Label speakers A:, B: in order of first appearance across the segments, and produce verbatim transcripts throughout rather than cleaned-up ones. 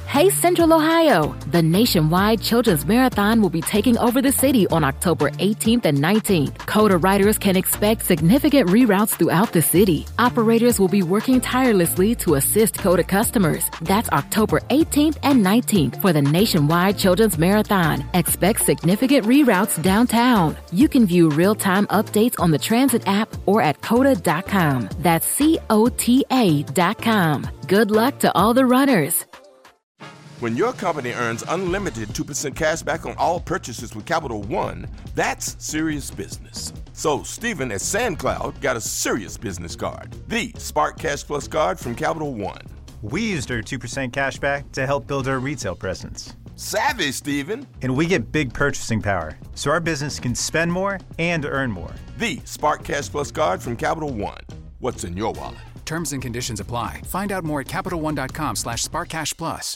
A: Hey Central Ohio! The nationwide Children's Marathon will be taking over the city on October eighteenth and nineteenth. CODA riders can expect significant reroutes throughout the city. Operators will be working tirelessly to assist CODA customers. That's October eighteenth and nineteenth for the nationwide Children's Marathon. Expect significant reroutes downtown. You can view real-time updates on the Transit app or at coda dot com. That's C O T A dot com. Good luck to all the runners.
B: When your company earns unlimited two percent cash back on all purchases with Capital One, that's serious business. So Stephen at SandCloud got a serious business card, the Spark Cash Plus card from Capital One.
C: We used our two percent cash back to help build our retail presence.
B: Savvy, Stephen.
C: And we get big purchasing power, so our business can spend more and earn more.
B: The Spark Cash Plus card from Capital One. What's in your wallet?
D: Terms and conditions apply. Find out more at CapitalOne.com slash SparkCashPlus.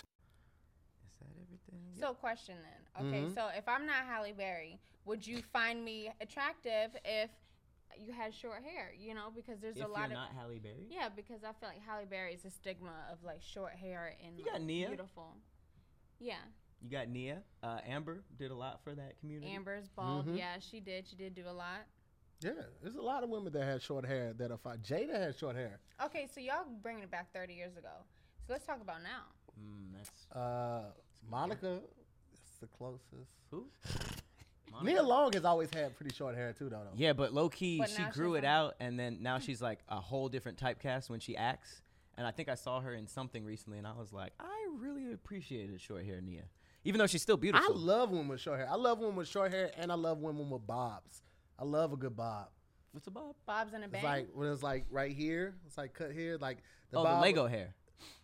E: So question then. Okay,
F: Mm-hmm.
E: so if I'm not Halle Berry, would you find me attractive if you had short hair? You know, because there's
F: If
E: a lot
F: you're
E: of
F: not Halle Berry?
E: yeah, because I feel like Halle Berry is a stigma of like short hair and
F: You got
E: like,
F: Nia.
E: beautiful. Yeah,
F: You got Nia. Uh, Amber did a lot for that community.
E: Amber's bald.
F: Mm-hmm.
E: Yeah, she did. She did do a lot.
G: Yeah, there's a lot of women that had short hair that are fine. Jada had short hair.
E: Okay, so y'all bringing it back thirty years ago. So let's talk about now.
F: Mm, that's
G: Uh, Monica is the closest.
F: who?
G: Nia Long has always had pretty short hair too, though. though.
F: Yeah, but low key,
E: But
F: she
E: now
F: grew
E: she's
F: it
E: like-
F: out, and then now she's like a whole different typecast when she acts. And I think I saw her in something recently, and I was like, I really appreciated short hair Nia, even though she's still
G: I
F: beautiful.
G: love women with short hair. I love women with short hair, and I love women with bobs. I love a good bob.
F: What's a bob?
E: Bob's in a
G: It's
E: band.
G: like when it's like right here, it's like cut here, like the
F: Oh,
G: bob.
F: the Lego hair.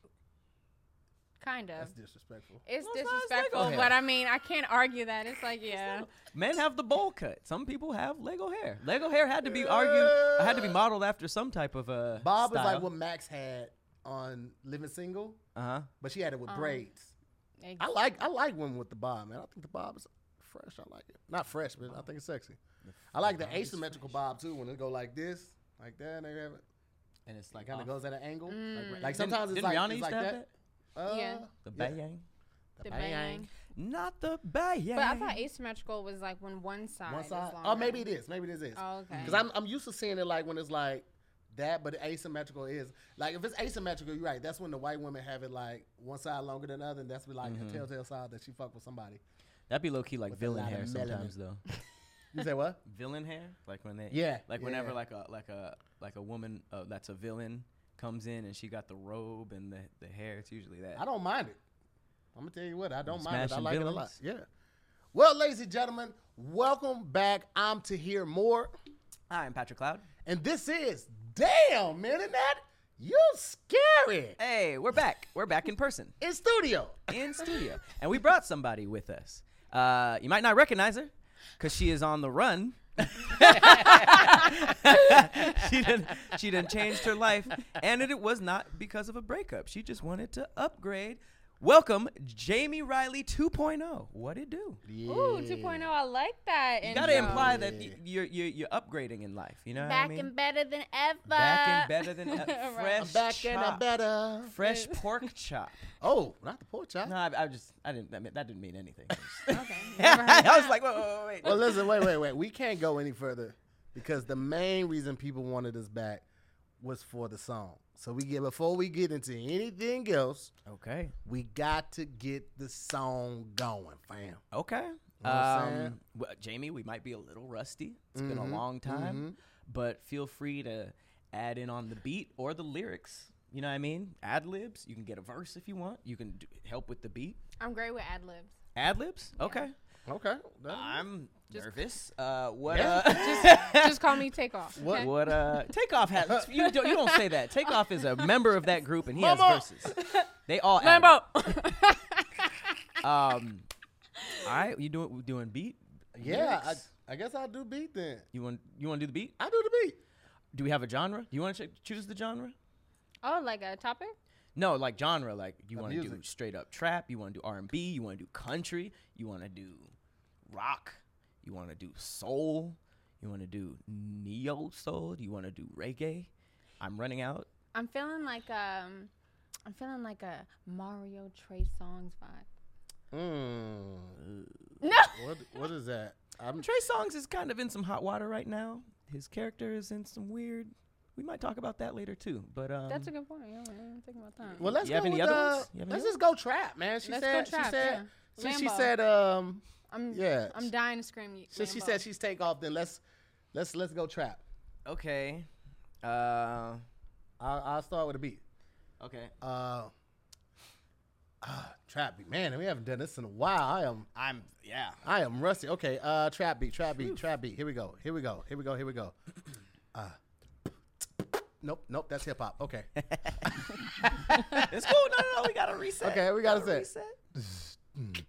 E: kind of.
G: That's disrespectful.
E: It's
F: No, it's not, it's
E: disrespectful,
F: Lego
E: but
F: hair.
E: I mean, I can't argue that. It's like, yeah.
F: Men have the bowl cut. Some people have Lego hair. Lego hair had to be argued, had to be modeled after some type of uh.
G: Bob
F: style.
G: is like what Max had on Living Single,
F: Uh huh.
G: but she had it with
E: Um,
G: braids.
E: Ex-
G: I like I like women with the bob, man. I think the bob is fresh. I like it. Not fresh, but I think it's sexy. I like the asymmetrical bob too, when it go like this, like that, and they have it.
F: And it's like
G: Kind of
F: off.
G: goes at an angle.
E: Mm.
G: Like, like sometimes
F: Didn't
G: it's like,
F: Rihanna
G: it's
F: used
G: like
F: to have
G: that. Uh,
E: Yeah.
F: The
G: yeah.
F: bayang.
E: the
G: bang.
E: bang.
F: Not the bayang.
E: But I thought asymmetrical was like when one side.
G: One
E: is
G: side.
E: longer.
G: Oh, maybe it is. Maybe this is.
E: Oh, okay.
G: Because I'm I'm used to seeing it like when it's like that, but asymmetrical is like if it's asymmetrical, you're right. That's when the white women have it like one side longer than the other, and that's be like
F: Mm-hmm.
G: a telltale side that she fucked with somebody.
F: That'd be low key like
G: With a
F: villain
G: lot of
F: hair sometimes
G: melanin.
F: though.
G: You say what?
F: Villain hair, like when they
G: Yeah,
F: like whenever
G: yeah.
F: like a like a like a woman uh, that's a villain comes in and she got the robe and the the hair. It's usually that.
G: I don't mind it. I'm gonna tell you what, I don't mind it. I
F: Smashing
G: like it a lot.
F: villains?
G: Yeah. Well, ladies and gentlemen, welcome back. I'm to hear more,
F: Hi, I'm Patrick Cloud.
G: and this is damn man, isn't that you scary
F: Hey, we're back. We're back in person
G: in studio.
F: in studio, and we brought somebody with us. Uh, you might not recognize her because she is on the run. she didn't. She didn't changed her life, and it, it was not because of a breakup. She just wanted to upgrade. Welcome, Jamie Riley two point oh. What it do?
E: Ooh, two point oh. I like that.
F: You
E: intro.
F: gotta imply that y- you're you're you're upgrading in life. You know what I
E: Back
F: mean?
E: and better than ever.
F: Back and better than ever.
E: Right.
F: Fresh
G: Back and a
F: chop.
G: better.
F: Fresh pork chop.
G: Oh, not the pork chop.
F: No, I, I just I didn't. I mean, that didn't mean anything.
E: Okay. Never heard
F: I was
E: that.
F: like, wait, wait, wait.
G: Well, listen, wait, wait, wait. We can't go any further because the main reason people wanted us back was for the song. So we get before we get into anything else,
F: Okay.
G: we got to get the song going, fam.
F: Okay.
G: what I'm saying?
F: Um, well, Jamie, we might be a little rusty. It's been
G: Mhm,
F: a long time,
G: mhm.
F: but feel free to add in on the beat or the lyrics. You know what I mean? Ad libs. You can get a verse if you want. You can do, help with the beat.
E: I'm great with ad libs.
F: Ad libs. Okay.
G: Okay. that-
F: I'm
E: Just-
F: nervous. Uh, what?
G: Yeah.
F: Uh,
E: Just, just call me Takeoff.
G: What-
E: okay?
F: What uh Takeoff has you don't, you don't say that. Takeoff is a member of that group and he
G: Mama.
F: has verses. They all add
E: Lambo.
F: it. Um all right, you doing we doing beat?
G: yeah,
F: Lyrics?
G: I, I guess I'll do beat then.
F: You want you want to do the beat?
G: I'll do the beat.
F: Do we have a genre? Do you want to ch- choose the genre?
E: Oh, like a topic?
F: No, like genre like you
G: Of
F: want to do
G: music.
F: straight up trap, you want to do R and B, you want to do country, you want to do rock, you want to do soul, you want to do neo soul, do you want to do reggae? I'm running out.
E: I'm feeling like um, I'm feeling like a Mario Trey Songz vibe.
G: Mm.
E: No.
G: What what is that? I'm
F: Trey Songz is kind of in some hot water right now. His character is in some weird. We might talk about that later too. But um,
E: That's a good point. Yeah, I didn't think about that.
G: Well, let's
F: You
G: go
F: have any
G: with,
F: other
G: uh,
F: ones? You have any
G: let's
F: other
G: just go trap, man. She
E: Let's
G: said.
E: go trap,
G: she said.
E: yeah.
G: She, she
E: Lambo.
G: said. Um.
E: I'm
G: Yeah.
E: I'm dying to scream.
G: So she
E: Lambo.
G: said she's take off. Then let's let's let's go trap.
F: okay. Uh,
G: I'll, I'll start with a beat.
F: okay.
G: Uh. ah, trap beat, man. We haven't done this in a while. I am.
F: I'm yeah.
G: I am rusty. Okay. Uh. Trap beat. Trap beat. Trap beat. Here we go. Here we go. Here we go. Here we go. Uh. Nope. Nope. That's hip hop. Okay.
F: It's cool. No, no, no. We gotta reset.
G: Okay, we gotta
F: Gotta
G: set.
F: reset.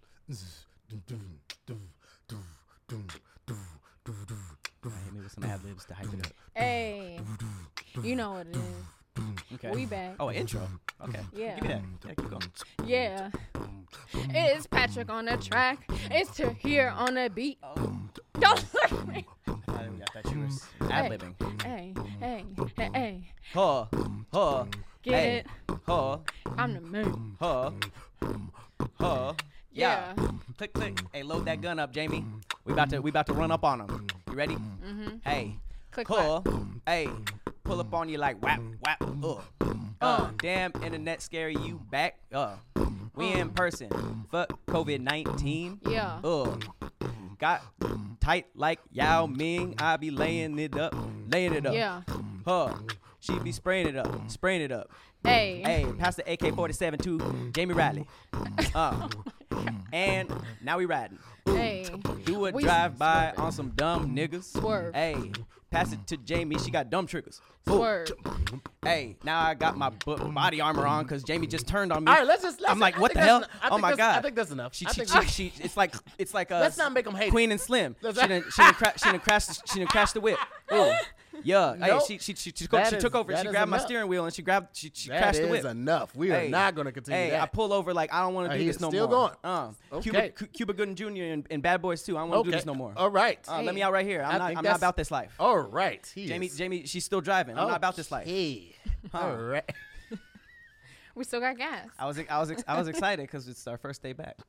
F: Hit me with some ad libs to hype it up.
E: Hey, you know what it is.
F: Okay.
E: We back.
F: Oh, an intro. Okay.
E: Yeah.
F: Give me that. Yeah, keep going.
E: Yeah. It's Patrick on the track. It's Tahir on the beat. Don't look at me.
F: I thought you were ad libbing.
E: Hey, hey, hey, hey.
F: Huh. Huh.
E: Get
F: hey.
E: it?
F: Huh.
E: I'm the man.
F: Huh. Huh.
E: Yeah.
F: Click, click. Hey, load that gun up, Jamie. We about to we about to run up on him. You ready?
E: Mm-hmm.
F: Hey.
E: Click
F: Huh. Hey. Pull up on you like whap whap. Uh. Uh. Damn internet scary. You back? Uh. We in person. Fuck COVID nineteen.
E: Yeah.
F: Uh. Got tight like Yao Ming. I be laying it up, laying it up.
E: Yeah.
F: Huh. She be spraying it up, spraying it up.
E: Hey.
F: Hey, pass the A K forty-seven to Jamie Riley. Uh. And now we riding.
E: Hey.
F: Do a
E: We
F: drive by
E: swerving.
F: on some dumb niggas.
E: Swerve.
F: Hey, pass it to Jamie. She got dumb triggers. Ooh.
E: Swerve.
F: Hey, now I got my bo- body armor on because Jamie just turned on me.
G: All right, let's just. Let's,
F: I'm like,
G: I
F: what
G: think
F: the hell?
G: that's en- I
F: Oh
G: think
F: my
G: that's-
F: god!
G: I think that's enough.
F: She,
G: I
F: she,
G: think-
F: she, she, it's like, it's like a.
G: Let's not make 'em hate it.
F: Queen and Slim. She
G: Let's
F: didn't, she didn't, cra- she didn't crash, the, she didn't crash the whip. Ooh. Yeah. Hey,
G: Nope.
F: she, she, she, she,
G: That
F: she
G: is-
F: took over.
G: that
F: She
G: is
F: grabbed my
G: enough.
F: steering wheel and she grabbed, she, she
G: That
F: crashed the
G: is
F: whip.
G: enough. We are
F: Hey,
G: not going to continue
F: Hey,
G: that.
F: I pull over like I don't want
G: Uh,
F: to do
G: he's
F: this no
G: still
F: more.
G: going.
F: Uh,
G: Okay.
F: Cuba, Cu- Cuba Gooding Junior and, and Bad Boys too. I don't want to do
G: Okay.
F: this no more.
G: All right.
F: Uh, let me out right here. I'm
G: I
F: not.
G: think
F: I'm not
G: that's-
F: about this life.
G: All right. He
F: Jamie,
G: is.
F: Jamie, she's still driving. I'm not about this life.
G: Hey.
F: Huh.
G: All right.
E: We still got gas.
F: I was I was ex- I was excited because it's our first day back.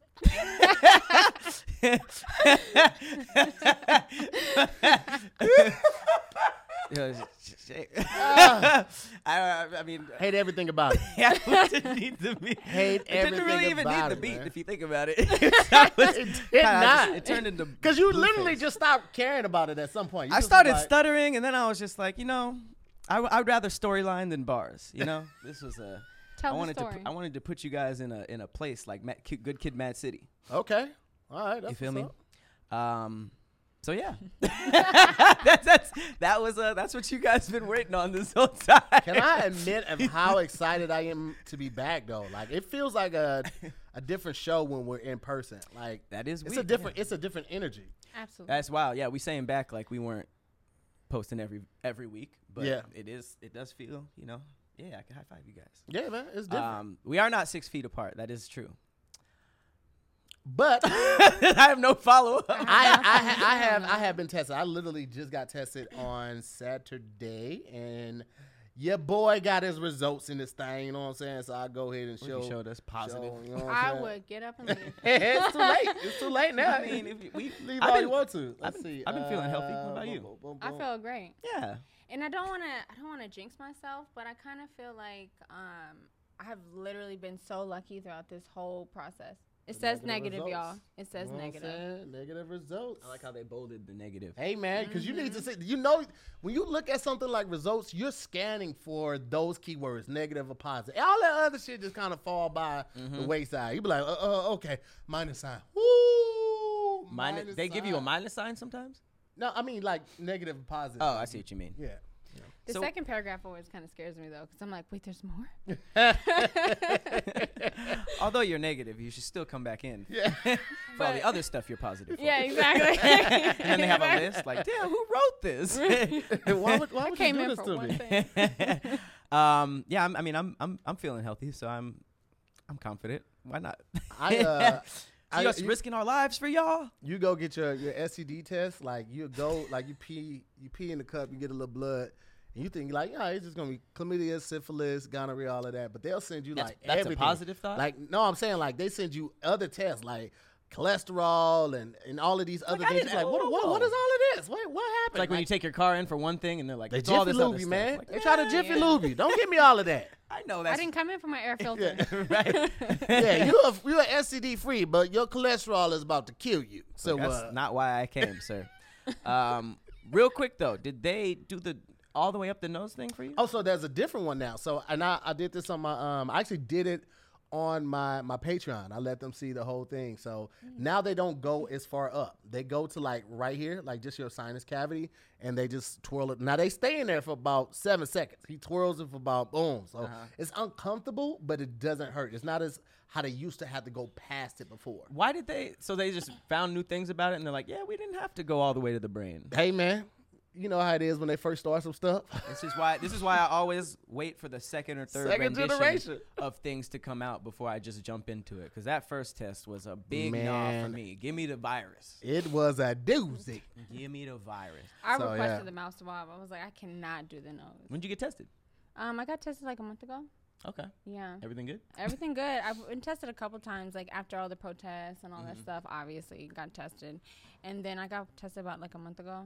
F: Yeah, sh- sh- sh- I, I mean,
G: Hate everything about it.
F: yeah, it didn't need the beat.
G: Hate
F: It didn't
G: everything
F: really even need
G: about
F: the
G: it,
F: beat
G: man.
F: if you think about it. That was-
G: It did
F: kinda
G: not.
F: just- it turned into
G: Because you
F: Blueface.
G: literally just stopped caring about it at some point. You
F: I
G: just
F: started
G: like,
F: stuttering, and then I was just like, you know, I, w- I'd rather storyline than bars. You know, this was a.
E: Tell
F: I
E: the
F: wanted
E: story.
F: to. pu- I wanted to put you guys in a in a place like Mad, Ki- Good Kid, Mad City.
G: Okay. All right. That's
F: You feel
G: what's
F: me?
G: up.
F: Um. So yeah, that's, that's that was uh that's what you guys been waiting on this whole time.
G: Can I admit of how excited I am to be back though? Like it feels like a a different show when we're in person. Like
F: That is
G: it's
F: weird,
G: a different
F: yeah.
G: it's a different energy.
E: Absolutely.
F: That's wild. Yeah, we saying back like we weren't posting every every week, but
G: Yeah.
F: it is. It does feel. You know. Yeah, I can high five you guys.
G: Yeah, man, it's different.
F: Um, we are not six feet apart. That is true.
G: but
F: I have no follow up.
G: I, I I have I have been tested. I literally just got tested on Saturday, and your boy got his results in this thing. You know what I'm saying? So I go ahead and
F: You
G: show.
F: showed us positive.
G: show, you know what
E: I
G: I'm saying?
E: would get up and leave.
G: it's too late. It's too late now.
F: I mean, if you- we
G: leave
F: I've
G: all
F: been-
G: you want to.
F: I've
G: Let's
F: been-
G: see.
F: I've been feeling healthy. What
G: Uh,
F: about you?
G: boom, boom, boom,
E: I
G: boom.
E: feel great.
F: Yeah.
E: And I don't want to I don't want to jinx myself, but I kind of feel like um I have literally been so lucky throughout this whole process. It
G: The
E: says
G: negative
E: negative, y'all.
G: results.
E: It says
G: You know what I'm
E: negative.
G: saying? Negative results.
F: I like how they bolded the negative.
G: Hey man, because you need to
E: Mm-hmm.
G: see. You know, when you look at something like results, you're scanning for those keywords, negative or positive. All that other shit just kind of fall by
F: Mm-hmm.
G: the wayside. You be like, uh, uh, okay, minus sign. Woo!
F: Minus, they give you a
G: sign.
F: minus sign sometimes.
G: No, I mean like negative and positive.
F: Oh, I see what you mean.
G: Yeah.
E: The
F: So-
E: second paragraph always kind of scares me though, because I'm like, wait, there's more.
F: Although you're negative, you should still come back in
G: Yeah.
F: for all the
E: But-
F: other stuff you're positive for.
E: Yeah, exactly.
F: And then they have a list like, damn, who wrote this?
G: why would, why
E: I
G: would
E: came
G: you do
E: in
G: this
E: for
G: to
E: one
G: me?
E: thing.
F: um, yeah, I'm, I mean, I'm, I'm, I'm feeling healthy, so I'm, I'm confident. Why not?
G: I, uh,
F: See
G: I-
F: us
G: you-
F: risking our lives for y'all.
G: You go get your, your S T D test, like you go, like you pee, you pee in the cup, you get a little blood, And you think like, yeah, it's just gonna be chlamydia, syphilis, gonorrhea, all of that. But they'll send you
F: That's-
G: like
F: that's a
G: everything.
F: positive thought?
G: Like, no, I'm saying like they send you other tests like cholesterol and, and all of these other
F: I
G: things.
F: didn't-
G: Like, what,
F: whoa,
G: what,
F: whoa.
G: what is all of this? What, what happened?
F: It's like when you take your car in for one thing and they're like,
G: they
F: it's all
G: Jiffy
F: this other
G: Lube you,
F: stuff.
G: man.
F: Like,
G: They try to
E: yeah.
G: Jiffy
E: Yeah.
G: Lube you. Don't give me all of that.
F: I know
E: I
F: that's
E: didn't come in for my air filter.
F: right.
G: Yeah, you are you are S T D free, but your cholesterol is about to kill you. So
F: that's
G: uh,
F: not why I came, sir. Um, real quick though, did they do the all the way up the nose thing for you?
G: also there's a different one now. So and I, I did this on my um I actually did it on my my Patreon. I let them see the whole thing. So now they don't go as far up. They go to like right here, like just your sinus cavity, and they just twirl it. Now they stay in there for about seven seconds. He twirls it for about boom. So
F: Uh-huh.
G: it's uncomfortable, but it doesn't hurt. It's not as how they used to have to go past it before.
F: Why did they? So they just found new things about it, and they're like, yeah, we didn't have to go all the way to the brain.
G: Hey man, you know how it is when they first start some stuff.
F: This is why. This is why I always wait for the second or third
G: Second
F: rendition
G: generation.
F: of things to come out before I just jump into it. Because that first test was a big nah for
G: Man.
F: me. Give me the virus.
G: It was a doozy.
F: Give me the virus.
E: I
G: So,
E: requested
G: yeah.
E: the mouth swab. I was like, I cannot do the nose.
F: When'd you get tested?
E: Um, I got tested like a month ago.
F: Okay.
E: Yeah.
F: Everything good?
E: Everything good. I've been tested a couple times, like after all the protests and all
F: Mm-hmm.
E: that stuff. Obviously, got tested, and then I got tested about like a month ago.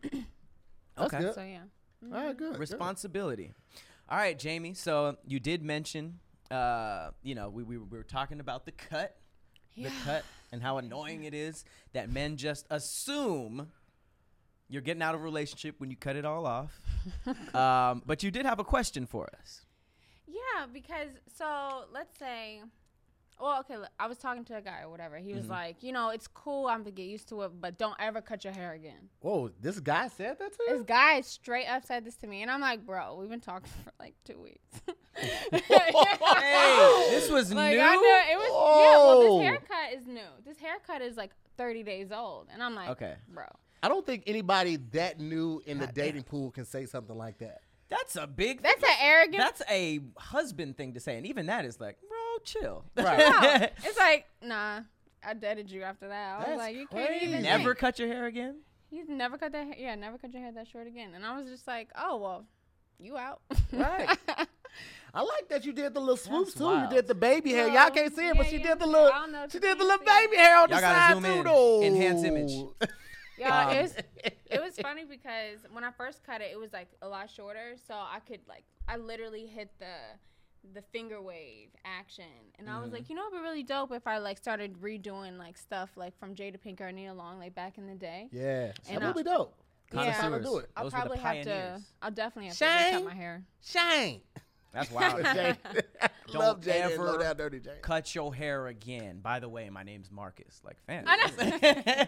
G: That's
F: Okay.
G: good.
E: So yeah.
G: All right, good. good.
F: Responsibility. All right, Jamie. So you did mention, uh, you know, we, we, we were talking about the cut, the cut, and how annoying it is that men just assume you're getting out of a relationship when you cut it all off. um, but you did have a question for us.
E: Yeah, because so let's say, well, okay, look, I was talking to a guy or whatever. He was
F: Mhm.
E: like, you know, it's cool. I'm gonna get used to it, but don't ever cut your hair again.
G: Whoa, this guy said that to
E: This
G: you?
E: guy straight up said this to me, and I'm like, bro, we've been talking for like two weeks.
F: Hey, this was
E: Like,
F: new?
E: I know it was. Yeah, well,
G: Oh.
E: this haircut is new. This haircut is like thirty days old, and I'm like,
F: Okay.
E: bro.
G: I don't think anybody that new in the
F: God
G: dating pool can say something like that.
F: That's a big.
E: That's an arrogant.
F: That's a husband thing to say, and even that is like, bro, chill.
G: Right.
E: No, it's like, nah, I dated you after that. I was
G: That's
E: like, you can't
G: crazy.
E: even
F: Never
E: think.
F: cut your hair again.
E: You never cut that. Ha- yeah, never cut your hair that short again. And I was just like, oh well, you out.
G: Right. I like that you did the little swoops
F: That's
G: too.
F: wild.
G: You did the baby hair.
E: Well,
G: Y'all can't see it, but
E: yeah,
G: she
E: yeah,
G: did the
E: yeah.
G: little.
E: I don't know if
G: She
E: you
G: did the
E: can
G: little
E: see it.
G: baby hair on
F: Y'all
G: the
F: gotta
G: side
F: zoom
G: too,
F: in.
G: though.
F: Enhance image.
E: Yeah,
F: Um,
E: it was it was funny because when I first cut it, it was like a lot shorter, so I could like I literally hit the the finger wave action, and I was like, you know, it'd be really dope if I like started redoing like stuff like from Jada Pinkett or Nia Long like back in the day.
G: Yeah,
E: And
G: that would
E: I-
G: be dope.
E: Yeah.
F: Connoisseurs.
G: do it.
E: I'll
F: Those were the
E: probably have to.
F: pioneers.
E: I'll definitely have
G: Shane?
E: to recut my hair.
G: Shane.
F: That's wild.
G: Jay.
F: Don't
G: Love Jay.
F: ever
G: Low down dirty Jay.
F: Cut your hair again. By the way, my name's Marcus. Like, fam.
E: I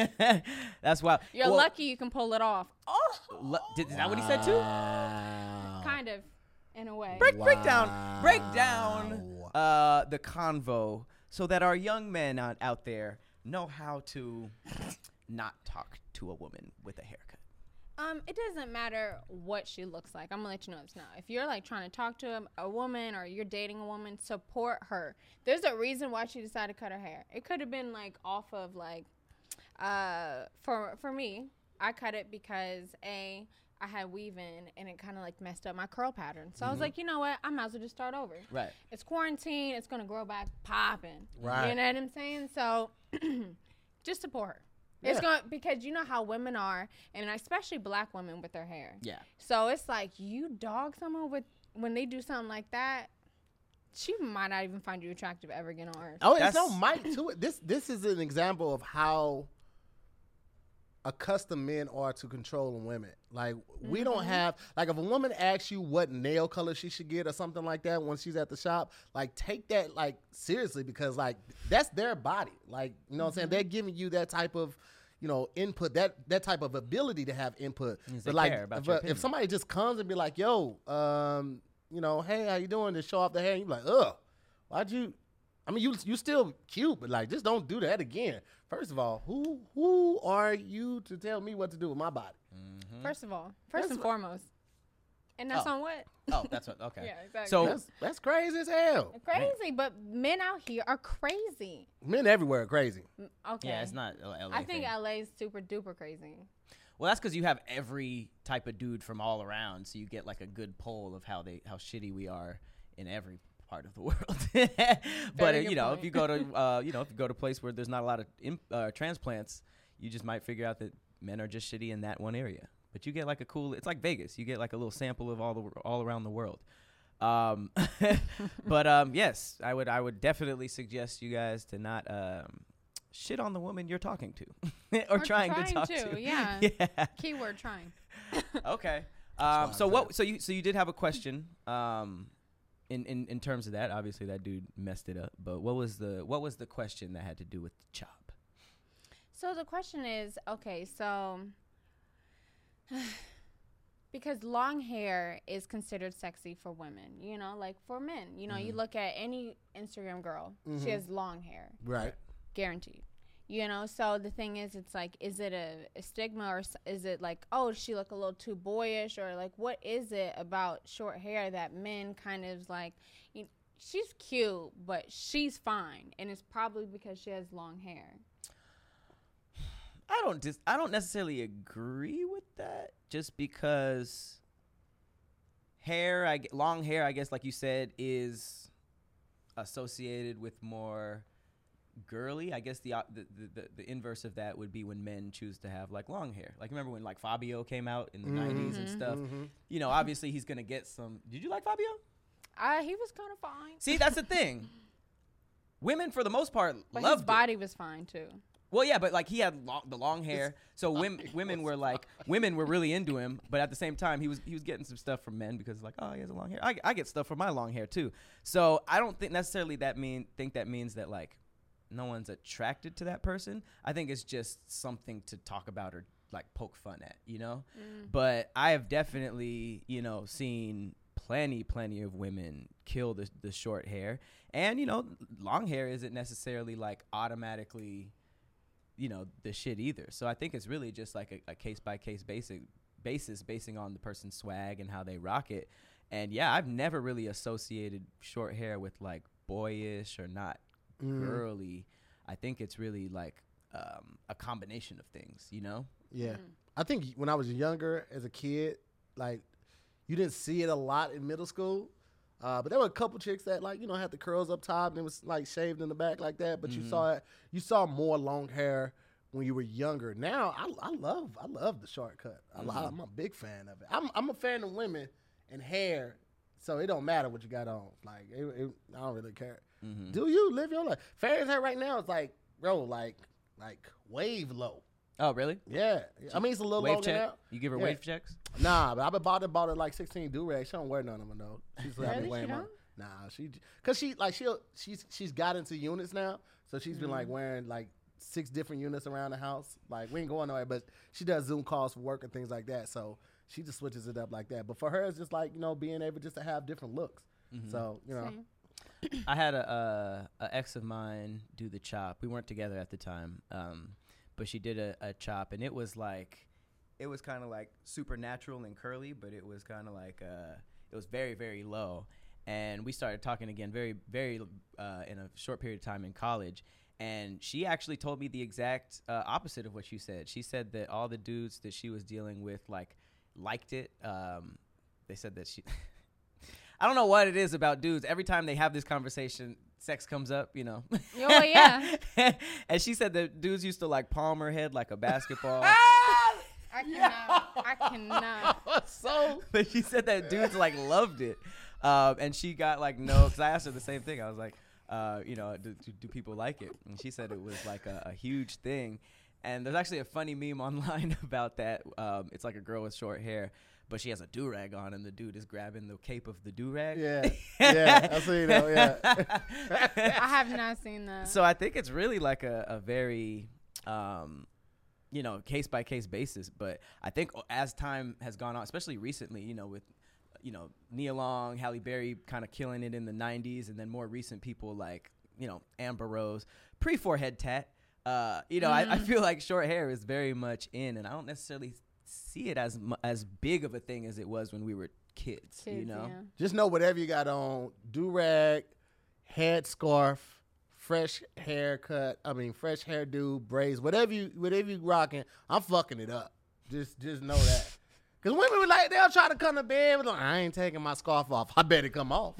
F: That's wild.
E: You're
F: Well,
E: lucky you can pull it off. Oh,
F: lu- did, is that what he said too?
G: Wow.
E: kind of, in a way.
F: Break, break down, break down uh, the convo so that our young men out, out there know how to not talk to a woman with a haircut.
E: Um, it doesn't matter what she looks like. I'm gonna let you know this now. If you're like trying to talk to a, a woman or you're dating a woman, support her. There's a reason why she decided to cut her hair. It could have been like off of like, uh, for for me, I cut it because a I had weave in and it kind of like messed up my curl pattern. So I was like, you know what? I might as well just start over.
F: Right.
E: It's quarantine. It's gonna grow back popping.
G: Right.
E: You know what I'm saying? So just support her. It's
G: Yeah.
E: going because you know how women are, and especially black women with their hair.
F: Yeah.
E: So it's like you dog someone with when they do something like that, she might not even find you attractive ever again on earth.
G: Oh, it's
F: That's-
G: no mic to it. This this is an example of how accustomed men are to controlling women. Like we don't have like if a woman asks you what nail color she should get or something like that when she's at the shop, like take that like seriously because like that's their body. Like you know what I'm saying? They're giving you that type of you know input, that that type of ability to have input.
F: Means
G: But
F: they
G: like
F: care about
G: if,
F: your
G: a- if
F: opinion.
G: somebody just comes and be like, "Yo, um, you know, hey, how you doing?" to show off the hair, and you're like, "Ugh, why'd you?" I mean, you you still cute, but like, just don't do that again. First of all, who who are you to tell me what to do with my body?
E: First of all, first
G: That's
E: and
G: what-
E: foremost, and that's
F: Oh.
E: on what?
F: Oh, that's what. Okay.
E: Yeah, exactly.
F: So
G: That's that's crazy as hell.
E: Crazy, but men out here are crazy.
G: Men everywhere are crazy.
E: Mm, Okay.
F: yeah, it's not a L A
E: I think
F: thing.
E: L A is super duper crazy.
F: Well, that's because you have every type of dude from all around, so you get like a good poll of how they how shitty we are in every part of the world. But uh, you know,
E: point.
F: if you go to uh, you know, if you go to a place where there's not a lot of imp- uh, transplants, you just might figure out that men are just shitty in that one area. But you get like a cool. It's like Vegas. You get like a little sample of all the all around the world. Um, but um, yes, I would I would definitely suggest you guys to not um, shit on the woman you're talking to or,
E: Or
F: trying,
E: trying
F: to talk
E: to,
F: to.
E: yeah.
F: yeah.
E: Keyword trying.
F: Okay. Um, so what? So you so you did have a question. Um, in, in in terms of that, obviously that dude messed it up. But what was the what was the question that had to do with the chop?
E: So the question is, okay, so because long hair is considered sexy for women, you know, like for men, you know,
G: Mm-hmm.
E: you look at any Instagram girl,
G: Mhm.
E: she has long hair,
G: Right.
E: guaranteed. You know, so the thing is, it's like, is it a, a stigma, or s- is it like, oh, does she look a little too boyish, or like, what is it about short hair that men kind of like, you, she's cute, but she's fine, and it's probably because she has long hair.
F: I don't dis- I don't necessarily agree with that, just because hair, I g- long hair, I guess, like you said, is associated with more girly. I guess the, uh, the the the inverse of that would be when men choose to have like long hair. Like, remember when like Fabio came out in the nineties and stuff? You know, obviously he's gonna get some. Did you like Fabio?
E: Uh, he was kind of fine.
F: See, that's the thing. Women, for the most part,
E: But
F: loved
E: his body was fine too.
F: it. Well, yeah, but like he had long, the long hair, so women women were like women were really into him. But at the same time, he was he was getting some stuff from men because like, oh, he has a long hair. I, I get stuff from my long hair too. So I don't think necessarily that mean think that means that like no one's attracted to that person. I think it's just something to talk about or like poke fun at, you know.
E: Mm.
F: But I have definitely, you know, seen plenty, plenty of women kill the the short hair, and you know, long hair isn't necessarily like automatically, you know, the shit either. So I think it's really just like a, a case by case basic basis, basing on the person's swag and how they rock it. And yeah, I've never really associated short hair with like boyish or not
G: Mm.
F: girly. I think it's really like um, a combination of things, you know?
G: Yeah. I think when I was younger as a kid, like, you didn't see it a lot in middle school. Uh, but there were a couple chicks that, like, you know, had the curls up top and it was like shaved in the back like that. But you saw it, you saw more long hair when you were younger. Now I, I love I love the shortcut. I, li- I'm a big fan of it. I'm I'm a fan of women and hair, so it don't matter what you got on. Like it, it, I don't really care.
F: Mm-hmm.
G: Do you live your life? Farrah's hair right now is like, bro, like like wave low.
F: Oh, really?
G: Yeah, I mean it's a little
F: Wave
G: longer
F: check?
G: now.
F: You give her
G: Yeah.
F: wave checks?
G: Nah, but I've bought it bought it like sixteen do-rags. She don't wear none of them though. She's
E: Really?
G: been
E: She
G: wearing
E: don't?
G: mine. Nah, she cause she like she she's she's got into units now, so she's been like wearing like six different units around the house. Like we ain't going nowhere, but she does Zoom calls for work and things like that. So she just switches it up like that. But for her, it's just like you know being able just to have different looks. So you know,
E: Same.
F: I had a, a, a ex of mine do the chop. We weren't together at the time, um, but she did a, a chop, and it was like, it was kind of like super natural and curly, but it was kind of like, uh, it was very, very low. And we started talking again very, very uh, in a short period of time in college. And she actually told me the exact uh, opposite of what you said. She said that all the dudes that she was dealing with, like, liked it. Um, they said that she... I don't know what it is about dudes. Every time they have this conversation, sex comes up, you know.
E: Oh, yeah.
F: And she said that dudes used to like palm her head like a basketball.
E: I cannot. I cannot.
G: so
F: But she said that dudes like loved it. Um, and she got like no, because I asked her the same thing. I was like, uh, you know, do, do, do people like it? And she said it was like a, a huge thing. And there's actually a funny meme online about that. Um, it's like a girl with short hair, but she has a do-rag on, and the dude is grabbing the cape of the do-rag.
G: yeah, yeah, I see that. Yeah.
E: I have not seen that.
F: So I think it's really like a, a very, um, you know, case-by-case basis. But I think as time has gone on, especially recently, you know, with, you know, Nia Long, Halle Berry kind of killing it in the nineties, and then more recent people like, you know, Amber Rose, pre-forehead tat. Uh, you know,
E: Mm.
F: I, I feel like short hair is very much in, and I don't necessarily see it as mu- as big of a thing as it was when we were kids, you
E: Kids,
F: know?
E: yeah.
G: Just know whatever you got on, do-rag, head scarf, fresh haircut, I mean fresh hairdo, braids, whatever you whatever you rocking, I'm fucking it up. Just just know that. Because women, like, they'll try to come to bed with, like, I ain't taking my scarf off. I bet it come off.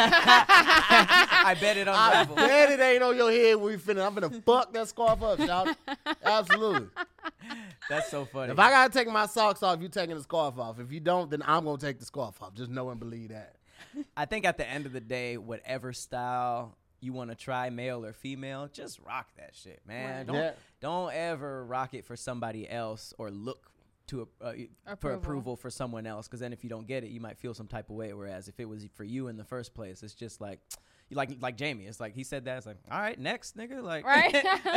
F: I bet it
G: I
F: unravels.
G: bet it ain't on your head when we finna. I'm finna fuck that scarf up, shout. Absolutely.
F: That's so funny.
G: If I gotta take my socks off, you taking the scarf off. If you don't, then I'm gonna take the scarf off. Just know and believe that.
F: I think at the end of the day, whatever style you want to try, male or female, just rock that shit, man. Don't
G: Yeah.
F: don't ever rock it for somebody else or look to a, uh, for
E: Approval.
F: approval for someone else, because then if you don't get it, you might feel some type of way. Whereas if it was for you in the first place, it's just like, you like like Jamie. It's like he said that. It's like, all right, next nigga, like
E: Right?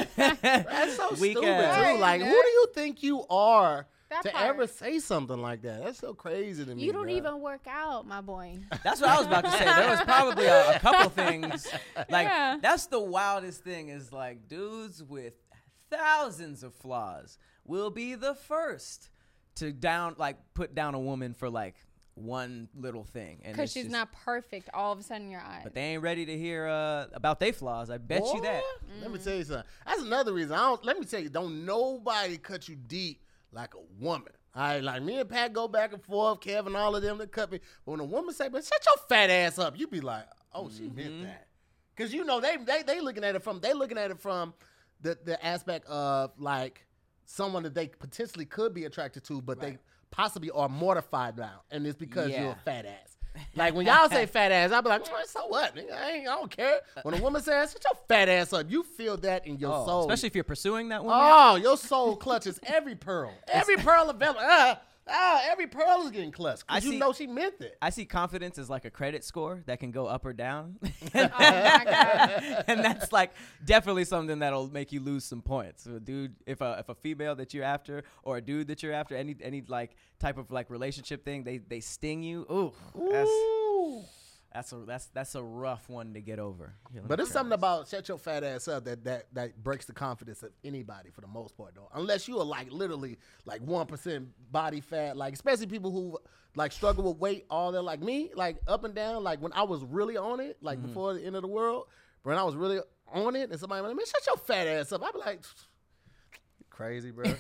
G: That's so
F: Weak
G: stupid,
F: ass.
G: too.
E: Right,
G: Like,
E: yeah.
G: who do you think you are
E: That
G: to
E: part.
G: ever say something like that? That's so crazy to me.
E: You don't
G: bruh.
E: even work out, my boy.
F: That's what I was about to say. There was probably a, a couple things. Like,
E: Yeah.
F: that's the wildest thing is, like, dudes with thousands of flaws will be the first to down, like, put down a woman for, like, one little thing. And
E: Because
F: it's
E: she's
F: just-
E: not perfect all of a sudden in your eyes.
F: But they ain't ready to hear uh, about their flaws. I bet you that.
G: Boy, Let me tell you something. That's another reason. I don't. Let me tell you, don't nobody cut you deep like a woman. All right, like me and Pat go back and forth, Kevin, all of them that cut me. But when a woman say, "Man, shut your fat ass up," you be like, "Oh, she meant that," because you know they they they looking at it from they looking at it from the the aspect of like someone that they potentially could be attracted to, but they possibly are mortified now, and it's because you're
F: Yeah.
G: a fat ass. Like when y'all say fat ass, I be like, "Mm, so what? Nigga, I, ain't, I don't care. When a woman says, shut your fat ass up, you feel that in your
F: Oh,
G: soul.
F: especially if you're pursuing that woman.
G: Oh, your soul clutches every pearl. Every pearl available. Ah, ah, every pearl is getting clutched.
F: I
G: Because you
F: see-
G: know she meant it.
F: I see confidence as like a credit score that can go up or down.
E: oh my God.
F: And that's like definitely something that'll make you lose some points. So a dude, if a if a female that you're after or a dude that you're after, any any like type of like relationship thing, they they sting you. Ooh, that's
G: Ooh.
F: that's a that's that's a rough one to get over. Here, let
G: But
F: me
G: it's
F: try
G: something
F: this.
G: about shut your fat ass up that, that that breaks the confidence of anybody for the most part, though. Unless you are like literally like one percent body fat, like especially people who like struggle with weight all their like me, like up and down. Like when I was really on it, like
F: Mm-hmm.
G: before the end of the world, when I was really on it, and somebody went, man, shut your fat ass up. I'd be like, crazy, bro.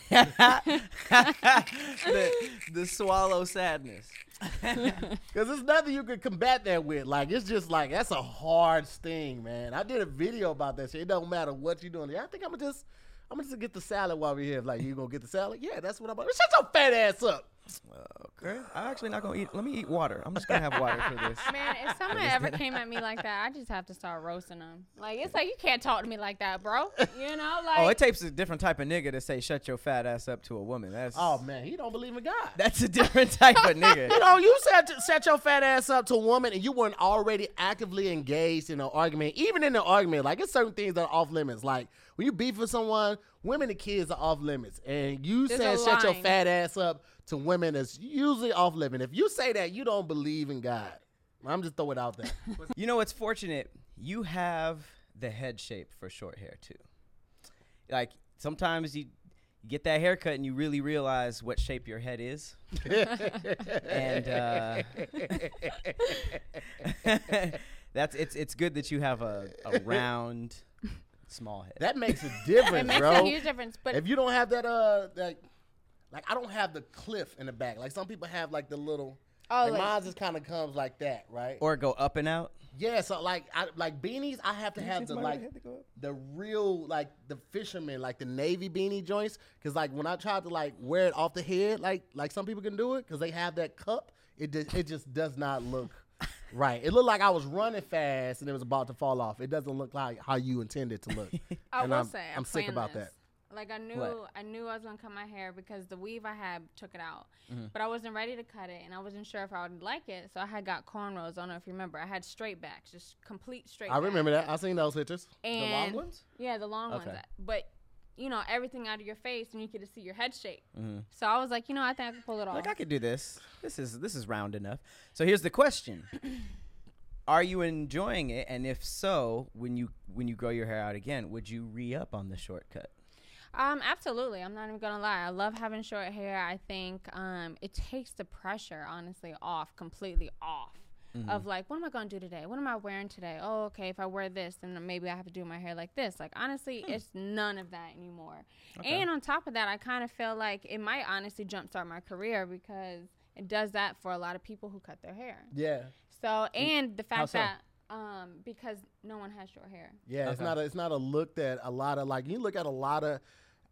F: the, the swallow sadness.
G: Because there's nothing you can combat that with. Like, it's just like, that's a hard sting, man. I did a video about that shit. It don't matter what you're doing. I think I'm going to just, I'm going to just get the salad while we're here. Like, you going to get the salad? Yeah, that's what I'm about. Shut your fat ass up.
F: Okay, I'm actually not gonna eat. Let me eat water. I'm just gonna have water for this.
E: Man, if someone ever came at me like that, I just have to start roasting them. Like, it's like, you can't talk to me like that, bro. You know, like.
F: Oh, it takes a different type of nigga to say "shut your fat ass up" to a woman. That's
G: Oh, man, he don't believe in God.
F: that's a different type of nigga.
G: You know, you said set your fat ass up to a woman and you weren't already actively engaged in an argument. Even in an argument, like, it's certain things that are off limits. Like, when you beef with someone, women and kids are off limits. And you
E: There's
G: said
E: a
G: shut your
E: line.
G: fat ass up to women that's usually off limit. If you say that, you don't believe in God. I'm just throwing it out there.
F: You know what's fortunate? You have the head shape for short hair too. Like sometimes you get that haircut and you really realize what shape your head is. And uh, that's it's it's good that you have a, a round, small head.
G: That makes a difference,
E: it makes
G: bro.
E: a huge difference. But
G: If you don't have that, uh, that, like, I don't have the cliff in the back. Like, some people have, like, the little,
E: Oh,
G: like,
E: like-
G: mine just kind of comes like that, right?
F: Or go up and out.
G: Yeah, so, like, I, like, beanies, I have to have the, like, the real, like, the fisherman, like, the navy beanie joints. Because, like, when I tried to, like, wear it off the head, like, like some people can do it, because they have that cup, it just, it just does not look right. It looked like I was running fast and it was about to fall off. It doesn't look like how you intend it to look.
E: I
G: and
E: will
G: I'm,
E: say, I
G: I'm sick
E: planned
G: about
E: this.
G: that.
E: Like, I knew,
F: What?
E: I knew I was gonna cut my hair because the weave I had took it out,
F: Mm-hmm.
E: but I wasn't ready to cut it, and I wasn't sure if I would like it. So I had got cornrows. I don't know if you remember. I had straight backs, just complete straight.
G: I
E: backs.
G: remember that. I seen those pictures.
E: And
F: long ones?
E: Yeah, the long
F: Okay.
E: ones. But you know, everything out of your face, and you get to see your head shape.
F: Mm-hmm.
E: So I was like, you know, I think I can pull it off.
F: Like I could do this. This is this is round enough. So here's the question: are you enjoying it? And if so, when you when you grow your hair out again, would you re-up on the shortcut?
E: Um, absolutely. I'm not even gonna lie. I love having short hair. I think um, it takes the pressure, honestly, off completely off. mm-hmm. of like, what am I going to do today? What am I wearing today? Oh, okay, if I wear this, then maybe I have to do my hair like this. Like, honestly, hmm. it's none of that anymore. Okay. And on top of that, I kind of feel like it might honestly jumpstart my career because it does that for a lot of people who cut their hair.
G: Yeah.
E: So, and the fact
G: so?
E: that um, because no one has short hair.
G: Yeah,
F: Okay.
G: it's not a, it's not a look that a lot of, like, you look at a lot of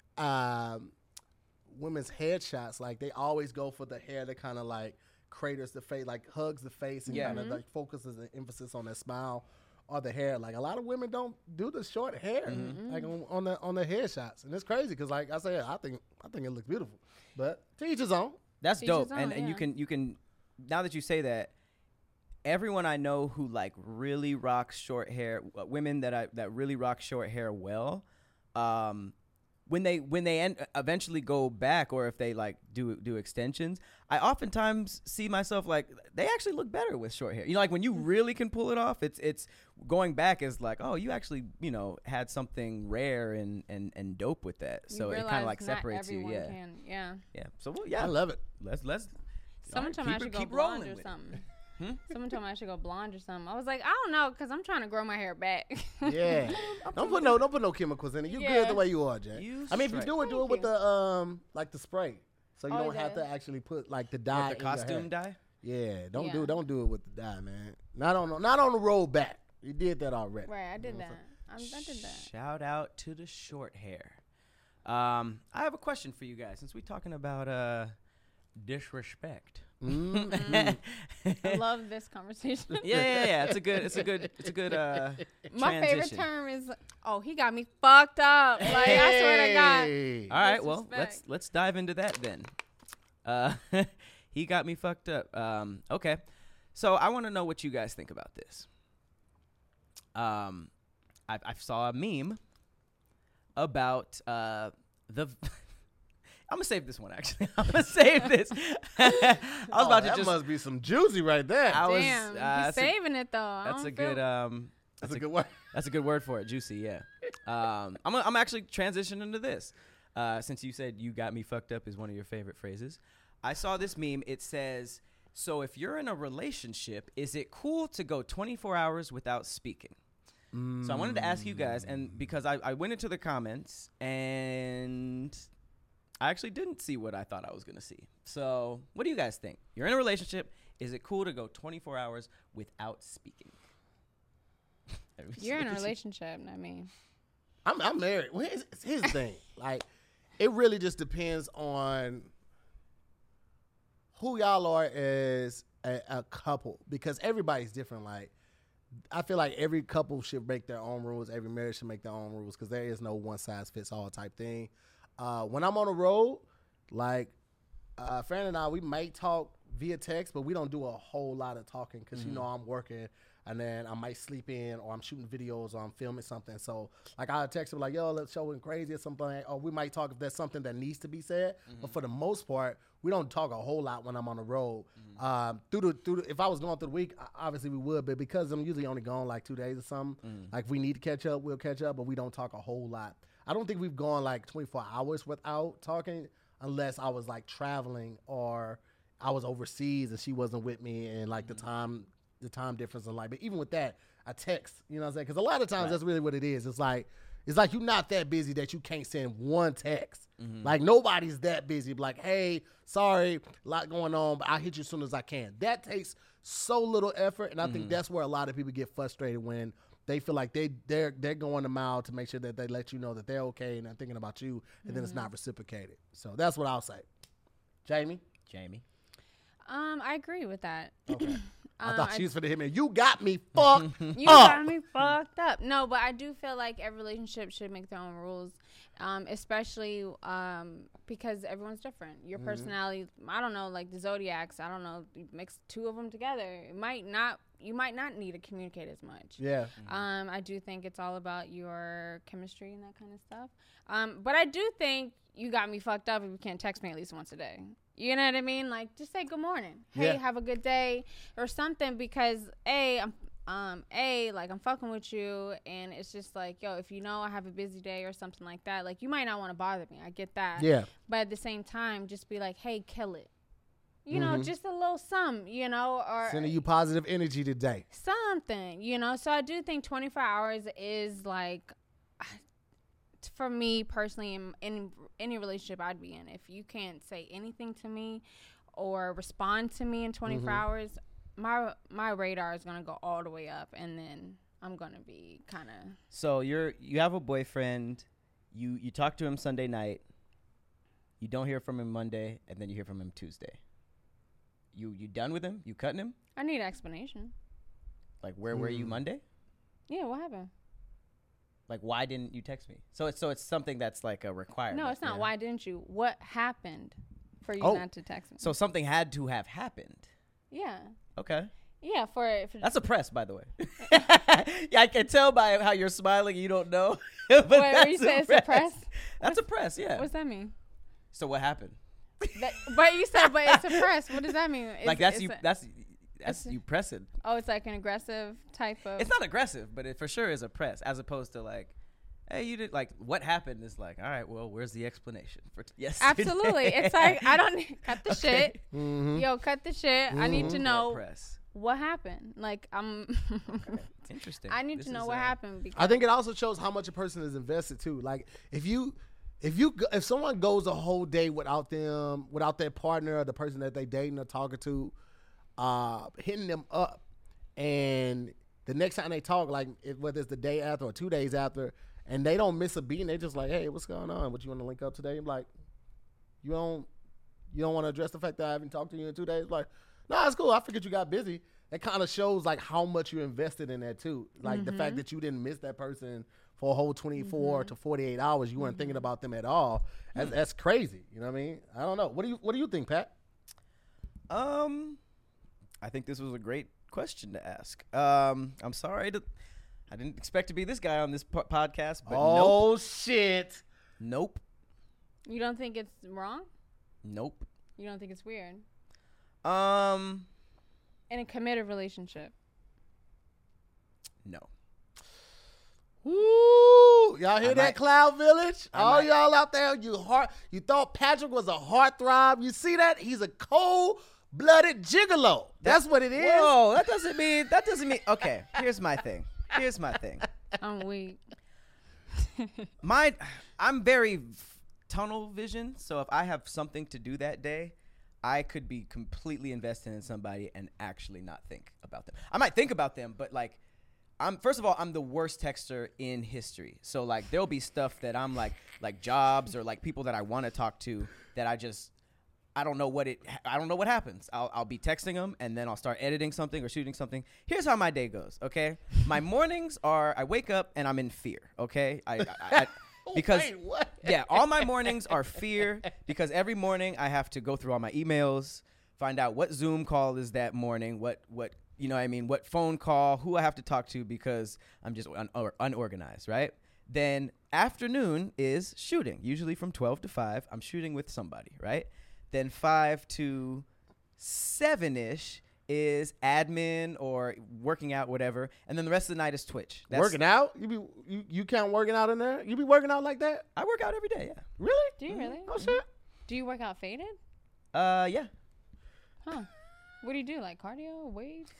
G: um, women's headshots, like, they always go for the hair that kind of, like, craters the face, like, hugs the face and
F: Yeah.
G: kind of,
E: Mm-hmm.
G: like, focuses the emphasis on that smile or the hair. Like, a lot of women don't do the short hair,
E: Mm-hmm.
G: like, on, on the on the headshots. And it's crazy because, like I said, I think I think it looks beautiful. But to each his own.
F: That's
E: Teach
F: dope.
E: his
F: And
E: own,
F: and you
E: yeah.
F: can you can now that you say that, everyone I know who like really rocks short hair, uh, women that I that really rock short hair well, um, when they when they end, eventually go back, or if they like do do extensions, I oftentimes see myself like they actually look better with short hair. You know, like when you really can pull it off, it's it's going back is like, oh, you actually you know had something rare and and and dope with that.
E: You
F: So it kind
E: realize
F: of like
E: not
F: separates you.
E: everyone
F: Yeah,
E: Can. Yeah.
F: yeah. So well, yeah,
G: I love it.
F: Let's let's.
E: Someone
F: all
E: told
F: right,
E: me I
F: keep
E: should
F: it-
E: go
F: keep
E: blonde
F: rolling
E: or
F: with it.
E: something.
F: Hmm?
E: Someone told me I should go blonde or something. I was like, I don't know, because I'm trying to grow my hair back.
G: Yeah. don't put no don't put no chemicals in it. You
E: Yeah.
G: good the way you are, Jay.
F: You
G: I mean, if you
F: straight.
G: do it, do it
E: Thank
G: with
E: you.
G: the um like the spray. So you
E: Oh,
G: don't have
E: the-
G: to actually put like the dye
F: With the
G: in your hair.
F: costume dye.
G: Yeah, don't
E: Yeah.
G: do don't do it with the dye, man. Not on the- not on the road back. You did that already.
E: Right, I did that. I, I did that.
F: Shout out to the short hair. Um, I have a question for you guys since we're talking about uh disrespect.
G: Mm-hmm.
E: I love this conversation.
F: Yeah, yeah, yeah. It's a good. It's a good. It's a good. Uh,
E: My favorite
F: transition.
E: term is, oh, he got me fucked up. Like, I swear to God.
G: Hey.
F: All right. Well, let's
E: Disrespect.
F: let's dive into that then. Uh, he got me fucked up. Um, okay. So I want to know what you guys think about this. Um, I, I saw a meme about uh the. I'm gonna save this one. Actually, I'm gonna save this. I was
G: Oh,
F: about to
G: that
F: just.
G: must be some juicy right there.
F: I was.
E: Damn,
F: uh,
E: he's
F: that's a-
E: saving it, though. I
F: That's
E: don't
F: a good.
E: feel-
F: Um,
G: That's a good one.
F: That's a good word for it. Juicy, yeah. Um, I'm, I'm actually transitioning to this. Uh, since you said you got me fucked up is one of your favorite phrases. I saw this meme. It says, so if you're in a relationship, is it cool to go twenty-four hours without speaking? Mm. So I wanted to ask you guys, and because I, I went into the comments and I actually didn't see what I thought I was going to see. So what do you guys think? You're in a relationship. Is it cool to go twenty-four hours without speaking?
E: You're in a relationship, I mean.
G: I'm I'm married. Well, here's, here's the thing. Like, it really just depends on who y'all are as a, a couple, because everybody's different. Like, I feel like every couple should make their own rules. Every marriage should make their own rules, because there is no one size fits all type thing. Uh, when I'm on the road, like, uh, Fran and I, we might talk via text, but we don't do a whole lot of talking because, mm-hmm. you know, I'm working. And then I might sleep in, or I'm shooting videos, or I'm filming something. So, like, I'll text them like, yo, let's show it crazy or something. Or we might talk if there's something that needs to be said. Mm-hmm. But for the most part, we don't talk a whole lot when I'm on the road. Mm-hmm. Um, through the through the, if I was going through the week, obviously we would. But because I'm usually only gone like two days or something, mm-hmm. like if we need to catch up, we'll catch up. But we don't talk a whole lot. I don't think we've gone like twenty-four hours without talking, unless I was like traveling or I was overseas and she wasn't with me, and like mm-hmm. the time. the time difference in life. But even with that, I text, you know what I'm saying? Because a lot of times right. that's really what it is. It's like, it's like you're not that busy that you can't send one text. Mm-hmm. Like, nobody's that busy. Like, hey, sorry, a lot going on, but I'll hit you as soon as I can. That takes so little effort, and I mm-hmm. think that's where a lot of people get frustrated when they feel like they, they're they're going a mile to make sure that they let you know that they're okay and they're thinking about you, and mm-hmm. then it's not reciprocated. So that's what I'll say. Jamie?
F: Jamie?
E: Um, I agree with that.
G: Okay. I
E: Um,
G: thought
E: I-
G: she was for the hit me. You got me fucked
E: You
G: up.
E: got me fucked up. No, but I do feel like every relationship should make their own rules, um, especially um, because everyone's different. Your
G: Mm-hmm.
E: personality, I don't know, like the zodiacs. I don't know, you mix two of them together. It might not. You might not need to communicate as much.
G: Yeah.
E: Um, I do think it's all about your chemistry and that kind of stuff. Um, but I do think you got me fucked up if you can't text me at least once a day. You know what I mean? Like, just say good morning. Hey,
G: Yeah.
E: have a good day or something, because A, I'm um A, like I'm fucking with you, and it's just like, yo, if you know I have a busy day or something like that, like you might not want to bother me. I get that.
G: Yeah.
E: But at the same time, just be like, hey, kill it. You know, just a little something, you know, or
G: Sending you positive energy today.
E: something, you know. So I do think twenty-four hours is like, for me personally, in any, any relationship I'd be in, if you can't say anything to me or respond to me in twenty-four
G: Mm-hmm.
E: hours, my my radar is gonna go all the way up, and then I'm gonna be kind of.
F: So you're you have a boyfriend, you you talk to him Sunday night, you don't hear from him Monday, and then you hear from him Tuesday. You you done with him? You cutting him?
E: I need an explanation.
F: Like where were you Monday?
E: Yeah, what happened?
F: Like why didn't you text me? So it's so it's something that's like a requirement.
E: No, it's not.
F: yeah?
E: Why didn't you? What happened for you
G: Oh.
E: not to text me?
F: So something had to have happened.
E: yeah,
F: Okay.
E: yeah. For, for
F: That's a press, by the way. Yeah, I can tell by how you're smiling. You don't know. But
E: Wait, what you
F: that's
E: said it's a press?
F: That's a press, yeah.
E: what's that mean?
F: So what happened?
E: That, but you said, but it's a press. What does that mean? It's,
F: like that's
E: it's
F: you.
E: a-
F: That's that's
E: it's a-
F: you pressing.
E: oh, it's like an aggressive type of.
F: It's not aggressive, but it for sure is a press, as opposed to like, hey, you did like what happened is like, all right, well, where's the explanation for t- yes?
E: Absolutely. It's like I don't cut the
F: Okay.
E: shit. Yo, cut the shit. I need to know
F: press.
E: what happened. Like I'm.
F: Interesting.
E: I need
F: This
E: to know
F: is,
E: what
F: uh,
E: happened because
G: I think it also shows how much a person is invested too. Like if you, if you, go- if someone goes a whole day without them, without their partner or the person that they dating or talking to, uh, hitting them up, and the next time they talk, like if, whether it's the day after or two days after, and they don't miss a beat, and they just like, hey, what's going on? What you want to link up today? I'm like, you don't, you don't want to address the fact that I haven't talked to you in two days? Like, no, it's cool. I figured you got busy. That kind of shows like how much you're invested in that too. Like the fact that you didn't miss that person for a whole twenty-four to forty-eight hours, you weren't thinking about them at all. That's, that's crazy. You know what I mean? I don't know. What do you What do you think, Pat?
F: Um, I think this was a great question to ask. Um, I'm sorry to, I didn't expect to be this guy on this po- podcast, but
G: Oh shit!
F: nope,
E: you don't think it's wrong.
F: nope,
E: You don't think it's weird
F: nope. Um,
E: in a committed relationship.
F: no.
G: Woo! Y'all hear
F: I
G: that,
F: might-
G: Cloud Village?
F: I
G: All
F: might-
G: y'all out there, you heart, you thought Patrick was a heartthrob. You see that? He's a cold-blooded gigolo. That's what it is.
F: Whoa, that doesn't mean that doesn't mean. Okay, here's my thing. Here's my thing.
E: I'm weak.
F: My, I'm very v- tunnel vision. So if I have something to do that day, I could be completely invested in somebody and actually not think about them. I might think about them, but like, I'm first of all, I'm the worst texter in history. So like, there'll be stuff that I'm like, like jobs or like people that I want to talk to that I just, I don't know what it, I don't know what happens. I'll, I'll be texting them and then I'll start editing something or shooting something. Here's how my day goes. Okay, my mornings are I wake up and I'm in fear. Okay, I, I, I because
G: Wait, what?
F: yeah, all my mornings are fear because every morning I have to go through all my emails, find out what Zoom call is that morning, what what you know what I mean, what phone call, who I have to talk to because I'm just un- or unorganized, right? Then afternoon is shooting, usually from twelve to five. I'm shooting with somebody, right? Then five to seven-ish is admin or working out, whatever. And then the rest of the night is Twitch. That's,
G: Working out? You be you, you count working out in there? You be working out like that?
F: I work out every day, yeah.
G: Really?
E: Do you really?
G: Oh shit.
E: Do you work out faded?
F: Uh, yeah.
E: Huh? What do you do? Like cardio, weights?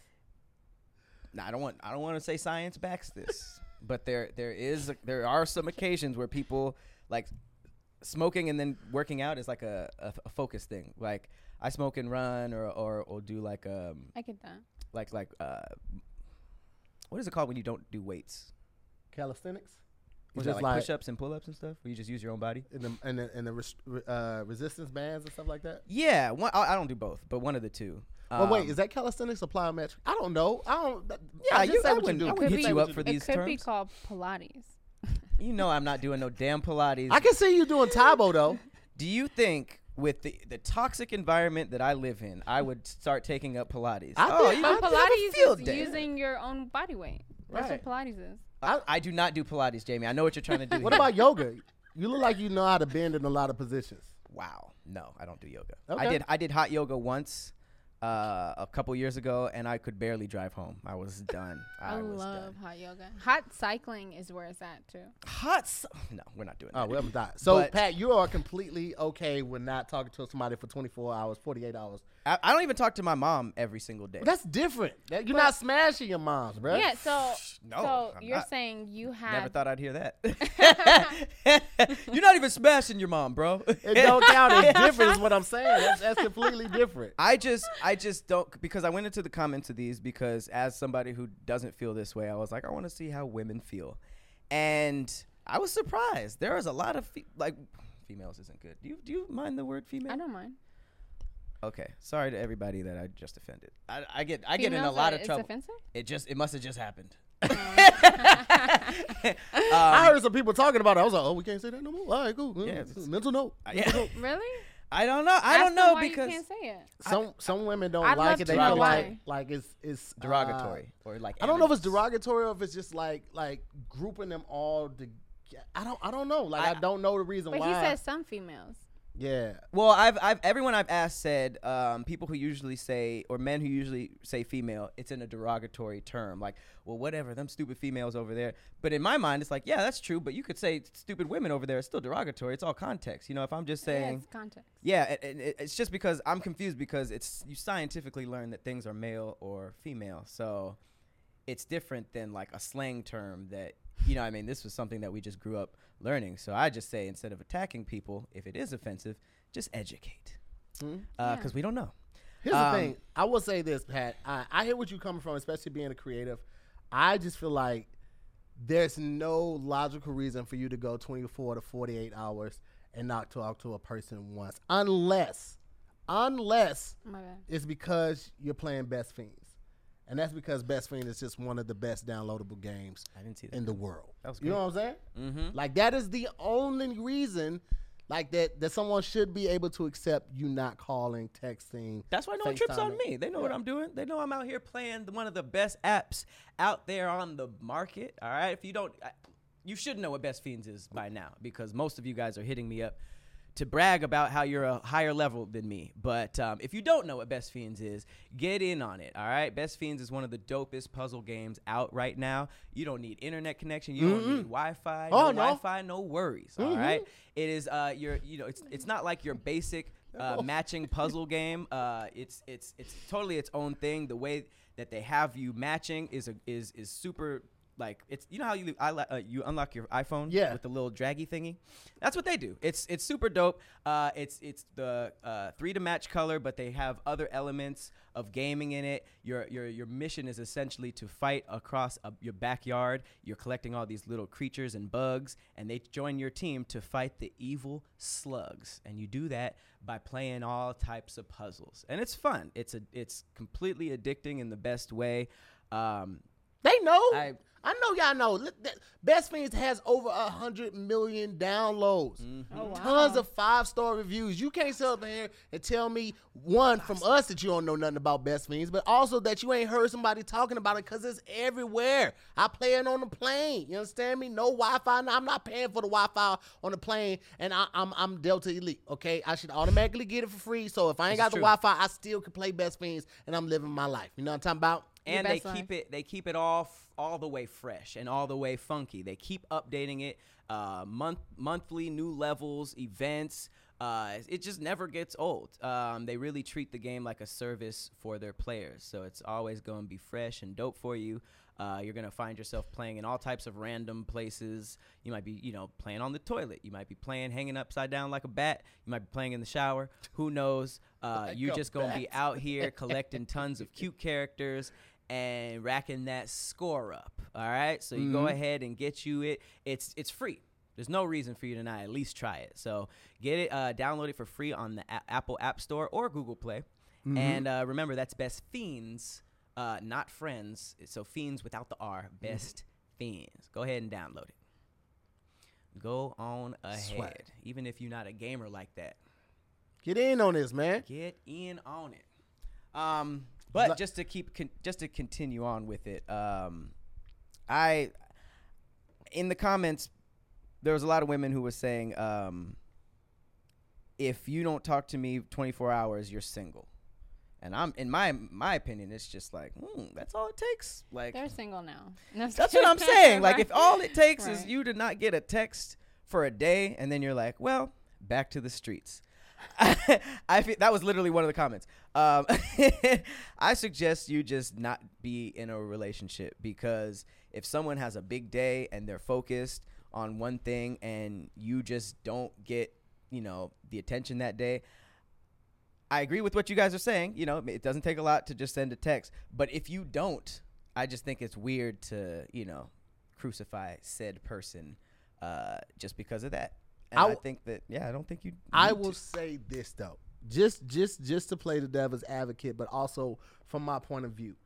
F: Nah, I don't want I don't want to say science backs this, but there there is there are some occasions where people like smoking and then working out is like a, a, a focus thing. Like I smoke and run or or, or do like um
E: I get that.
F: like like uh what is it called when you don't do weights?
G: Calisthenics?
F: Was
G: Is
F: that
G: this
F: like,
G: like-
F: push-ups and pull-ups and stuff where you just use your own body?
G: In the and the, and the res, uh, resistance bands and stuff like that?
F: Yeah, one, I, I don't do both, but one of the two.
G: Well, wait,
F: Um,
G: is that calisthenics or plyometric? I don't know. I don't. That,
F: Yeah,
G: I just
F: you-
G: say
F: I
G: what
F: wouldn't-
G: you
F: I
G: do.
F: wouldn't hit
G: Say
F: you
G: what
F: up for
G: do.
F: these
E: It could be
F: terms?
E: called Pilates.
F: you know I'm not doing no damn Pilates.
G: I can see you doing Tybo though.
F: Do you think with the, the toxic environment that I live in, I would start taking up Pilates?
G: I
F: oh,
G: think-
F: you
E: But
F: have to have a
E: Pilates
F: field
E: is
F: day.
E: using your own body weight. That's
G: Right.
E: what Pilates is.
F: I, I do not do Pilates, Jamie. I know what you're trying to do.
G: What
F: here.
G: about yoga? You look like you know how to bend in a lot of positions.
F: Wow. No, I don't do yoga.
G: Okay.
F: I did I did hot yoga once. uh, a couple years ago, and I could barely drive home. I was done. I,
E: I
F: was
E: love
F: done.
E: hot yoga. Hot cycling is where it's at too.
F: Hot. c- No, we're not doing
G: Oh,
F: that.
G: we haven't died. So,
F: But-
G: Pat, you are completely okay with not talking to somebody for twenty-four hours, forty-eight hours.
F: I, I don't even talk to my mom every single day.
G: But that's different. That- You're
E: But-
G: not smashing your moms, bro.
E: Yeah. So,
F: No,
E: so
F: I'm
E: you're
F: not.
E: saying you had.
F: Never thought I'd hear that. You're not even smashing your mom, bro.
G: It don't count. It's different is what I'm saying. That's, that's completely different.
F: I just, I just don't, because I went into the comments of these because as somebody who doesn't feel this way, I was like, I want to see how women feel, and I was surprised. There was a lot of fe- like females isn't good. Do you do you mind the word female?
E: I don't mind.
F: Okay, sorry to everybody that I just offended. I, I get, I get in a
E: Females
F: lot
E: are-
F: of
E: it's
F: trouble.
E: offensive?
F: It just, it must have just happened.
G: I heard some people talking about it. I was like, oh, we can't say that no more. All right, cool.
F: Yeah,
G: Yeah,
F: it's-
G: mental note.
F: Uh,
G: Mental
F: yeah.
G: note.
E: Really?
F: I don't know. I
E: Ask
F: don't
E: them
F: know
E: why
F: because
E: you can't say it.
G: Some some women don't
E: I'd
G: like
E: love
G: it.
E: to
G: They
E: know
G: feel like
E: why.
G: like it's it's uh,
F: derogatory or like
G: I don't know if it's
F: enemies.
G: derogatory or if it's just like like grouping them all together. I don't I don't know. Like I,
F: I-
G: don't know the reason
E: But
G: why.
E: he said some females.
G: yeah.
F: Well, I've, I've, everyone I've asked said, um, people who usually say, or men who usually say female, it's in a derogatory term. Like, well, whatever, them stupid females over there. But in my mind, it's like, yeah, that's true. But you could say stupid women over there. It's still derogatory. It's all context. You know, if I'm just
E: Yeah,
F: saying,
E: it's context.
F: yeah, it, it, it's just because I'm confused because it's, you scientifically learn that things are male or female. So it's different than like a slang term that, you know what I mean? This was something that we just grew up learning. So I just say, instead of attacking people, if it is offensive, just educate. Because uh,
E: Yeah.
F: we don't know.
G: Here's
F: Um,
G: the thing. I will say this, Pat. I, I hear what you're coming from, especially being a creative. I just feel like there's no logical reason for you to go twenty-four to forty-eight hours and not talk to a person once, unless, unless
E: My bad.
G: it's because you're playing Best Fiends. And that's because Best Fiend is just one of the best downloadable games
F: I didn't see that.
G: in the world.
F: That was
G: You know what I'm saying?
F: Mm-hmm.
G: Like that is the only reason, like that, that someone should be able to accept you not calling, texting.
F: That's why no one trips on
G: FaceTiming.
F: me. They know what
G: Yeah.
F: I'm doing. They know I'm out here playing the, one of the best apps out there on the market. All right. If you don't, I, you should know what Best Fiends is by now because most of you guys are hitting me up to brag about how you're a higher level than me. But um, if you don't know what Best Fiends is, get in on it. All right. Best Fiends is one of the dopest puzzle games out right now. You don't need internet connection. You don't need Wi-Fi.
G: Oh,
F: no,
G: no.
F: Wi-Fi. No worries. All right. It is. Uh, your. You know. It's. It's not like your basic uh, matching puzzle game. Uh, it's. It's. It's totally its own thing. The way that they have you matching is a is is super. Like it's, you know how you I, uh, you unlock your iPhone
G: Yeah.
F: with the little draggy thingy. That's what they do. It's it's super dope. Uh, it's it's the uh, three to match color, but they have other elements of gaming in it. Your your your mission is essentially to fight across a, your backyard. You're collecting all these little creatures and bugs, and they join your team to fight the evil slugs. And you do that by playing all types of puzzles, and it's fun. It's a it's completely addicting in the best way. Um,
G: They know.
F: I-
G: I know y'all know. Look, that- Best Fiends has over a hundred million downloads.
E: Oh, wow.
G: Tons of five star reviews. You can't sit up here and tell me one from us that you don't know nothing about Best Fiends, but also that you ain't heard somebody talking about it because it's everywhere. I play it on the plane. You understand me? No Wi-Fi. No, I'm not paying for the Wi-Fi on the plane, and I, I'm I'm Delta Elite. Okay, I should automatically get it for free. So if I ain't
F: This
G: got
F: is
G: the
F: true.
G: Wi-Fi, I still can play Best Fiends, and I'm living my life. You know what I'm talking about?
F: and
E: Your
F: they
E: best
F: keep
E: life.
F: it they keep it all f- all the way fresh and all the way funky. They keep updating it, uh, month monthly new levels, events. Uh, it just never gets old. Um, they really treat the game like a service for their players, so it's always going to be fresh and dope for you. Uh, you're going to find yourself playing in all types of random places. You might be, you know, playing on the toilet. You might be playing hanging upside down like a bat. You might be playing in the shower. Who knows? Uh,
G: Like
F: you're
G: a
F: just going to be
G: bat.
F: out here collecting tons of cute characters and racking that score up. All right, so you go ahead and get you it. It's it's free. There's no reason for you to not at least try it. So get it, uh, download it for free on the a- Apple App Store or Google Play. And uh, remember, that's Best Fiends, uh, not Friends. So Fiends without the R. Best Fiends. Go ahead and download it. Go on ahead,
G: Swag.
F: even if you're not a gamer like that.
G: Get in on this, man.
F: Get in on it. Um, but
G: Lo-
F: just to keep, con- just to continue on with it, um, I, in the comments, there was a lot of women who were saying, um, if you don't talk to me twenty-four hours, you're single. And I'm in my my opinion, it's just like mm, that's all it takes. Like
E: They're single now. No, I'm
F: that's what I'm saying. Like
E: right.
F: if all it takes is
E: Right.
F: you to not get a text for a day, and then you're like, well, back to the streets. I feel, that was literally one of the comments. Um, I suggest you just not be in a relationship, because if someone has a big day and they're focused on one thing and you just don't get, you know, the attention that day. I agree with what you guys are saying. You know, it doesn't take a lot to just send a text. But if you don't, I just think it's weird to, you know, crucify said person uh, just because of that. And
G: I
F: I,
G: w-
F: think that, yeah, I don't think you.
G: I
F: need
G: will
F: to.
G: say this though, just just just to play the devil's advocate, but also from my point of view,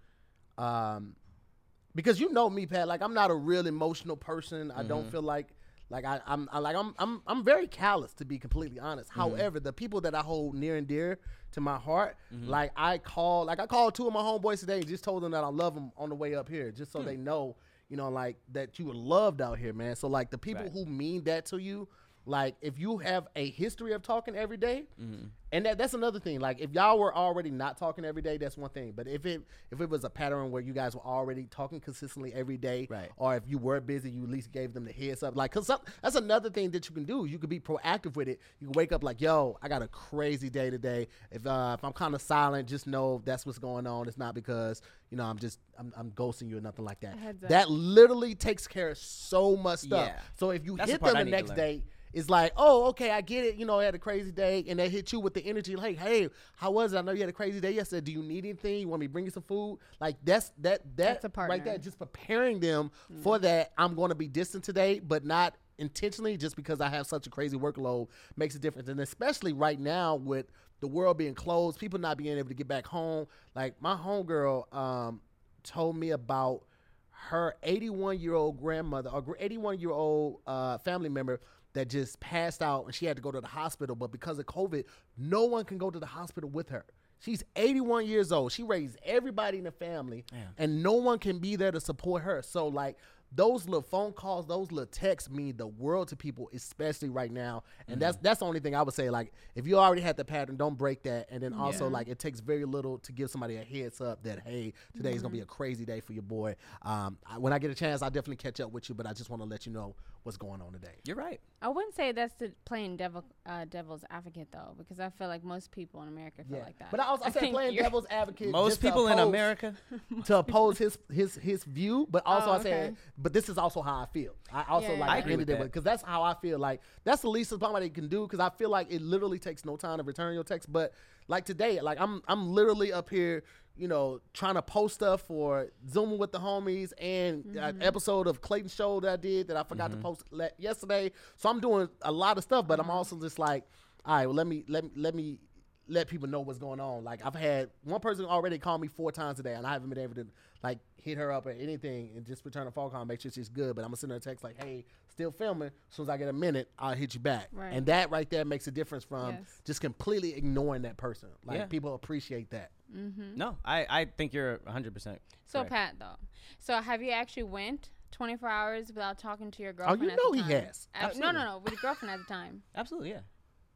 G: um, because you know me, Pat. Like I'm not a real emotional person. I
F: Mm-hmm.
G: don't feel like like I, I'm I, like I'm I'm I'm very callous, to be completely honest.
F: Mm-hmm.
G: However, the people that I hold near and dear to my heart,
F: Mm-hmm.
G: like I call like I called two of my homeboys today and just told them that I love them on the way up here, just so
F: Hmm.
G: they know, you know, like that you were loved out here, man. So like the people
F: Right.
G: who mean that to you. Like, if you have a history of talking every day, and that, that's another thing. Like, if y'all were already not talking every day, that's one thing. But if it if it was a pattern where you guys were already talking consistently every day,
F: Right.
G: or if you were busy, you at least gave them the heads up. Like, cause some, that's another thing that you can do. You can be proactive with it. You can wake up like, yo, I got a crazy day today. If uh, if I'm kind of silent, just know that's what's going on. It's not because, you know, I'm just I'm, I'm ghosting you or nothing like that.
E: Heads up.
G: That literally takes care of so much stuff.
F: Yeah.
G: So if you
F: That's the
G: hit
F: part
G: them
F: I
G: the
F: need to
G: next
F: learn.
G: day, it's like, oh, okay, I get it. You know, I had a crazy day, and they hit you with the energy, like, hey, how was it? I know you had a crazy day yesterday. Do you need anything? You want me to bring you some food? Like that's that that
E: That's a
G: right
E: partner.
G: there, just preparing them for that. I'm going to be distant today, but not intentionally, just because I have such a crazy workload makes a difference. And especially right now with the world being closed, people not being able to get back home. Like my homegirl um, told me about her eighty-one-year-old grandmother or eighty-one-year-old uh, family member that just passed out, and she had to go to the hospital. But because of COVID, no one can go to the hospital with her. She's eighty-one years old. She raised everybody in the family, and no one can be there to support her. So, like, those little phone calls, those little texts mean the world to people, especially right now. And that's that's the only thing I would say. Like, if you already had the pattern, don't break that. And then also, like, it takes very little to give somebody a heads up that, hey, today's going to be a crazy day for your boy. Um, I, when I get a chance, I'll definitely catch up with you, but I just want to let you know what's going on today.
F: You're right.
E: I wouldn't say that's the playing devil, uh, devil's advocate though, because I feel like most people in America feel like that.
G: But I also I said
E: think
G: playing
E: you're-
G: devil's advocate.
F: Most
G: just to
F: people in
G: oppose-
F: America.
G: to oppose his his his view, but also
E: Oh,
G: I said,
E: okay.
G: but this is also how I feel. I also
E: Yeah,
G: like
E: yeah,
F: I
E: yeah.
F: agree with
G: ended it
F: that.
G: because that's how I feel. Like that's the least somebody can do, because I feel like it literally takes no time to return your text. But like today, like I'm I'm literally up here, you know, trying to post stuff for Zooming with the homies and
E: Mm-hmm.
G: an episode of Clayton's show that I did that I forgot
F: Mm-hmm.
G: to post le- yesterday. So I'm doing a lot of stuff, but
E: Mm-hmm.
G: I'm also just like, all right, well let me let me let me let people know what's going on. Like I've had one person already call me four times today, and I haven't been able to like hit her up or anything and just return a phone call and make sure she's good. But I'm gonna send her a text like, hey, still filming. As soon as I get a minute, I'll hit you back.
E: Right.
G: And that right there makes a difference from
E: Yes.
G: just completely ignoring that person. Like
F: Yeah.
G: people appreciate that.
F: No, I, I think you're one hundred percent
E: So
F: correct.
E: Pat, though, so have you actually went twenty-four hours without talking to your
G: Oh,
E: girlfriend?
G: you
E: at
G: know
E: the
G: he
E: time?
G: has.
E: Uh, no,
F: Absolutely.
E: no, no, with your girlfriend at the time.
F: Absolutely, yeah.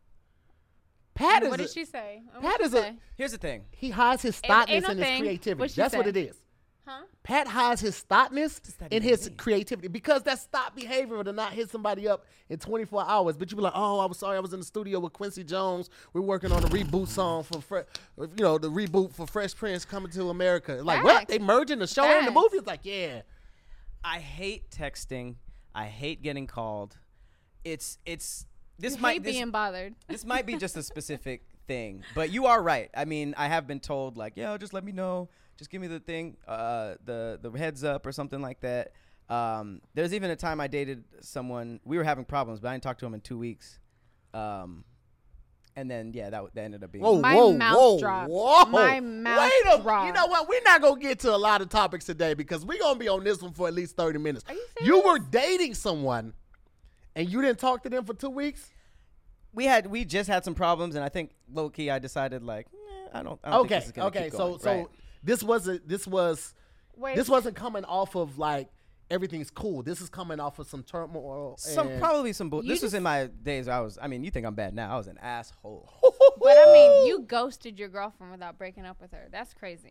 G: Pat is
E: What
G: a,
E: did she say? Uh,
G: Pat
E: what'd
G: is
E: she
G: a
E: say?
F: Here's the thing.
G: he hides his
E: Ain't- ain't
G: thoughtness
E: no
G: and his
E: thing.
G: creativity.
E: What'd she
G: That's what
E: say?
G: it is.
E: Huh?
G: Pat hides his thoughtness
F: that
G: in
F: even
G: his
F: mean?
G: creativity, because that's thought behavior to not hit somebody up in twenty-four hours. But you be like, oh, I was sorry, I was in the studio with Quincy Jones. We're working on a reboot song for, Fre- you know, the reboot for Fresh Prince Coming to America. Like, what?
E: Facts.
G: They merging the show and the
E: Facts.
G: movie? It's like, yeah.
F: I hate texting. I hate getting called. It's it's this
E: You
F: might
E: hate
F: this,
E: being bothered.
F: this might be just a specific thing, but you are right. I mean, I have been told like, yo, just let me know, just give me the thing, uh, the the heads up or something like that. Um, there's even a time I dated someone. We were having problems, but I didn't talk to him in two weeks. Um, and then yeah, that that ended up being.
G: Whoa,
E: My
G: whoa,
E: mouth
G: whoa,
E: dropped.
G: whoa.
E: My mouth
G: Wait a,
E: dropped.
G: You know what? We're not going to get to a lot of topics today because we're going to be on this one for at least thirty minutes.
E: Are you
G: You
E: serious?
G: were dating someone and you didn't talk to them for two weeks?
F: We had we just had some problems, and I think low key I decided like, eh, I don't. I don't think
G: Okay,
F: this is gonna
G: okay.
F: keep
G: So
F: going.
G: so
F: Right.
G: this wasn't this was
E: Wait.
G: this wasn't coming off of like everything's cool. This is coming off of some turmoil.
F: Some
G: and-
F: probably some bull.
E: You
F: This was
E: just-
F: in my days. I was. I mean, you think I'm bad now? I was an asshole.
E: But I mean, you ghosted your girlfriend without breaking up with her. That's crazy.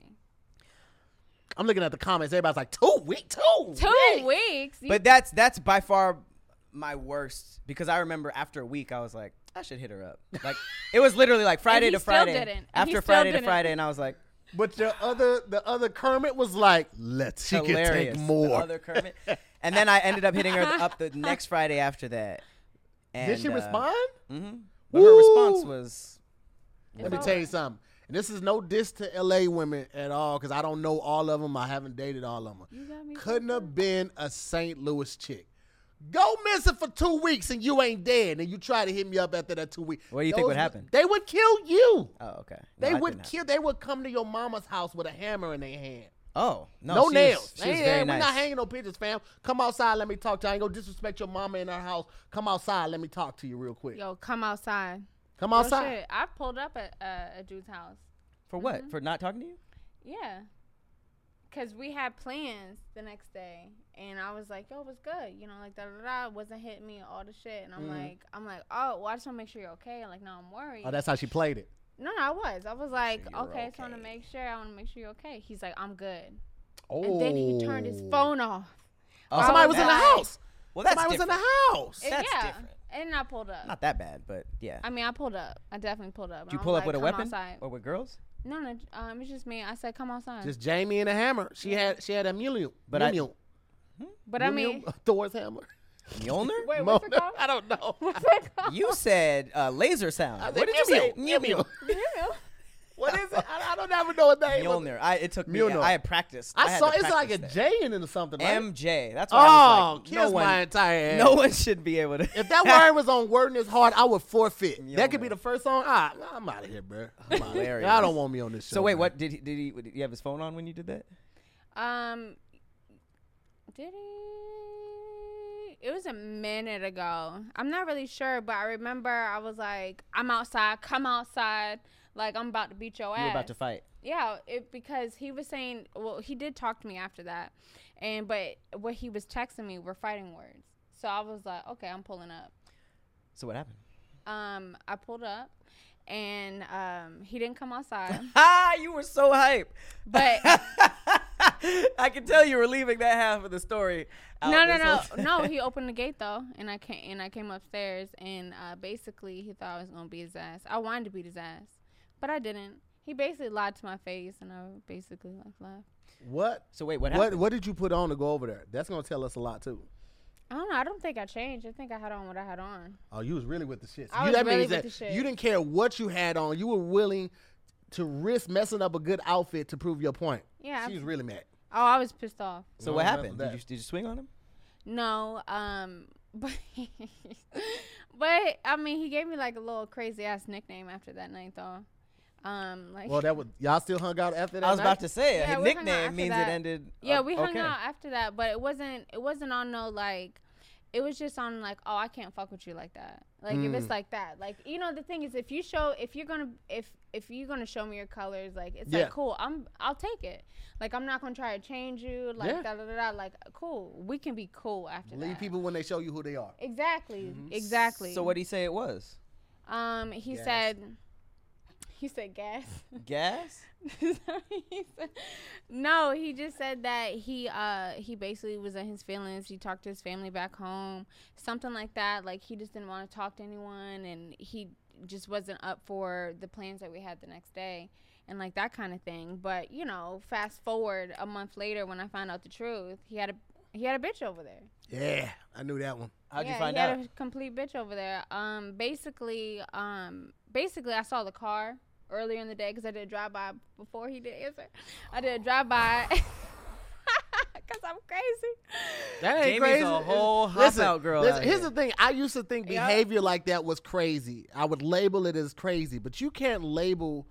G: I'm looking at the comments. Everybody's like, two weeks, two,
E: Two
G: weeks.
E: weeks. You-
F: But that's that's by far my worst because I remember after a week I was like, I should hit her up. Like it was literally like Friday
E: he
F: to
E: still
F: Friday.
E: didn't. And he
F: After
E: still
F: Friday to
E: didn't.
F: Friday, and I was like,
G: But the other, the other Kermit was like, let's. She
F: hilarious.
G: can take
F: The
G: more.
F: other Kermit. And then I ended up hitting her up the next Friday after that. And,
G: Did she
F: uh,
G: respond?
F: Mm-hmm. But her response
G: Woo.
F: was,
G: Let me
E: It's
G: tell you
E: over.
G: something. And this is no diss to L A women at all, because I don't know all of them. I haven't dated all of them.
E: You got me
G: Couldn't
E: fucked
G: have
E: up.
G: been a Saint Louis chick. Go missing for two weeks and you ain't dead, and you try to hit me up after that two weeks.
F: What do you think
G: Those
F: would happen?
G: They would kill you.
F: oh, okay.
G: They
F: No, that
G: would
F: didn't
G: kill. They would come to your mama's house with a hammer in their hand.
F: happen. Oh, no.
G: No,
F: she
G: nails.
F: Was, she was
G: Hey,
F: very
G: hey,
F: nice.
G: We're not hanging no pictures, fam. Come outside. Let me talk to you. I ain't gonna disrespect your mama in her house. Come outside. Let me talk to you real quick.
E: Yo, come outside.
G: Come
E: Real
G: outside.
E: shit. I pulled up at uh, a dude's house.
F: For what? For not talking to you?
E: Yeah. Because we had plans the next day. And I was like, yo, what's good? You know, like, da da da. Wasn't hitting me, all the shit. And I'm
G: Mhm.
E: like, I'm like, oh, well, I just want to make sure you're okay. And like, no, I'm worried.
G: Oh, that's how she played it.
E: no, no, I was. I was like,
F: you're
E: okay, I just want to
F: okay.
E: make sure. I want to make sure you're okay. He's like, I'm good.
G: Oh.
E: And then he turned his phone off.
F: Oh,
G: Somebody was in the
E: like-
G: house.
F: Well, that's
G: Somebody was in
F: different.
G: the house.
E: And
F: That's
E: yeah.
F: different.
E: And I pulled up.
F: Not that bad, but yeah.
E: I mean, I pulled up. I definitely pulled up.
F: Did you
E: And I
F: pull
E: was
F: up with a
E: like, come
F: weapon?
E: outside.
F: Or with girls?
E: No, no, um, it's just me. I said, come outside.
G: Just Jamie and a hammer. She had she had a Mjolnir.
F: But I-
G: Mjolnir.
E: but I mean,
G: Mjolnir? Thor's hammer.
F: Mjolnir?
E: wait, what's it
G: Mona-
E: called?
G: I don't know.
E: What's it called?
F: You said uh, laser sound.
G: I
F: What
G: said
F: did you say?
G: Mjolnir.
F: Mjolnir.
G: What is it? I, I don't ever know what that is.
F: Mjolnir. I, it took me.
G: Mjolnir.
F: I had practiced.
G: I,
F: had
G: saw
F: to
G: it's like a
F: practice that.
G: J in it or something, right?
F: M J. That's why I was
G: Oh,
F: like,
G: kiss
F: no one,
G: my entire ass.
F: no one should be able to.
G: If that word was on word in his heart, I would forfeit. That could be
F: Mjolnir.
G: the first song. Ah, I'm out of here, bro. I'm outta here.
F: Hilarious.
G: I don't want me on this show.
F: So wait,
G: man.
F: what did he? Did he? Did he have his phone on when you did that?
E: Um, did he? It was a minute ago. I'm not really sure, but I remember I was like, I'm outside. Come outside. Like, I'm about to beat your ass.
F: You were about to fight.
E: Yeah, it, because he was saying, well, he did talk to me after that, and but what he was texting me were fighting words. So I was like, okay, I'm pulling up.
F: So what happened?
E: Um, I pulled up, and um, he didn't come outside,
F: Ah, you were so hype.
E: but
F: I can tell you were leaving that half of the story. out
E: no, no,
F: this
E: no,
F: whole-
E: no. He opened the gate though, and I came and I came upstairs, and uh, basically he thought I was gonna beat his ass. I wanted to beat his ass, but I didn't. He basically lied to my face, and I basically like laughed.
G: What?
F: So wait, what
G: What
F: happened?
G: What did you put on to go over there? That's gonna tell us a lot too.
E: I don't know. I don't think I changed. I think I had on what I had on.
G: Oh, you was really with the shit. So
E: I
G: you,
E: was
G: that
E: really
G: means
E: with
G: that
E: the shit.
G: you didn't care what you had on. You were willing to risk messing up a good outfit to prove your point.
E: Yeah.
G: She was really mad.
E: Oh, I was pissed off.
F: So
G: No,
F: what
G: that's
F: happened?
G: that.
F: Did you did you swing on him?
E: No, um, but but I mean, he gave me like a little crazy ass nickname after that night, though. Um, like
G: Well, that was y'all still hung out after that.
F: I was
G: night?
F: about to say
E: Yeah,
F: a
E: we hung out
F: nickname
E: after
F: means
E: that.
F: it ended.
E: yeah,
F: uh,
E: we hung
F: okay.
E: out after that, but it wasn't it wasn't on no like. It was just on like, oh, I can't fuck with you like that. Like if it's
G: Mm.
E: like that, like you know, the thing is, if you show, if you're gonna, if if you're gonna show me your colors, like it's
G: Yeah.
E: like cool. I'm, I'll take it. Like I'm not gonna try to change you. Like
G: Yeah.
E: da da da da. Like cool, we can be cool after
G: Leave
E: that.
G: people when they show you who they are.
E: Exactly, exactly.
F: So what did he say it was?
E: Um, he
G: Gas.
E: said, he said gas.
F: Gas?
E: He said- no, he just said that he uh he basically was in his feelings. He talked to his family back home, something like that. Like he just didn't want to talk to anyone, and he just wasn't up for the plans that we had the next day, and like that kind of thing. But you know, fast forward a month later, when I found out the truth, he had a he had a bitch over there.
G: Yeah, I knew that one.
F: How'd
E: yeah,
F: you find
E: he
F: out?
E: had a complete bitch over there. Um, basically, um, basically, I saw the car earlier in the day because I did a drive by before he did answer. I did a drive by because I'm crazy.
G: That ain't
F: Jamie's
G: crazy.
F: a whole hop
G: Listen,
F: out girl
G: listen,
F: out
G: here's
F: here.
G: the thing. I used to think
E: Yeah.
G: behavior like that was crazy. I would label it as crazy, but you can't label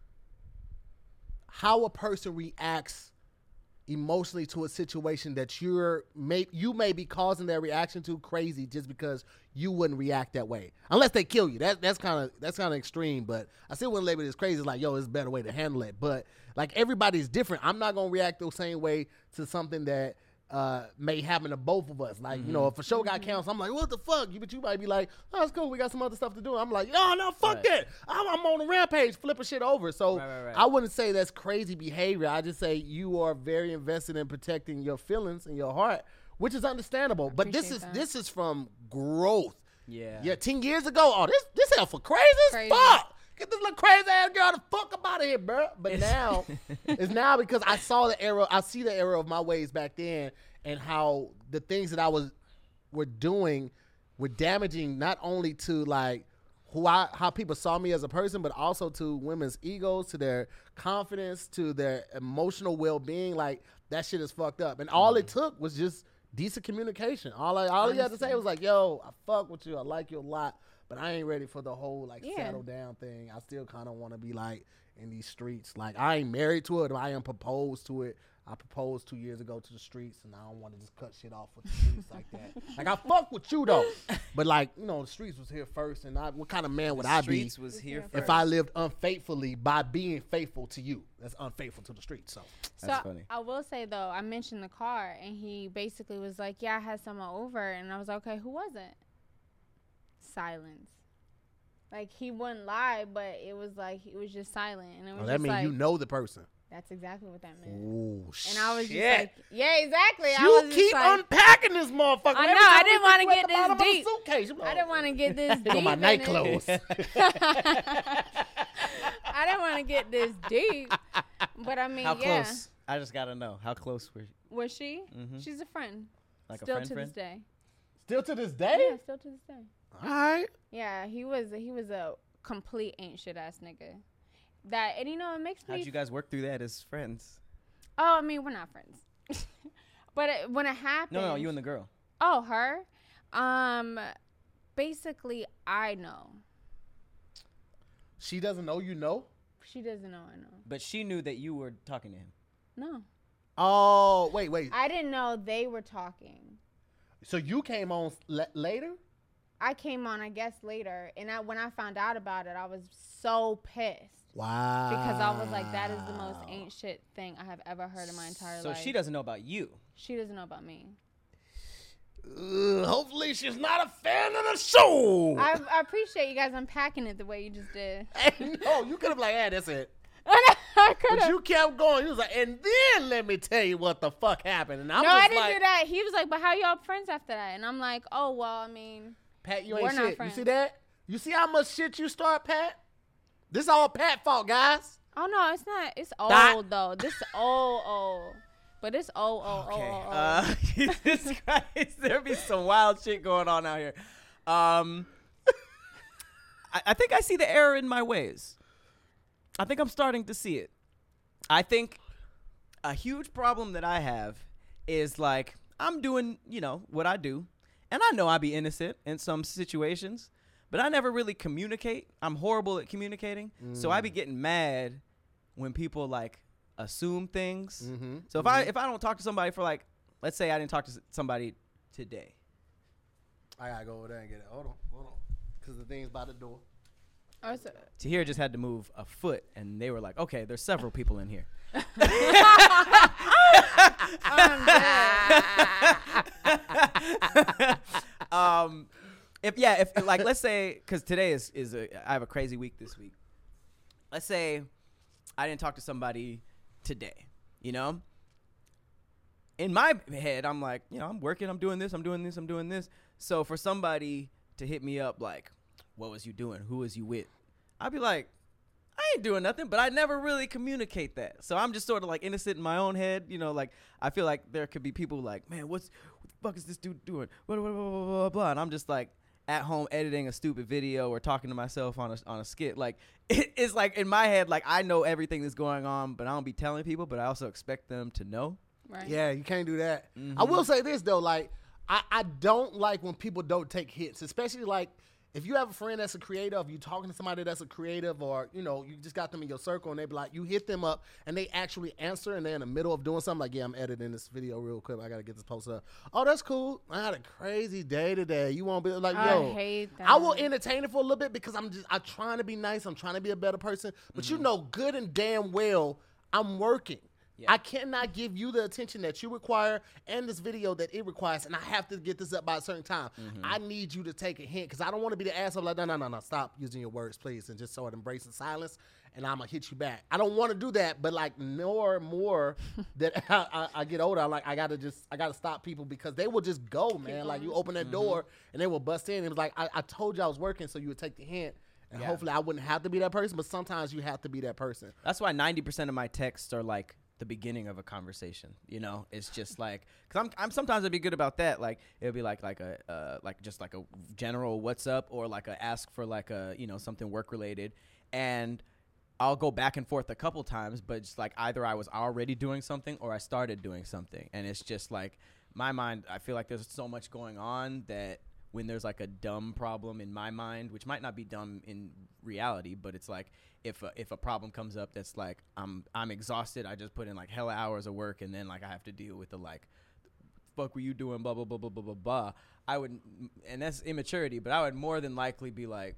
G: how a person reacts emotionally to a situation that you're may you may be causing their reaction to crazy just because you wouldn't react that way unless they kill you. That that's kind of that's kind of extreme, but I still wouldn't label it as crazy. It's like, yo, it's a better way to handle it. But like everybody's different. I'm not gonna react the same way to something that uh, may happen to both of us. Like, mm-hmm. you know, if a show got canceled, I'm like, what the fuck? You, but you might be like, oh, it's cool. We got some other stuff to do. I'm like, no, no, fuck right. that. I'm, I'm on a rampage, flipping shit over. So right, right, right. I wouldn't say that's crazy behavior. I just say you are very invested in protecting your feelings and your heart, which is understandable. But this is that. this is from growth. Yeah. Yeah. Ten years ago, oh, this this hell for crazy, crazy. as fuck. Get this little crazy ass girl the fuck up out of here, bro. But now, it's now because I saw the error. I see the error of my ways back then, and how the things that I was were doing were damaging not only to like who I how people saw me as a person, but also to women's egos, to their confidence, to their emotional well being. Like that shit is fucked up. And all mm. it took was just decent communication. All I all you had to say was like, "Yo, I fuck with you. I like you a lot." But I ain't ready for the whole, like, yeah. settle down thing. I still kind of want to be, like, in these streets. Like, I ain't married to it. But I am proposed to it. I proposed two years ago to the streets, and I don't want to just cut shit off with the streets like that. Like, I fuck with you, though. But, like, you know, the streets was here first, and I, what kind of man would
F: the
G: I be
F: streets was here
G: if
F: first.
G: I lived unfaithfully by being faithful to you? That's unfaithful to the streets, so.
E: That's so funny. I will say, though, I mentioned the car, and he basically was like, yeah, I had someone over, and I was like, okay, who was it? Silence. Like, he wouldn't lie, but it was like, it was just silent. And it was
G: oh, that
E: just
G: means
E: like,
G: you know the person.
E: That's exactly what that meant.
G: Oh,
E: and I was
G: shit.
E: just like, yeah, exactly.
G: You
E: I was
G: keep
E: just like,
G: unpacking this motherfucker.
E: I
G: Every
E: know. I
G: time
E: didn't
G: we
E: want to
G: think
E: get
G: at the bottom
E: this
G: of the
E: deep.
G: suitcase, like,
E: I didn't want to get this deep.
G: on my night clothes.
E: I didn't want to get this deep. But, I mean,
F: How
E: yeah.
F: close? I just got to know. How close were you?
E: Was she?
F: Mm-hmm.
E: She's a friend.
F: Like
E: still
F: a friend
E: to
F: friend?
E: this day.
G: Still to this day?
E: Yeah, still to this day.
G: All right.
E: Yeah, he was he was a complete ain't shit ass nigga. That, and you know, it makes me.
F: How'd you guys work through that as friends?
E: Oh, I mean, we're not friends. But it, when it happened.
F: No, no, you and the girl.
E: Oh, her? Um, basically, I know.
G: She doesn't know you know?
E: She doesn't know I know.
F: But she knew that you were talking to him.
E: No.
G: Oh, wait, wait.
E: I didn't know they were talking.
G: So you came on l- later?
E: I came on, I guess, later. And I, when I found out about it, I was so pissed.
G: Wow.
E: Because I was like, that is the most ain't shit thing I have ever heard in my entire
F: so
E: life.
F: So she doesn't know about you.
E: She doesn't know about me.
G: Uh, hopefully she's not a fan of the show.
E: I, I appreciate you guys unpacking it the way you just did.
G: Hey, no, you could have like, yeah, that's it.
E: I
G: but you kept going. He was like, and then let me tell you what the fuck happened. And I'm
E: no,
G: just
E: I didn't
G: like,
E: do that. He was like, but how y'all friends after that? And I'm like, oh, well, I mean,
G: Pat, you
E: we're
G: ain't
E: not
G: shit.
E: friends.
G: You see that? You see how much shit you start, Pat? This all Pat fault, guys.
E: Oh, no, it's not. It's old,
G: Dot.
E: though. This old, old. But it's old, old,
F: okay.
E: old, old.
F: Uh, Jesus Christ. There be some wild shit going on out here. Um, I, I think I see the error in my ways. I think I'm starting to see it. I think a huge problem that I have is, like, I'm doing, you know, what I do. And I know I be innocent in some situations. But I never really communicate. I'm horrible at communicating. Mm. So I be getting mad when people, like, assume things. Mm-hmm. So if mm-hmm. I if I don't talk to somebody for, like, let's say I didn't talk to somebody today.
G: I got to go over there and get it. Hold on. Hold on. Because the thing's by the door.
E: Oh, so
F: Tahir just had to move a foot, and they were like, okay, there's several people in here. um, if yeah, if like let's say, because today is is a, I have a crazy week this week. Let's say I didn't talk to somebody today, you know. In my head, I'm like, you know, I'm working, I'm doing this, I'm doing this, I'm doing this. So for somebody to hit me up like, what was you doing? Who was you with? I'd be like, I ain't doing nothing, but I never really communicate that. So I'm just sort of like innocent in my own head. You know, like I feel like there could be people like, man, what's, what the fuck is this dude doing? Blah, blah, blah, blah, blah, blah. And I'm just like at home editing a stupid video or talking to myself on a, on a skit. Like it, it's like in my head, like I know everything that's going on, but I don't be telling people, but I also expect them to know.
E: right.
G: Yeah, you can't do that.
F: Mm-hmm.
G: I will say this, though. Like, I, I don't like when people don't take hits, especially like if you have a friend that's a creative, you talking to somebody that's a creative, or, you know, you just got them in your circle and they be like, you hit them up and they actually answer and they're in the middle of doing something like, yeah, I'm editing this video real quick. I got to get this posted up. Oh, that's cool. I had a crazy day today. You won't be like, yo,
E: I hate that.
G: I will entertain it for a little bit because I'm just, I'm trying to be nice. I'm trying to be a better person. But mm-hmm. you know good and damn well I'm working.
F: Yeah.
G: I cannot give you the attention that you require and this video that it requires, and I have to get this up by a certain time.
F: Mm-hmm.
G: I need you to take a hint because I don't want to be the asshole like, no, no, no, no, stop using your words, please, and just sort of embrace the silence, and I'm going to hit you back. I don't want to do that, but like more and more that I, I, I get older, I'm like, I got to just, I got to stop people because they will just go, man. Like you open that
F: Mm-hmm.
G: door and they will bust in. It was like, I, I told you I was working so you would take the hint. And
F: Yeah.
G: hopefully I wouldn't have to be that person, but sometimes you have to be that person.
F: That's why ninety percent of my texts are like the beginning of a conversation. You know, it's just like, cause I'm, I'm sometimes I'd be good about that. Like it'll be like, like a, uh, like just like a general what's up or like a ask for like a, you know, something work related. And I'll go back and forth a couple times, but it's like either I was already doing something or I started doing something. And it's just like my mind, I feel like there's so much going on that when there's like a dumb problem in my mind, which might not be dumb in reality, but it's like if a, if a problem comes up that's like I'm I'm exhausted, I just put in like hella hours of work, and then like I have to deal with the like, fuck were you doing, blah blah blah blah blah blah blah. I would, and that's immaturity, but I would more than likely be like,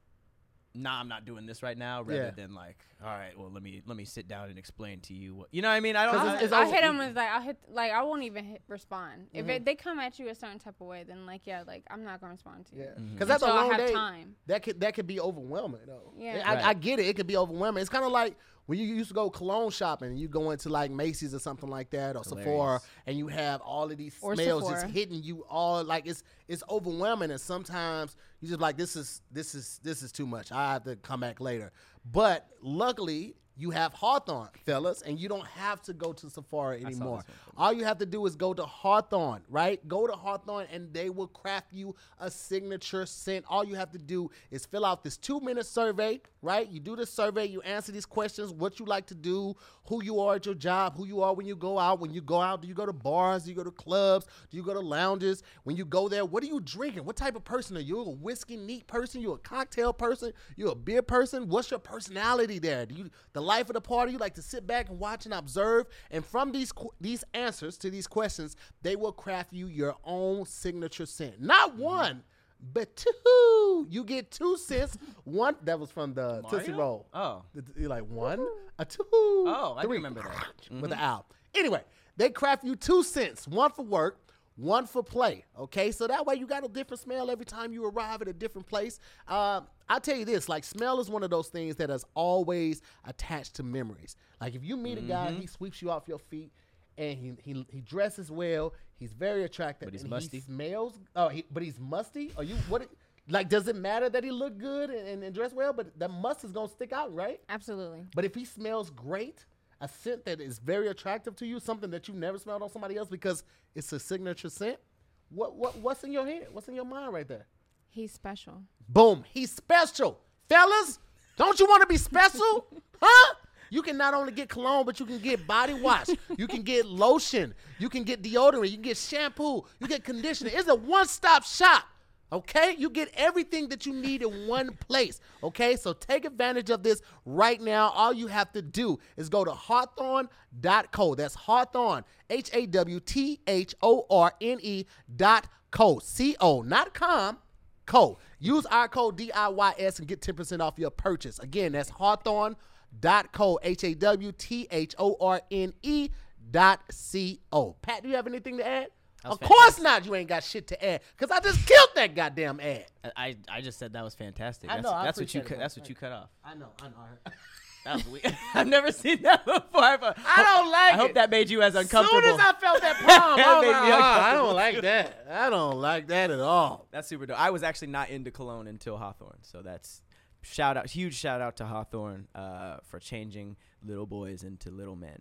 F: nah, I'm not doing this right now, rather
G: Yeah.
F: than like, all right, well let me let me sit down and explain to you what, you know what I mean? I don't.
G: 'Cause
F: I,
G: it's- it's
E: I
G: also-
E: hit them as like I'll hit like I won't even hit respond if it, they come at you a certain type of way. Then like yeah, like I'm not gonna respond to you.
G: Yeah,
F: Mm-hmm.
G: because that's a
E: Until I
G: long
E: have
G: day.
E: time.
G: That could that could be overwhelming though.
E: Yeah.
G: I,
F: Right.
G: I get it. It could be overwhelming. It's kind of like when you used to go cologne shopping and you go into like Macy's or something like that or Sephora,
F: Hilarious.
G: and you have all of these
E: Or
G: smells
E: Sephora.
G: just hitting you all like it's it's overwhelming, and sometimes you just like this is this is this is too much. I have to come back later. But luckily you have Hawthorne, fellas, and you don't have to go to Sephora
F: saw
G: anymore.
F: this one.
G: All you have to do is go to Hawthorne, right? Go to Hawthorne and they will craft you a signature scent. All you have to do is fill out this two-minute survey, right? You do this survey, you answer these questions, what you like to do, who you are at your job, who you are when you go out. When you go out, do you go to bars? Do you go to clubs? Do you go to lounges? When you go there, what are you drinking? What type of person are you? A whiskey neat person? You a cocktail person? You a beer person? What's your personality there? Do you the life of the party? You like to sit back and watch and observe? And from these qu- these answers to these questions, they will craft you your own signature scent. Not one, but two. You get two scents. One that was from the Tootsie
F: Mario?
G: Roll.
F: Oh.
G: You're like one, a two.
F: Oh, I do
G: three.
F: remember that.
G: With the owl. Anyway, they craft you two scents, one for work, one for play. Okay, so that way you got a different smell every time you arrive at a different place. Uh, I'll tell you this: like smell is one of those things that is always attached to memories. Like if you meet a guy, he sweeps you off your feet, and he he, he dresses well. He's very attractive,
F: But he's
G: and
F: musty.
G: He smells. Oh, he, but he's musty. Are you what? Like, does it matter that he look good and, and, and dress well? But that must is gonna stick out, right?
E: Absolutely.
G: But if he smells great, a scent that is very attractive to you, something that you've never smelled on somebody else because it's a signature scent, what what what's in your head? What's in your mind right there?
E: He's special.
G: Boom, he's special. Fellas, don't you want to be special? Huh? You can not only get cologne, but you can get body wash. You can get lotion. You can get deodorant. You can get shampoo. You get conditioner. It's a one-stop shop. Okay, you get everything that you need in one place. Okay, so take advantage of this right now. All you have to do is go to hawthorne dot co. That's Hawthorne, H A W T H O R N E dot co. C O, not com, co. Use our code D I Y S and get ten percent off your purchase. Again, that's hawthorne dot co, H A W T H O R N E dot C O. Pat, do you have anything to add?
F: That was
G: Of course
F: fantastic.
G: not. You ain't got shit to add because I just killed that goddamn ad.
F: I I just said that was fantastic.
G: I
F: That's,
G: know, I
F: that's what you
G: appreciate it,
F: cut.
G: man.
F: That's what you cut off.
G: I know, I know.
F: That was weird. I've never seen that before. I,
G: I don't like
F: I hope
G: it.
F: that made you as
G: As
F: uncomfortable.
G: soon as I felt that palm, I was
F: Made
G: like,
F: me
G: "Ah, I
F: uncomfortable.
G: don't like that. I don't like that at all.
F: That's super dope. I was actually not into cologne until Hawthorne, so that's shout out, huge shout out to Hawthorne uh, for changing little boys into little men.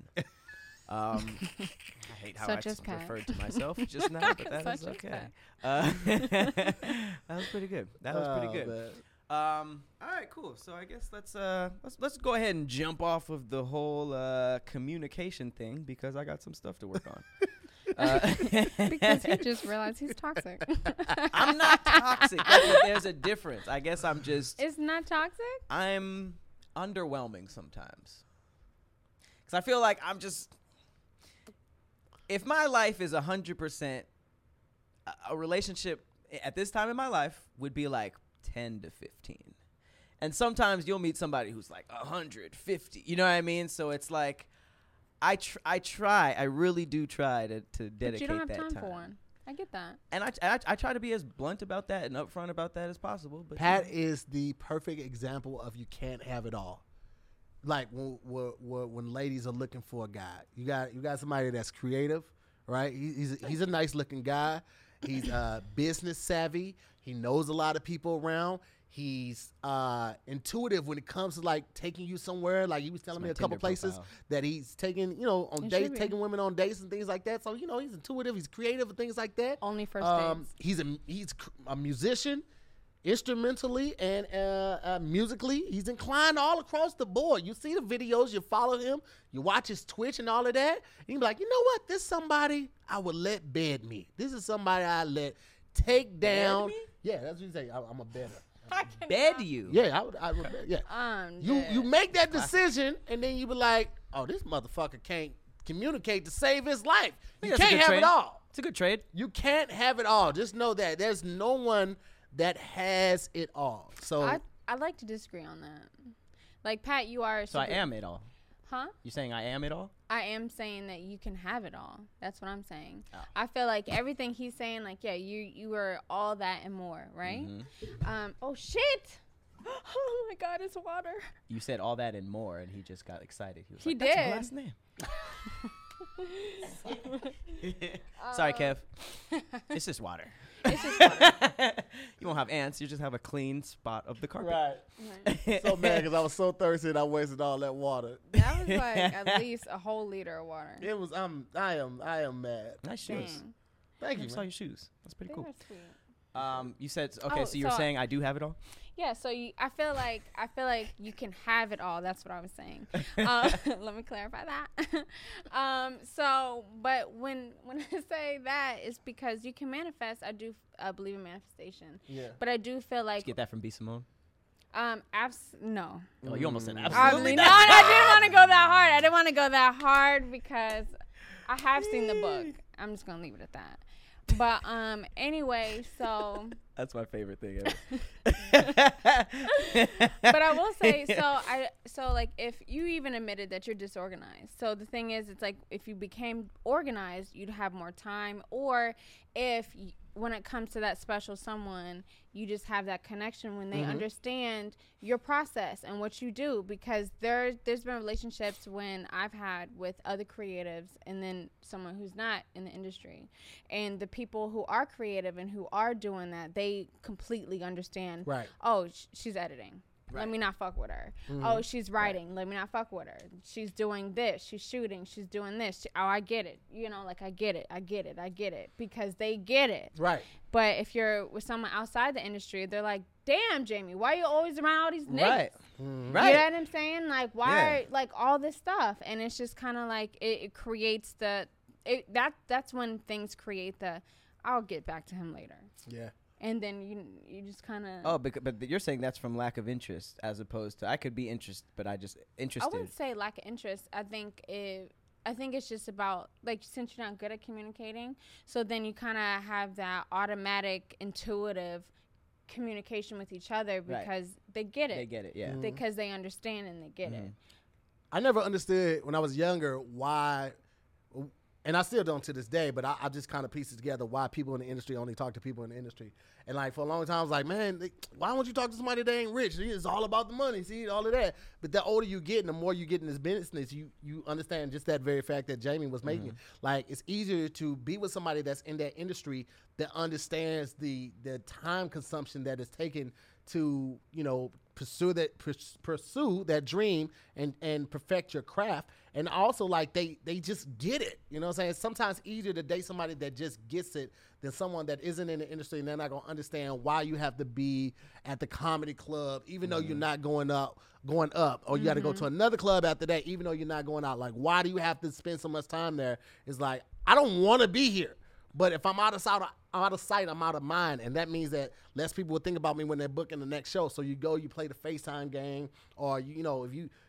F: Um, I hate how
E: Such
F: I
E: as Pat.
F: referred to myself just now, but that is
E: Such as
F: okay. Uh, that was pretty good. That was
G: Oh,
F: pretty good.
G: man.
F: Um, all right, cool. So I guess let's uh let's let's go ahead and jump off of the whole uh communication thing because I got some stuff to work on. uh,
E: Because he just realized he's toxic.
F: I'm not toxic. There's a, there's a difference. I guess I'm just
E: It's not toxic?
F: I'm underwhelming sometimes. Cuz I feel like I'm just if my life is one hundred percent a, a relationship at this time in my life would be like ten to fifteen. And sometimes you'll meet somebody who's like one hundred fifty. You know what I mean? So it's like I tr- I try. I really do try to to dedicate
E: But you don't have
F: that
E: time,
F: time.
E: for one. I get that.
F: And I, and I I try to be as blunt about that and upfront about that as possible. But
G: Pat
F: you know.
G: is the perfect example of you can't have it all. Like when, when, when ladies are looking for a guy, you got you got somebody that's creative, right? He, he's a, he's a nice looking guy. He's uh, business savvy. He knows a lot of people around. He's uh, intuitive when it comes to like taking you somewhere. Like he was telling
F: That's
G: me
F: my
G: a couple
F: Tinder
G: places
F: profile.
G: that he's taking, you know, on
E: It
G: dates,
E: should be.
G: taking women on dates and things like that. So you know, he's intuitive. He's creative and things like that.
E: Only first
G: Um,
E: dates.
G: he's a he's cr- a musician, instrumentally and uh, uh, musically. He's inclined all across the board. You see the videos, you follow him, you watch his Twitch and all of that. And you be like, you know what? This is somebody I would let bed me. This is somebody I let take down.
F: me?
G: Yeah, that's what you say. I, I'm a bedder.
E: I cannot.
F: bed you.
G: Yeah, I would. I would yeah.
E: Um,
G: You
E: dead.
G: you make that decision and then you be like, oh, this motherfucker can't communicate to save his life.
F: I think
G: You
F: that's a
G: can't
F: good
G: have
F: trade.
G: it all.
F: It's a good trade.
G: You can't have it all. Just know that there's no one that has it all. So
E: I I like to disagree on that. Like Pat, you are.
F: So I
E: super-
F: am it all.
E: Huh?
F: You saying I am it all?
E: I am saying that you can have it all. That's what I'm saying.
F: Oh.
E: I feel like everything he's saying, like, yeah, you you were all that and more, right?
F: Mm-hmm.
E: Um. Oh shit! Oh my God, it's water.
F: You said all that and more, and he just got excited. He was
E: He
F: like, "That's my
E: did.
F: last name." Sorry, Kev. It's just water.
E: It's just water.
F: You won't have ants. You just have a clean spot of the carpet.
G: right. So mad because I was so thirsty and I wasted all that water.
E: That was like at least a whole liter of water.
G: It was. I'm. I am. I am mad.
F: Nice shoes.
E: Dang.
G: Thank
F: I
G: you.
F: saw
G: Man.
F: your shoes. That's pretty
E: They
F: cool.
E: are sweet.
F: Um, you said okay.
E: Oh,
F: so you're
E: so-
F: saying I do have it all.
E: Yeah, so you, I feel like I feel like you can have it all. That's what I was saying. Uh, let me clarify that. um, so, but when when I say that, it's because you can manifest. I do uh, believe in manifestation.
G: Yeah.
E: But I do feel
F: Did
E: like
F: you get that from B Simone?
E: um, abs- no.
F: Oh, you almost said
E: Obviously,
F: absolutely
E: no,
F: not.
E: I didn't want to go that hard. I didn't want to go that hard because I have seen the book. I'm just gonna leave it at that. But um, anyway, so.
F: That's my favorite thing ever.
E: But I will say, so I, so like, if you even admitted that you're disorganized, so the thing is, it's like if you became organized, you'd have more time, or if y- when it comes to that special someone, you just have that connection when they
G: Mm-hmm.
E: understand your process and what you do, because there, there's been relationships when I've had with other creatives and then someone who's not in the industry, and the people who are creative and who are doing that, they completely understand.
G: Right.
E: Oh, sh- she's editing. Let
F: Right.
E: me not fuck with her.
G: Mm-hmm.
E: Oh, she's writing. Let me not fuck with her. She's doing this. She's shooting. She's doing this. She- oh, I get it. You know, like I get it. I get it. I get it. Because they get it.
G: Right.
E: But if you're with someone outside the industry, they're like, damn, Jamie, why you always around all these niggas?
F: Right.
G: Mm-hmm.
F: Right.
E: You know what I'm saying? Like, why,
F: Yeah.
E: like, all this stuff. And it's just kind of like, it, it creates the, it, that. that's when things create the, I'll get back to him later.
G: Yeah.
E: And then you you just kind of.
F: Oh, but, but you're saying that's from lack of interest, as opposed to I could be interested, but I just
E: I
F: interested.
E: wouldn't say lack of interest. I think it. I think it's just about, like, since you're not good at communicating, so then you kind of have that automatic, intuitive communication with each other
F: Right.
E: because they get it.
F: They get it, yeah.
E: Because they understand and they get it.
G: I never understood when I was younger why, and I still don't to this day, but I, I just kind of pieced it together why people in the industry only talk to people in the industry. And like for a long time, I was like, man, they, why won't you talk to somebody that ain't rich? See, it's all about the money, see, all of that. But the older you get and the more you get in this business, you you understand just that very fact that Jamie was making. Like it's easier to be with somebody that's in that industry that understands the the time consumption that is taken to, you know, pursue that pers- pursue that dream and and perfect your craft. And also like they they just get it, you know what I'm saying? It's sometimes easier to date somebody that just gets it than someone that isn't in the industry and they're not gonna understand why you have to be at the comedy club even though you're not going up going up or you got to go to another club after that even though you're not going out. Like why do you have to spend so much time there? It's like I don't want to be here. But if I'm out of sight, out of sight, I'm out of mind, and that means that less people will think about me when they're booking the next show. So you go, you play the FaceTime game, or you, you know, if you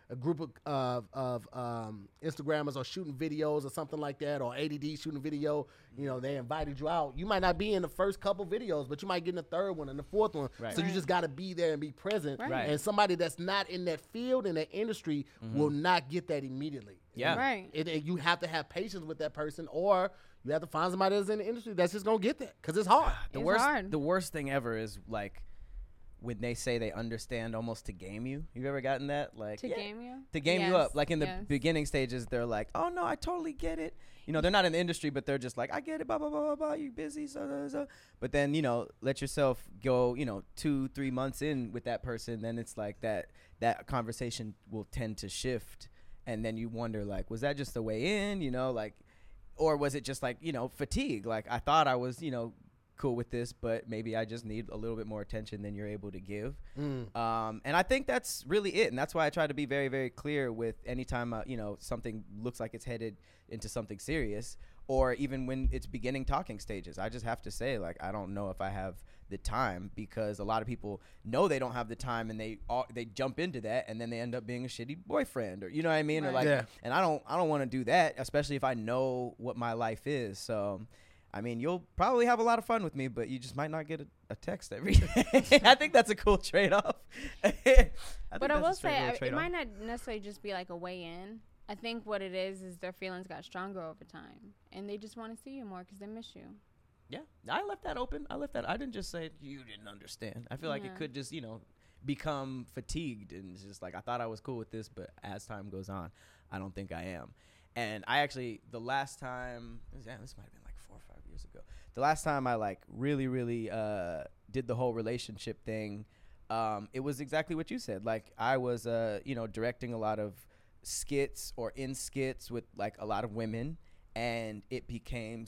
G: a group of of, of um, Instagrammers are shooting videos or something like that, or A D D shooting video. You know, they invited you out. You might not be in the first couple videos, but you might get in the third one and the fourth one.
F: Right.
G: So
E: Right.
G: you just got to be there and be present.
E: Right.
F: Right.
G: And somebody that's not in that field, in that industry,
F: Mm-hmm.
G: will not get that immediately.
F: Yeah.
E: Right.
G: It, it- you have to have patience with that person, or you have to find somebody that's in the industry that's just gonna get that, because it's hard.
F: The
E: It's
F: worst,
E: hard.
F: the worst thing ever is like when they say they understand almost to game you. You've ever gotten that? Like
E: To
F: yeah,
E: game you?
F: to game you
E: Yes,
F: up. Like in the
E: yes.
F: beginning stages, they're like, "Oh no, I totally get it." You know, they're not in the industry, but they're just like, "I get it." Blah blah blah blah blah. You busy? So, so, so. But then you know, let yourself go. You know, two three months in with that person, then it's like that that conversation will tend to shift, and then you wonder like, was that just the way in? You know, like, or was it just like you know fatigue? Like I thought I was you know cool with this, but maybe I just need a little bit more attention than you're able to give.
G: Mm.
F: Um, and I think that's really it. And that's why I try to be very, very clear with anytime, uh, you know, something looks like it's headed into something serious, or even when it's beginning talking stages. I just have to say, like, I don't know if I have the time, because a lot of people know they don't have the time, and they all, they jump into that, and then they end up being a shitty boyfriend, or you know what I mean? Or
E: Right.
F: like,
G: Yeah.
F: and I don't, I don't want to do that, especially if I know what my life is. So, I mean, you'll probably have a lot of fun with me, but you just might not get a, a text every day. I think that's a cool trade-off. I think
E: But I
F: that's a
E: will
F: straight
E: say,
F: little
E: I, it
F: trade-off.
E: might not necessarily just be like a way in. I think what it is is their feelings got stronger over time, and they just want to see you more because they miss you.
F: Yeah, I left that open. I left that. I didn't just say you didn't understand. I feel like
E: Yeah.
F: it could just, you know, become fatigued, and it's just like, I thought I was cool with this, but as time goes on, I don't think I am. And I actually, the last time, yeah, this might have been like four or five years ago. The last time I like really, really uh, did the whole relationship thing, um, it was exactly what you said. Like I was, uh, you know, directing a lot of skits or in skits with like a lot of women, and it became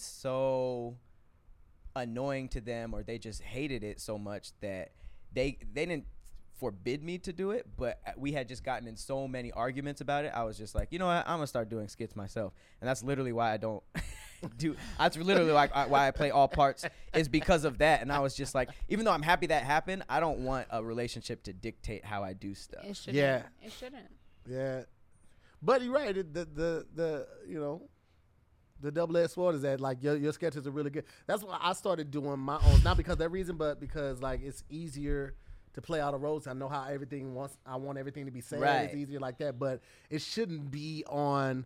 F: so annoying to them, or they just hated it so much that they they didn't forbid me to do it, but we had just gotten in so many arguments about it. I was just like, you know what, I'm gonna start doing skits myself, and that's literally why I don't do. That's literally like why I play all parts, is because of that. And I was just like, even though I'm happy that happened, I don't want a relationship to dictate how I do stuff.
E: It shouldn't.
G: Yeah.
E: It shouldn't.
G: Yeah, but you're right. it- The the the you know, the double-edged sword is that like your your sketches are really good. That's why I started doing my own, not because of that reason, but because like it's easier to play all the roles. I know how everything wants. I want everything to be said.
F: Right.
G: It's easier like that, but it shouldn't be on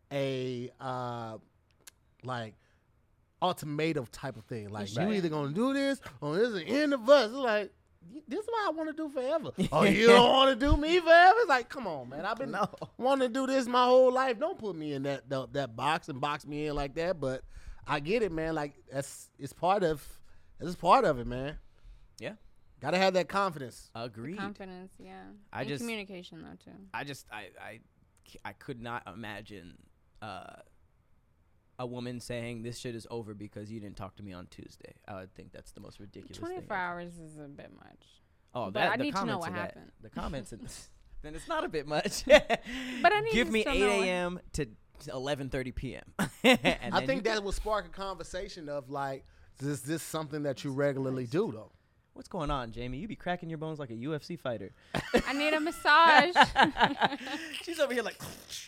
G: a uh like ultimatum type of thing. Like
E: Right.
G: you either gonna do this or this is the end of us. It's like, this is what I want to do forever. Oh, you don't want to do me forever? It's like, come on, man. I've been
F: No.
G: wanting to do this my whole life. Don't put me in that, that that box and box me in like that. But I get it, man. Like that's it's part of it's part of it, man.
F: Yeah,
G: Gotta have that confidence.
F: agreed.
E: Confidence, yeah.
F: I
E: and
F: just-
E: communication though too.
F: I just I I I could not imagine uh, a woman saying this shit is over because you didn't talk to me on Tuesday. I would think that's the most ridiculous thing.
E: twenty-four hours is a bit much.
F: Oh,
E: But
F: that
E: I
F: the
E: need to know
F: comments
E: what
F: of that-
E: happened.
F: The comments in then it's not a bit much.
E: But I need
F: give
E: to
F: me
E: still
F: eight
E: know what-
F: a.m. to eleven thirty p.m.
G: I think that will spark a conversation of like, is this something that you regularly do though?
F: What's going on, Jamie? You be cracking your bones like a U F C fighter.
E: I need a massage.
F: She's over here like,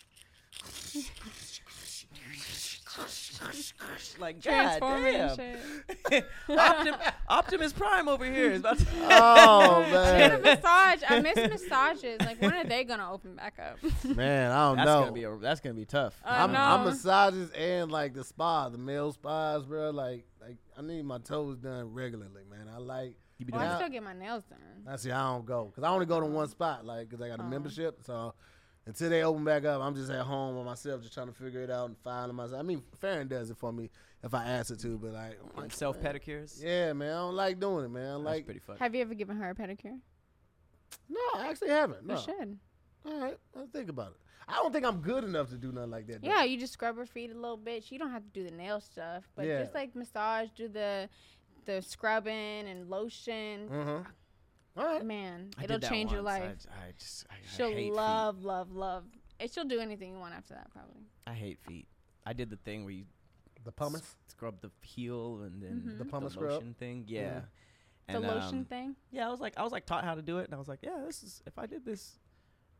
F: like God
E: Transforming and
F: damn.
E: shit.
F: Optim- Optimus Prime over here is about to.
G: Oh
E: I need a
G: man,
E: massage. I miss massages. Like when are they gonna open back up?
G: man, I don't
F: That's
G: know.
F: gonna be a, that's gonna be tough.
E: I
G: I'm,
E: know.
G: I'm massages and like the spa, the male spas, bro. Like, like I need my toes done regularly, man. I like.
F: You be
E: Well,
F: doing
E: I
G: Yeah.
E: still get my nails done.
G: I see. I don't go because I only go to one spot, like because I got a
E: Oh.
G: membership. So until they open back up, I'm just at home by myself, just trying to figure it out and find myself. I mean, Farron does it for me if I ask it to, but like, I'm like,
F: self
G: man.
F: pedicures.
G: Yeah, man, I don't like doing it, man. I
F: That's
G: like,
F: pretty fun.
E: Have you ever given her a pedicure?
G: no, I actually haven't. No.
E: You should.
G: All right, I'll think about it. I don't think I'm good enough to do nothing like that. though.
E: Yeah, you just scrub her feet a little bit. You don't have to do the nail stuff, but
G: Yeah.
E: just like massage, do the the scrubbing and lotion.
G: Uh-huh. All right.
E: Man,
F: I
E: it'll
F: did that
E: change your
F: once. I-
E: life.
F: I, just I, I hate
E: She'll
F: feet.
E: love, love, love. And she'll do anything you want after that, probably.
F: I hate feet. I did the thing where you
G: The pumice.
F: s- scrub the heel and then
E: Mhm.
G: The
F: the
G: pumice scrub?
F: lotion thing. Yeah.
G: Mhm.
E: The
F: And,
E: lotion
F: um,
E: thing.
F: Yeah, I was like, I was like taught how to do it, and I was like, yeah, this is if I did this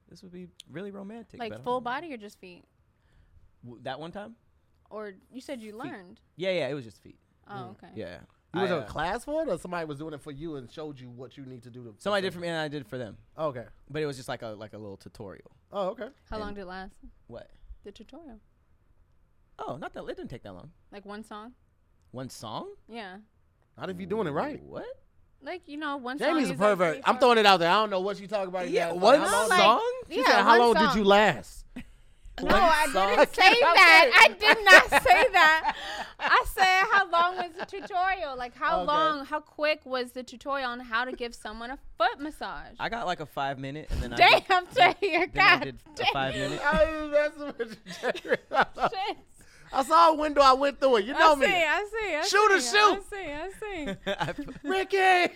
F: this would be really romantic.
E: Like
F: but I
E: full
F: don't know.
E: body or just feet?
F: W- that one time?
E: Or you said you learned?
F: Yeah, yeah, it was just feet.
E: Oh, okay.
F: Yeah.
G: You was
F: I,
G: in a
F: uh,
G: class for it, or somebody was doing it for you and showed you what you need to do to.
F: Somebody did for me and I did for them,
G: Oh, okay.
F: but it was just like a like a little tutorial.
G: Oh, okay.
E: How
F: And-
E: long did it last?
F: What?
E: The tutorial?
F: Oh, not that. It didn't take that long.
E: Like one song?
F: One song?
E: Yeah.
G: Not if you're doing it right.
F: What?
E: Like, you know, one
G: Jamie's
E: song
G: a
E: is like
G: pervert.
E: three,
G: I'm
E: four-
G: throwing it out there. I don't know what you talking about.
F: Yeah,
G: exactly.
F: one
G: How long-
E: like-
F: song?
G: She
E: Yeah,
G: said, "How
E: one
G: long did
E: song.
G: you last?"
E: No, I
G: song.
E: didn't say that. I did not say that. I said how long was the tutorial? Like how
G: Okay.
E: long, how quick was the tutorial on how to give someone a foot massage?
F: I got like a five minute, and then I
E: Damn,
F: did,
E: Taylor,
F: then I
E: God
F: did a
E: damn.
F: five minute.
G: I was messing with you, Jerry.
E: Shit.
G: I saw a window. I went through it. You know
E: I
G: me.
E: see, I see, I
G: Shoot or
E: see,
G: shoot.
E: I see, I see.
F: I put-
G: Ricky.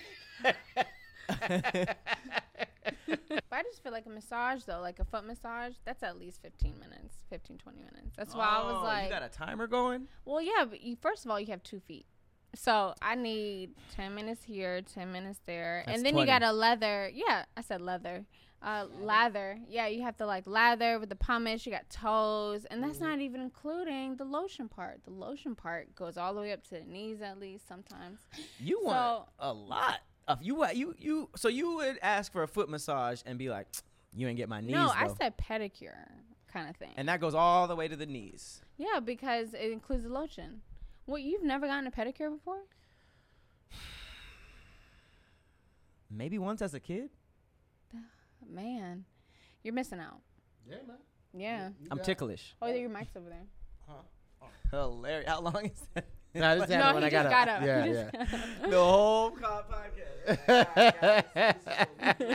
E: But I just feel like a massage though, like a foot massage, that's at least fifteen minutes, fifteen, twenty minutes. That's why I was
F: Oh,
E: like,
F: you got a timer going?
E: well, yeah, but you, first of all, you have two feet. So I need ten minutes here, ten minutes there.
F: That's
E: and then
F: twenty.
E: you got a leather. Yeah, I said leather. Uh, lather. Yeah, you have to like lather with the pumice. You got toes. And that's not even including the lotion part. The lotion part goes all the way up to the knees at least sometimes.
F: You
E: So-
F: want a lot of you. You you. So you would ask for a foot massage and be like, "You ain't get my knees."
E: no, I
F: though."
E: said pedicure kind of thing.
F: And that goes all the way to the knees.
E: Yeah, because it includes the lotion. What, you've never gotten a pedicure before?
F: Maybe once as a kid.
E: Man, you're missing out.
G: Yeah, man.
E: Yeah.
F: I'm ticklish.
E: Oh, your mic's over there.
F: Hilarious. How long is that?
G: Nah, this
E: No,
G: happened when
E: he
G: I
E: just
G: got
E: got
G: up.
E: up.
G: Yeah,
E: He
G: yeah.
E: just
F: The whole co- podcast.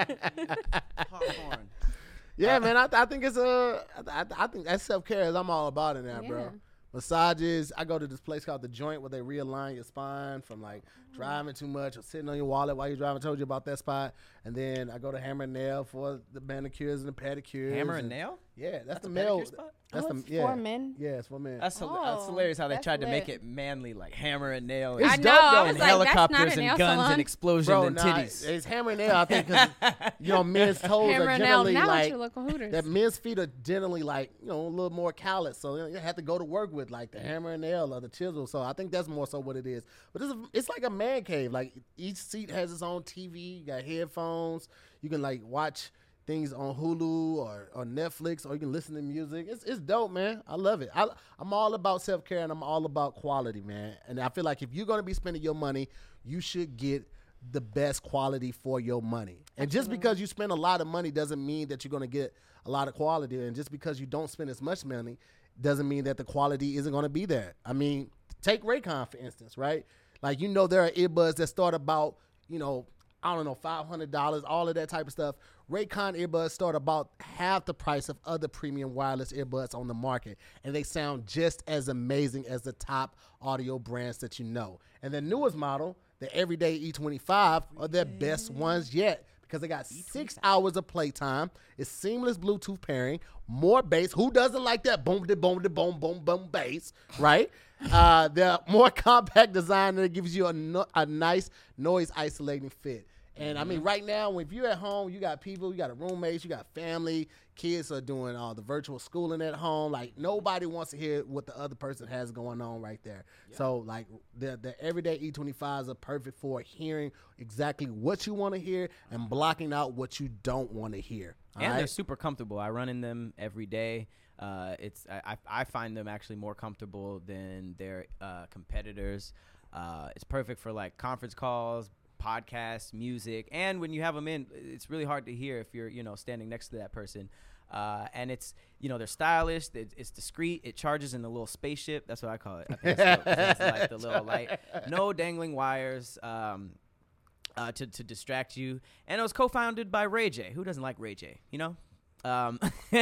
F: Popcorn.
G: Yeah, man. I, I think it's a. I, I think that self care is. I'm all about it now,
E: Yeah.
G: bro. Massages. I go to this place called The Joint where they realign your spine from like driving too much or sitting on your wallet while you're driving. I told you about that spot. And then I go to Hammer and Nail for the manicures and the pedicures.
F: Hammer and nail?
G: Yeah, that's,
F: That's
G: the
F: a
G: male.
F: pedicure spot?
G: That's
E: Oh,
G: the
E: it's
G: yeah.
E: for men?
G: Yeah, it's for men.
F: That's, hila-
E: Oh,
F: that's hilarious how they
E: that's
F: tried to make
E: lit.
F: it manly, like hammer and nail.
G: It's
E: I
F: and,
E: know.
G: dope,
E: I
G: though.
E: was
F: and
E: like, that's
F: helicopters
E: not a
F: and
E: nail
F: guns
E: salon.
F: and explosions
G: Bro,
F: and
G: nah,
F: titties.
G: it's Hammer and Nail. I think 'cause, you know men's toes
E: Hammer
G: are
E: and nail.
G: generally
E: Now
G: like
E: you local Hooters.
G: that men's feet are generally like, you know, a little more callous. So you, know, you have to go to work with like the hammer and nail or the chisel. So I think that's more so what it is. But it's, it's like a man cave. Like each seat has its own T V. You got headphones. You can like watch things on Hulu or, or Netflix, or you can listen to music. It's it's dope, man. I love it. I, I'm all about self-care and I'm all about quality, man. And I feel like if you're going to be spending your money, you should get the best quality for your money. And just because you spend a lot of money doesn't mean that you're going to get a lot of quality. And just because you don't spend as much money doesn't mean that the quality isn't going to be there. I mean, take Raycon, for instance, right? Like, you know, there are earbuds that start about, you know, I don't know, five hundred dollars, all of that type of stuff. Raycon earbuds start about half the price of other premium wireless earbuds on the market, and they sound just as amazing as the top audio brands that you know. And the newest model, the Everyday E twenty-five, are their best ones yet because they got six hours of playtime. It's seamless Bluetooth pairing, more bass. Who doesn't like that boom, de boom, de boom, boom, boom bass, right? Uh, they're more compact design that gives you a, no, a nice noise isolating fit. And I mean, right now, if you're at home, you got people, you got roommates, you got family, kids are doing all the virtual schooling at home. Like, nobody wants to hear what the other person has going on right there. Yeah. So, like, the the Everyday E twenty-fives are perfect for hearing exactly what you want to hear and blocking out what you don't want to hear.
F: And
G: all
F: they're
G: right?
F: super comfortable. I run in them every day. Uh, it's I, I I find them actually more comfortable than their uh, competitors. Uh, it's perfect for like conference calls, podcasts, music, and when you have them in, it's really hard to hear if you're you know standing next to that person. Uh, and it's you know they're stylish. It's, it's discreet. It charges in a little spaceship. That's what I call it. I think it's, the, it's like the little light. No dangling wires. Um, Uh, to, to distract you. And it was co-founded by Ray J. Who doesn't like Ray J, you know? Um,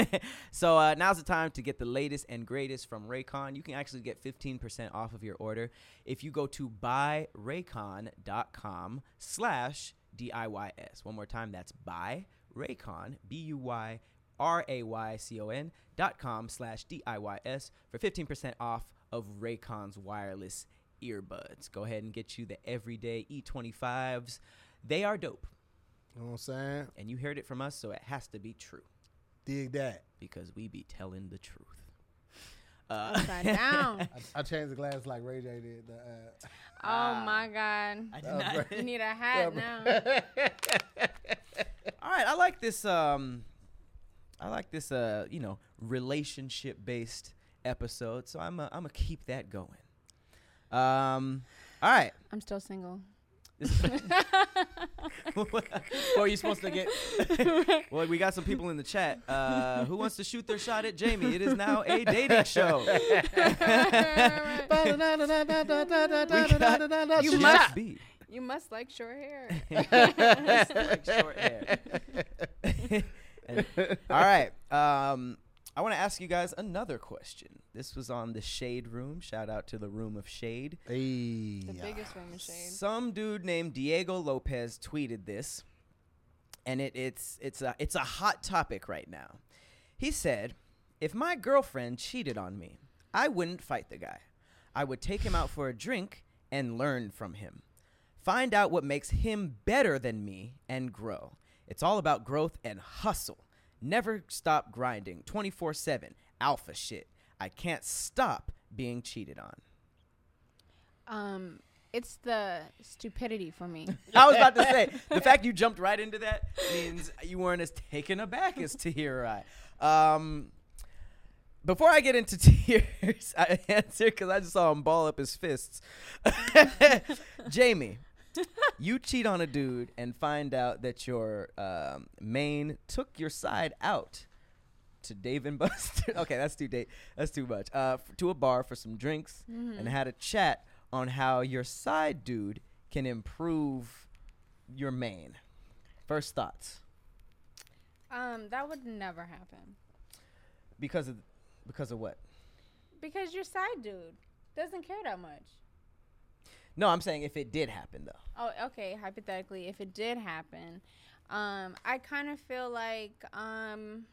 F: so uh, now's the time to get the latest and greatest from Raycon. You can actually get fifteen percent off of your order if you go to buyraycon.com slash D-I-Y-S. One more time, that's buyraycon, B U Y R A Y C O N dot com slash D I Y S for fifteen percent off of Raycon's wireless earbuds. Go ahead and get you the Everyday E twenty-fives. They are dope.
G: You know what I'm saying?
F: And you heard it from us, so it has to be true.
G: Dig that.
F: because we be telling the truth. Uh,
E: Upside down.
G: I, I changed the glass like Ray J did. The, uh,
E: Oh my God.
F: I did
G: Oh,
F: not.
G: bro.
E: You need a hat now.
F: All right, I like this. Um, I like this. Uh, you know, relationship based episode. So I'm. Uh, I'm gonna keep that going. Um. All right.
E: I'm still single.
F: What are you supposed to get? Well, we got some people in the chat. Uh, who wants to shoot their shot at Jamie? It is now a dating show. you
E: You
F: must
E: must-
F: be.
E: You must like short hair.
F: Like short hair. And- all right. Um, I want to ask you guys another question. This was on the Shade Room. Shout out to the Room of Shade.
G: Hey.
E: The biggest room of shade.
F: Some dude named Diego Lopez tweeted this, and it, it's it's a it's a hot topic right now. He said, "If my girlfriend cheated on me, I wouldn't fight the guy. I would take him out for a drink and learn from him. Find out what makes him better than me and grow. It's all about growth and hustle. Never stop grinding. twenty-four seven alpha shit. I can't stop being cheated on."
E: Um, it's the stupidity for me.
F: I was about to say, the fact you jumped right into that means you weren't as taken aback as Tahir or I. Um, before I get into Tahir's answer, because I just saw him ball up his fists. Jamie, you cheat on a dude and find out that your um, main took your side out to Dave and Buster. Okay, that's too date. That's too much. Uh, f- to a bar for some drinks
E: Mm-hmm.
F: and had a chat on how your side dude can improve your main. First thoughts,
E: Um, that would never happen
F: because of because of what?
E: because your side dude doesn't care that much.
F: No, I'm saying if it did happen though.
E: Oh, okay. Hypothetically, if it did happen, um, I kind of feel like um,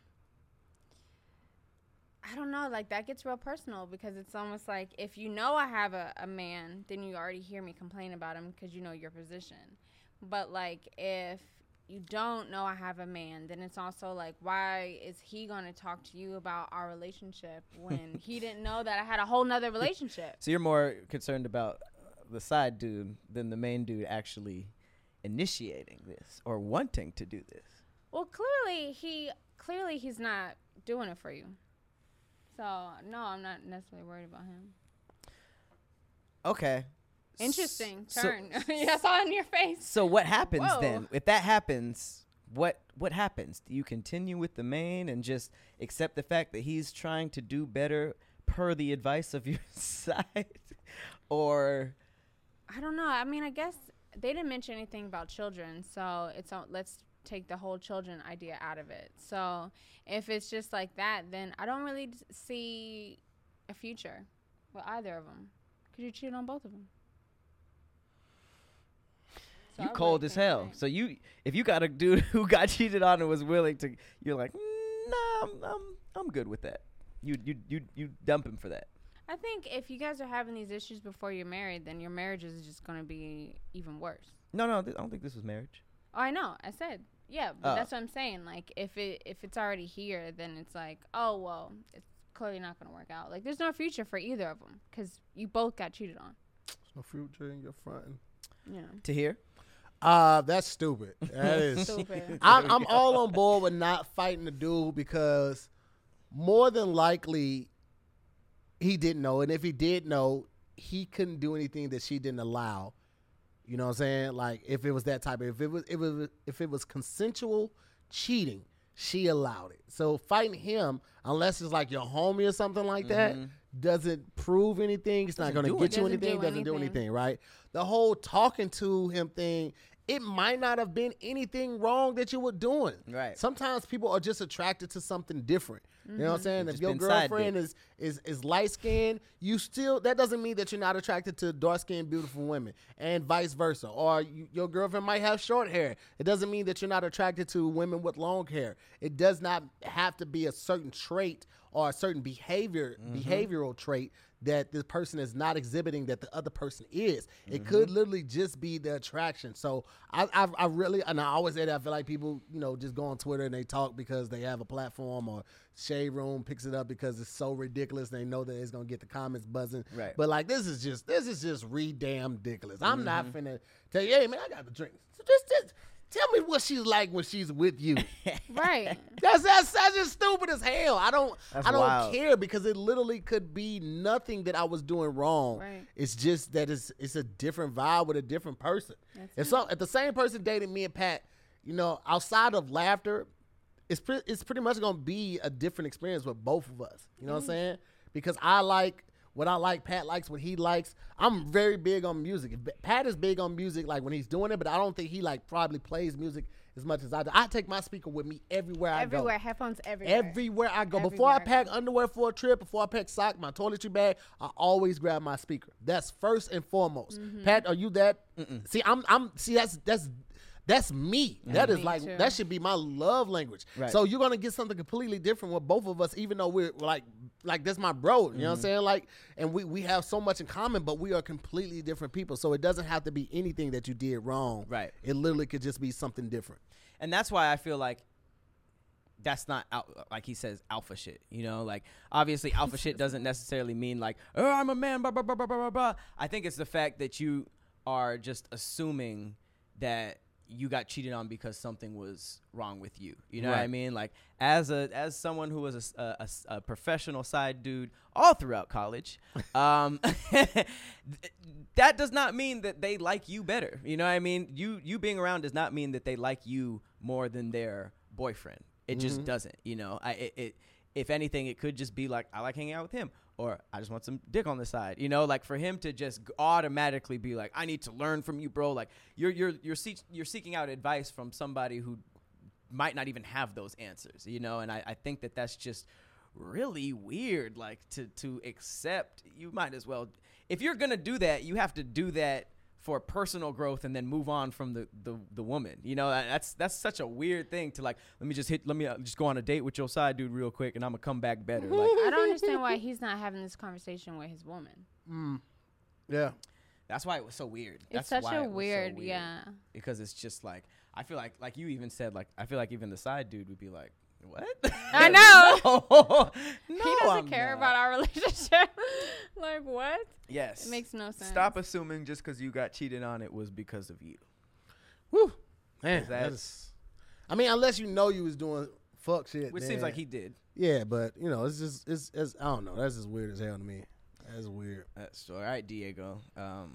E: I don't know, like that gets real personal because it's almost like if you know I have a, a man, then you already hear me complain about him because you know your position. But like if you don't know I have a man, then it's also like, why is he going to talk to you about our relationship when he didn't know that I had a whole nother relationship?
F: So you're more concerned about the side dude than the main dude actually initiating this or wanting to do this.
E: Well, clearly he clearly he's not doing it for you. So no, I'm not necessarily worried about him.
F: Okay.
E: Interesting
F: So-
E: turn. I saw it in your face.
F: So what happens
E: Whoa.
F: then? If that happens, what what happens? Do you continue with the main and just accept the fact that he's trying to do better per the advice of your side? Or
E: I don't know. I mean, I guess they didn't mention anything about children, so it's uh, let's take the whole children idea out of it. So if it's just like that, then I don't really d- see a future with either of them because you cheated on both of them. So
F: you
E: I
F: cold
E: really
F: as
E: can't
F: hell.
E: say.
F: So you, if you got a dude who got cheated on and was willing to, you're like, mm, nah, I'm, I'm, I'm good with that. You, you, you, you dump him for that.
E: I think if you guys are having these issues before you're married, then your marriage is just going to be even worse.
F: No, no, th- I don't think this was marriage.
E: Oh, I know. I said, yeah, but
F: Oh.
E: that's what I'm saying. Like, if it if it's already here, then it's like, oh, well, it's clearly not going to work out. Like, there's no future for either of them because you both got cheated on.
G: No future in your front.
E: Yeah.
F: To hear?
G: Uh, that's stupid. That is.
E: Stupid.
G: I'm, I'm all on board with not fighting the dude because more than likely he didn't know, and if he did know, he couldn't do anything that she didn't allow. You know what I'm saying? Like if it was that type of if it was if it was if it was consensual cheating, she allowed it. So fighting him, unless it's like your homie or something like that, doesn't prove anything. It's not
F: Doesn't
G: going to
F: do
G: get you
E: anything.
G: anything.
E: Doesn't
G: Doesn't
E: do
G: do
E: anything.
G: anything, right? The whole talking to him thing, it might not have been anything wrong that you were doing.
F: Right.
G: Sometimes people are just attracted to something different. You know what I'm saying?
F: Just
G: If your
F: been side
G: girlfriend
F: dick.
G: is is is light skinned, you still that doesn't mean that you're not attracted to dark skinned beautiful women, and vice versa. Or you, your girlfriend might have short hair. It doesn't mean that you're not attracted to women with long hair. It does not have to be a certain trait or a certain behavior, mm-hmm. behavioral trait that this person is not exhibiting that the other person is. Mm-hmm. It could literally just be the attraction. So I, I, I really, and I always say that I feel like people, you know, just go on Twitter and they talk because they have a platform, or Shade Room picks it up because it's so ridiculous. They know that it's gonna get the comments buzzing.
F: Right.
G: But like this is just this is just re-damn ridiculous. I'm mm-hmm. not finna tell you, hey man, I got the drink. So just, just tell me what she's like when she's with you.
E: Right.
G: That's, that's that's just stupid as hell. I don't
F: That's
G: I don't
F: wild.
G: care because it literally could be nothing that I was doing wrong.
E: Right.
G: It's just that it's it's a different vibe with a different person.
E: That's
G: If so, if the same person dated me and Pat, you know, outside of laughter, it's pre- it's pretty much gonna be a different experience with both of us. You know mm-hmm. what I'm saying? Because I like what I like, Pat likes what he likes. I'm very big on music. Pat is big on music, like when he's doing it, but I don't think he like probably plays music as much as I do. I take my speaker with me everywhere I go.
E: Everywhere, headphones everywhere.
G: Everywhere I go.
E: Everywhere
G: Before I
E: I
G: pack
E: go.
G: underwear for a trip, before I pack sock, my toiletry bag, I always grab my speaker. That's first and foremost.
E: Mm-hmm.
G: Pat, are you that? Mm-mm. See, I'm. I'm. See, that's that's. That's me. Mm-hmm. That is
E: Me
G: like
E: too.
G: that should be my love language.
F: Right.
G: So you're gonna get something completely different with both of us, even though we're like like that's my bro. You mm-hmm. know what I'm saying? Like, and we we have so much in common, but we are completely different people. So it doesn't have to be anything that you did wrong.
F: Right.
G: It literally could just be something different.
F: And that's why I feel like that's not out, like he says alpha shit, you know, like obviously alpha shit doesn't necessarily mean like, oh, I'm a man, blah, blah, blah, blah, blah, blah. I think it's the fact that you are just assuming that you got cheated on because something was wrong with you. You know
G: Right.
F: what I mean? Like as a, as someone who was a, a, a professional side dude all throughout college, um, that does not mean that they like you better. You know what I mean? You, you being around does not mean that they like you more than their boyfriend. It just
G: Mm-hmm.
F: doesn't, you know, I, it, it, if anything, it could just be like, I like hanging out with him, or I just want some dick on the side, you know, like for him to just automatically be like, I need to learn from you, bro. Like you're, you're, you're, see- you're seeking out advice from somebody who might not even have those answers, you know? And I, I think that that's just really weird, like to, to accept. You might as well, if you're going to do that, you have to do that for personal growth and then move on from the, the, the woman. You know, that's that's such a weird thing to like, let me just hit, let me uh, just go on a date with your side dude real quick and I'm going to come back better. Like,
E: I don't understand why he's not having this conversation with his woman.
G: Mm. Yeah.
F: that's why it was so weird.
E: It's
F: That's
E: such
F: why
E: a
F: it was so
E: weird,
F: weird.
E: yeah.
F: Because it's just like, I feel like, like you even said, like, I feel like even the side dude would be like, what?
E: I know.
F: no,
E: he
F: no,
E: doesn't
F: I'm
E: care
F: not.
E: about our relationship. Like, what?
F: Yes.
E: It makes no sense.
F: Stop assuming just because you got cheated on, it was because of you.
G: Woo. Man,
F: Is that-
G: that's, I mean, unless you know you was doing fuck shit.
F: Which
G: then-
F: seems like he did.
G: Yeah, but, you know, it's just, it's, it's, I don't know. That's just weird as hell to me. That's weird.
F: That's all right, Diego. Um,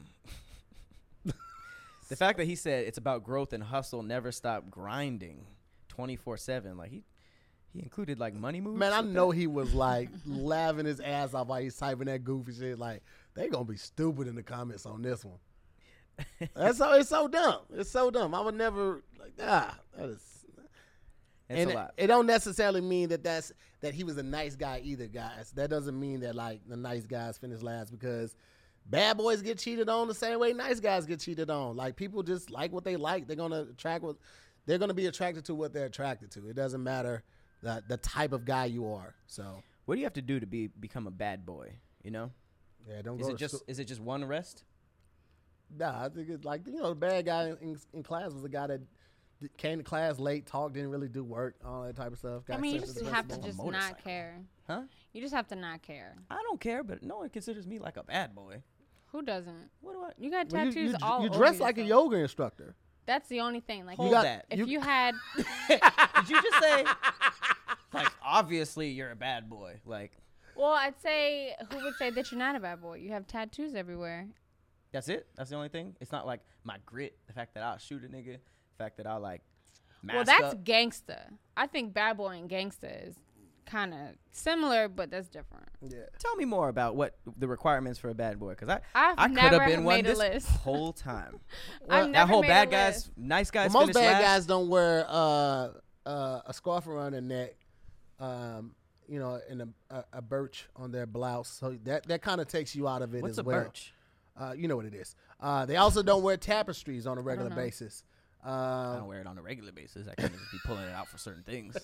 F: the fact that he said it's about growth and hustle, never stop grinding twenty-four seven. Like, he he included, like, money moves.
G: Man, I
F: with
G: know
F: that?
G: he was like laughing his ass off while he's typing that goofy shit. Like, they gonna be stupid in the comments on this one. That's so, it's so dumb. It's so dumb. I would never like ah. That is,
F: It's
G: and
F: a
G: it,
F: lot.
G: it don't necessarily mean that that's that he was a nice guy either, guys. That doesn't mean that like the nice guys finish last, because bad boys get cheated on the same way nice guys get cheated on. Like, people just like what they like. They're gonna attract what they're gonna be attracted to what they're attracted to. It doesn't matter the the type of guy you are. So
F: What do you have to do to be become a bad boy? You know,
G: yeah, don't
F: is
G: go
F: it
G: to
F: just
G: school.
F: is it just one arrest?
G: Nah, I think it's like, you know, the bad guy in, in class was the guy that d- came to class late, talked, didn't really do work, all that type of stuff.
E: I
G: got
E: mean, you
G: sent
E: just
G: the
E: have to
G: principal.
E: just
F: motorcycle.
E: not care.
F: Huh?
E: You just have to not care.
F: I don't care, but no one considers me like a bad boy.
E: Who doesn't?
F: What do I?
E: You got
G: Well, you-
E: tattoos
G: you,
E: all
G: you
E: over
G: dress like a
E: yourself.
G: yoga instructor.
E: That's the only thing. Like,
F: Hold
E: you got,
F: that.
E: if
G: You-
E: you, had,
F: Did you just say? Like, obviously you're a bad boy. Like,
E: well, I'd say, who would say that you're not a bad boy? You have tattoos everywhere.
F: that's it. That's the only thing. It's not like my grit. The fact that I'll shoot a nigga. The fact that I like. Mask
E: Well, that's
F: up.
E: gangsta. I think bad boy and gangsta is kind of similar, but that's different.
G: Yeah.
F: Tell me more about what the requirements for a bad boy, because I
E: I've
F: I could
E: never
F: have been one
E: made a
F: this
E: list.
F: whole time.
E: I've
F: that
E: never
F: whole
E: made
F: bad
E: a
F: guys,
E: list.
F: nice guys.
G: Well, most
F: finish
G: bad
F: last.
G: guys don't wear uh, uh, a scarf around their neck, um, you know, and a, a, a birch on their blouse. So that, that kind of takes you out of it
F: What's
G: as
F: a
G: well.
F: birch?
G: Uh, you know what it is. Uh, they also don't wear tapestries on a regular
E: know.
G: basis.
F: I
G: Uh,
F: don't wear it on a regular basis. I can't just be pulling it out for certain things.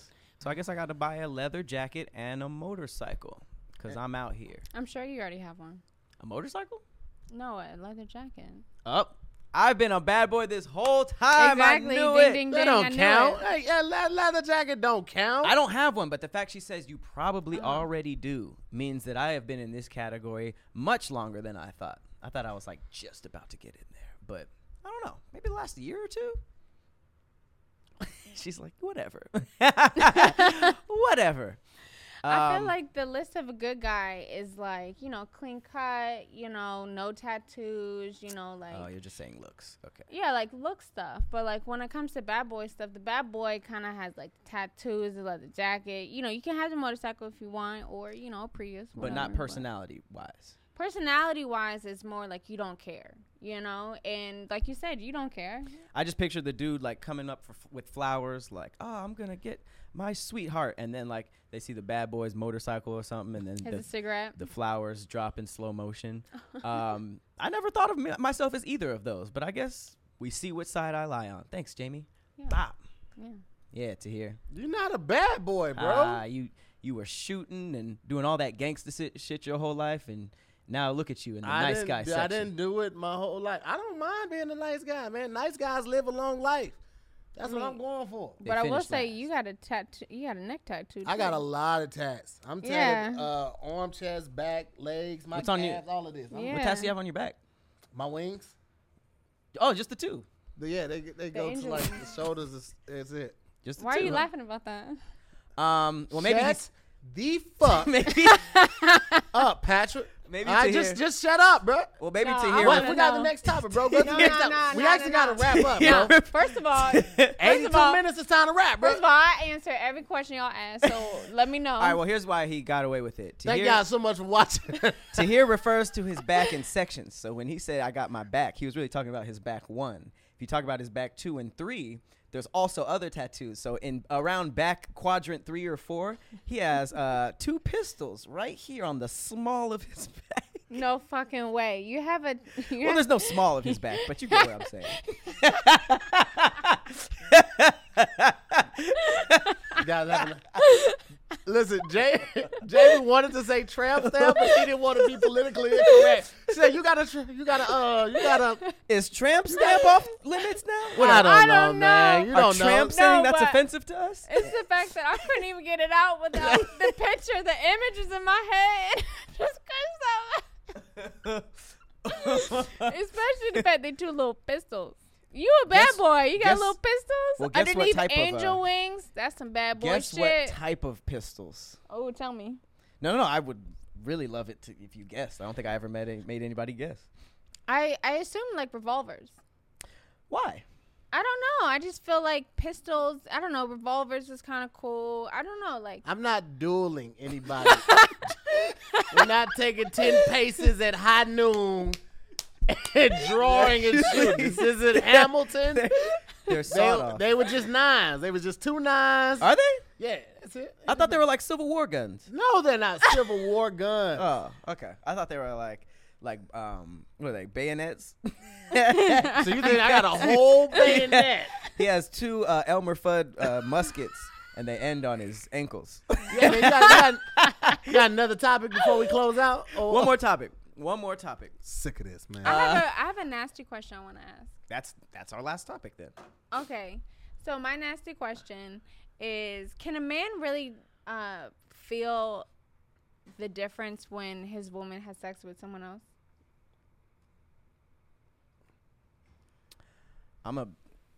F: So I guess I got to buy a leather jacket and a motorcycle because I'm out here.
E: I'm sure you already have one.
F: A motorcycle?
E: No, a leather jacket.
F: Up. I've been a bad boy this whole time.
E: Exactly.
F: I knew
E: Ding,
F: it.
E: ding,
G: That
E: ding.
G: don't
E: I knew
G: count.
E: it.
G: Hey, yeah, le- leather jacket don't count.
F: I don't have one, but the fact she says you probably
E: Uh-huh.
F: already do means that I have been in this category much longer than I thought. I thought I was like just about to get in there, but I don't know. Maybe the last year or two. She's like, whatever. Whatever.
E: I feel
F: Um,
E: like the list of a good guy is like, you know, clean cut, you know, no tattoos, you know, like.
F: Oh, you're just saying looks. Okay.
E: Yeah, like look stuff. But like when it comes to bad boy stuff, the bad boy kind of has like tattoos, the leather jacket. You know, you can have the motorcycle if you want, or you know, Prius.
F: But not
E: whatever,
F: personality wise.
E: Personality wise, it's more like you don't care, you know, and like you said, you don't care.
F: I just pictured the dude like coming up for, with flowers, like, oh, I'm gonna get my sweetheart, and then like they see the bad boy's motorcycle or something, and then
E: Has a
F: the,
E: cigarette.
F: the flowers drop in slow motion. um, I never thought of me, myself as either of those, but I guess we see which side I lie on. Thanks, Jamie.
E: Yeah.
F: Bop.
E: Yeah.
F: Yeah, to hear.
G: You're not a bad boy, bro.
F: Ah, you you were shooting and doing all that gangster shit, shit your whole life, and now look at you in the
G: I
F: nice
G: didn't,
F: guy
G: I
F: section.
G: didn't do it my whole life. I don't mind being a nice guy, man. Nice guys live a long life. That's
E: I
G: what
E: mean,
G: I'm going for.
F: They
E: But I will
F: finished
E: say
F: last.
E: you got a tattoo. You got a neck tattoo.
G: I got
E: too.
G: a lot of tats. I'm telling
E: Yeah.
G: you, uh, arm, chest, back, legs, my
F: What's on your-
G: calves, all of this. I'm-
E: Yeah.
F: What tats do you have on your back?
G: My wings.
F: Oh, just the two.
G: The- yeah, they they go to
E: angel
G: like
E: wings.
G: the shoulders. Is, is it?
F: Just the
E: Why are
F: two,
E: you
F: huh?
E: laughing about that?
F: Um, well, maybe
G: Shut
F: he's
G: the fuck
F: maybe
G: up, Patrick.
F: Maybe
G: I
F: to
G: just
F: hear-
G: just shut up, bro.
F: well, maybe
E: No,
F: to
E: I
F: hear.
G: What?
E: wanna
G: We got the
E: know.
G: next topic, bro. Go to the
E: No,
G: next
E: no,
G: topic.
E: no,
G: we
E: no,
G: actually
E: no,
G: got
E: no.
G: to wrap up,
E: No,
G: bro.
E: first of all, first
G: eighty-two
E: of all,
G: minutes is time to wrap, bro.
E: first of all, I answer every question y'all ask, so let me know.
F: All right, well, here's why he got away with it. To
G: Thank
F: hear,
G: y'all so much for watching.
F: Tahir refers to his back in sections. So when he said, I got my back, he was really talking about his back one. If you talk about his back two and three, there's also other tattoos. So in around back quadrant three or four, he has uh, two pistols right here on the small of his back.
E: No fucking way. You have a. You
F: Well,
E: have,
F: there's no small of his back, but you get what I'm saying.
G: You guys have a- Listen, Jay, Jamie wanted to say tramp stamp, but he didn't want to be politically incorrect. She said, "You gotta, tr- you gotta, uh, you gotta."
F: Is tramp stamp off limits now?
G: What I don't,
E: I
G: know,
E: don't
G: man.
E: know.
G: You
F: Are
G: don't
F: tramp
G: know.
F: saying
E: No,
F: that's
E: but-
F: offensive to us?
E: it's the fact that I couldn't even get it out without the picture, the images in my head. Just cause so especially the fact they two little pistols. You a bad
F: Guess-
E: boy. You got
F: guess-
E: little pistols
F: well, guess what
E: underneath
F: type of,
E: angel
F: uh,
E: wings. That's some bad boy
F: Guess
E: shit.
F: what type of pistols?
E: Oh, tell me.
F: No, no, no. I would really love it to, if you guessed. I don't think I ever made, any, made anybody guess.
E: I I assume like revolvers.
F: Why?
E: I don't know. I just feel like pistols. I don't know. Revolvers is kind of cool. I don't know. Like
G: I'm not dueling anybody. We're not taking ten paces at high noon and drawing and shooting. This isn't Hamilton.
F: They're sawed
G: They,
F: off.
G: they were just nines. They were just two nines.
F: Are they?
G: Yeah, that's it.
F: I thought they were like Civil War guns.
G: No, they're not Civil War guns.
F: Oh, okay. I thought they were like, like, um, what are they, bayonets?
G: So you think I got a whole bayonet?
F: He has two uh, Elmer Fudd uh, muskets, and they end on his ankles.
G: Yeah, man, you got, you got, you got another topic before we close out? Or-
F: One more topic. One more topic.
G: Sick of this, man.
E: I have
F: Uh,
E: a I have a nasty question I want to ask.
F: That's that's our last topic then.
E: Okay, so my nasty question is: can a man really uh, feel the difference when his woman has sex with someone else?
F: I'm a.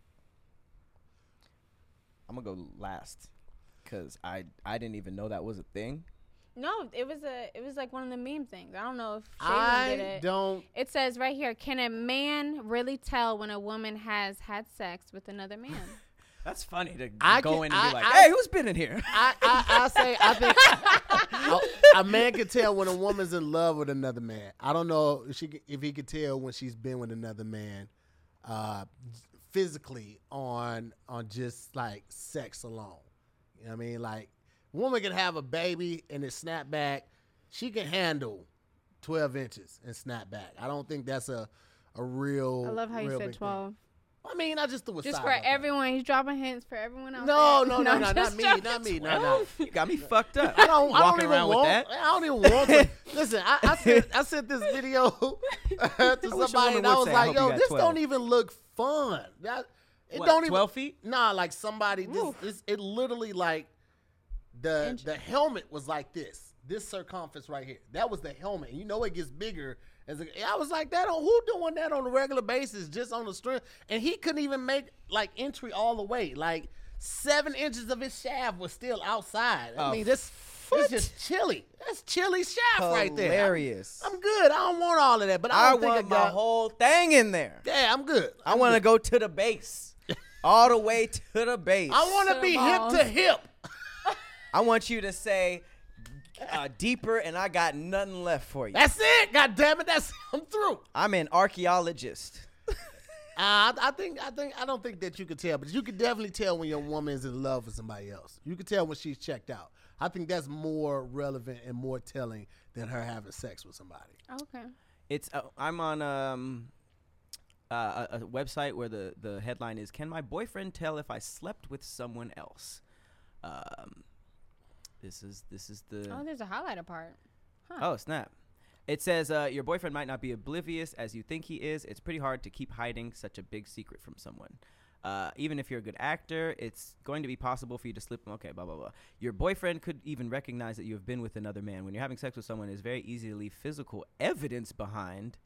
F: I'm gonna go last, cause I I didn't even know that was a thing.
E: No, it was a it was like one of the meme things. I don't know if Shaven
G: I
E: did it.
G: don't.
E: It says right here: can a man really tell when a woman has had sex with another man?
F: That's funny to
G: I
F: go
G: can-
F: in and be
G: I-
F: like,
G: I-
F: "Hey, who's been in here?"
G: I, I, I say I think a, a man can tell when a woman's in love with another man. I don't know if she can- if he could tell when she's been with another man, uh, physically on on just like sex alone. You know what I mean? Like, woman can have a baby and it snap back. She can handle twelve inches and snap back. I don't think that's a a real.
E: I love how you
G: real
E: said
G: big thing.
E: twelve.
G: I mean, I just threw a
E: Just
G: side
E: for
G: note.
E: everyone. He's dropping hints for everyone else.
G: No,
E: there.
G: no, no, no,
E: just
G: not me,
E: joking.
G: not me, no, no.
F: You got me fucked up.
G: I don't, I don't
F: Walking
G: even
F: around with
G: want.
F: that.
G: I don't even want to. Listen, I, I sent I sent this video to
F: a
G: somebody,
F: woman
G: and I
F: would
G: was
F: say, I
G: like,
F: hope you
G: "Yo,
F: got
G: this
F: twelve.
G: don't even look fun." That it
F: What,
G: don't even
F: twelve feet?
G: Nah, like somebody. This,
E: Oof.
G: this it literally like the
E: Inch-
G: the helmet was like this. This circumference right here. That was the helmet. And you know it gets bigger. As a, I was like, that on who doing that on a regular basis, just on the string? And he couldn't even make like entry all the way. Like seven inches of his shaft was still outside. I
F: A
G: mean, this it's just chilly. That's chilly shaft right there.
F: Hilarious.
G: I'm, I'm good. I don't want all of that, but I
F: I
G: don't think
F: want
G: I
F: my
G: got.
F: whole thing in there.
G: Yeah, I'm good.
F: I
G: I'm
F: want to
G: good.
F: go to the base, all the way to the base.
G: I want
E: To
G: to
E: the
G: be hip
E: balls.
G: to hip.
F: I want you to say uh, deeper, and I got nothing left for you.
G: That's it. God damn it. That's I'm through.
F: I'm an archaeologist.
G: Uh, I, I think I think I don't think that you could tell, but you could definitely tell when your woman is in love with somebody else. You could tell when she's checked out. I think that's more relevant and more telling than her having sex with somebody.
E: Okay.
F: It's uh, I'm on um uh, a, a website where the the headline is, "Can my boyfriend tell if I slept with someone else?" Um, this is this is the
E: Oh, there's a highlighter part.
F: Oh, snap. It says, uh, your boyfriend might not be oblivious as you think he is. It's pretty hard to keep hiding such a big secret from someone. Uh, even if you're a good actor, it's going to be possible for you to slip. Okay, blah, blah, blah. Your boyfriend could even recognize that you have been with another man. When you're having sex with someone, it's very easy to leave physical evidence behind.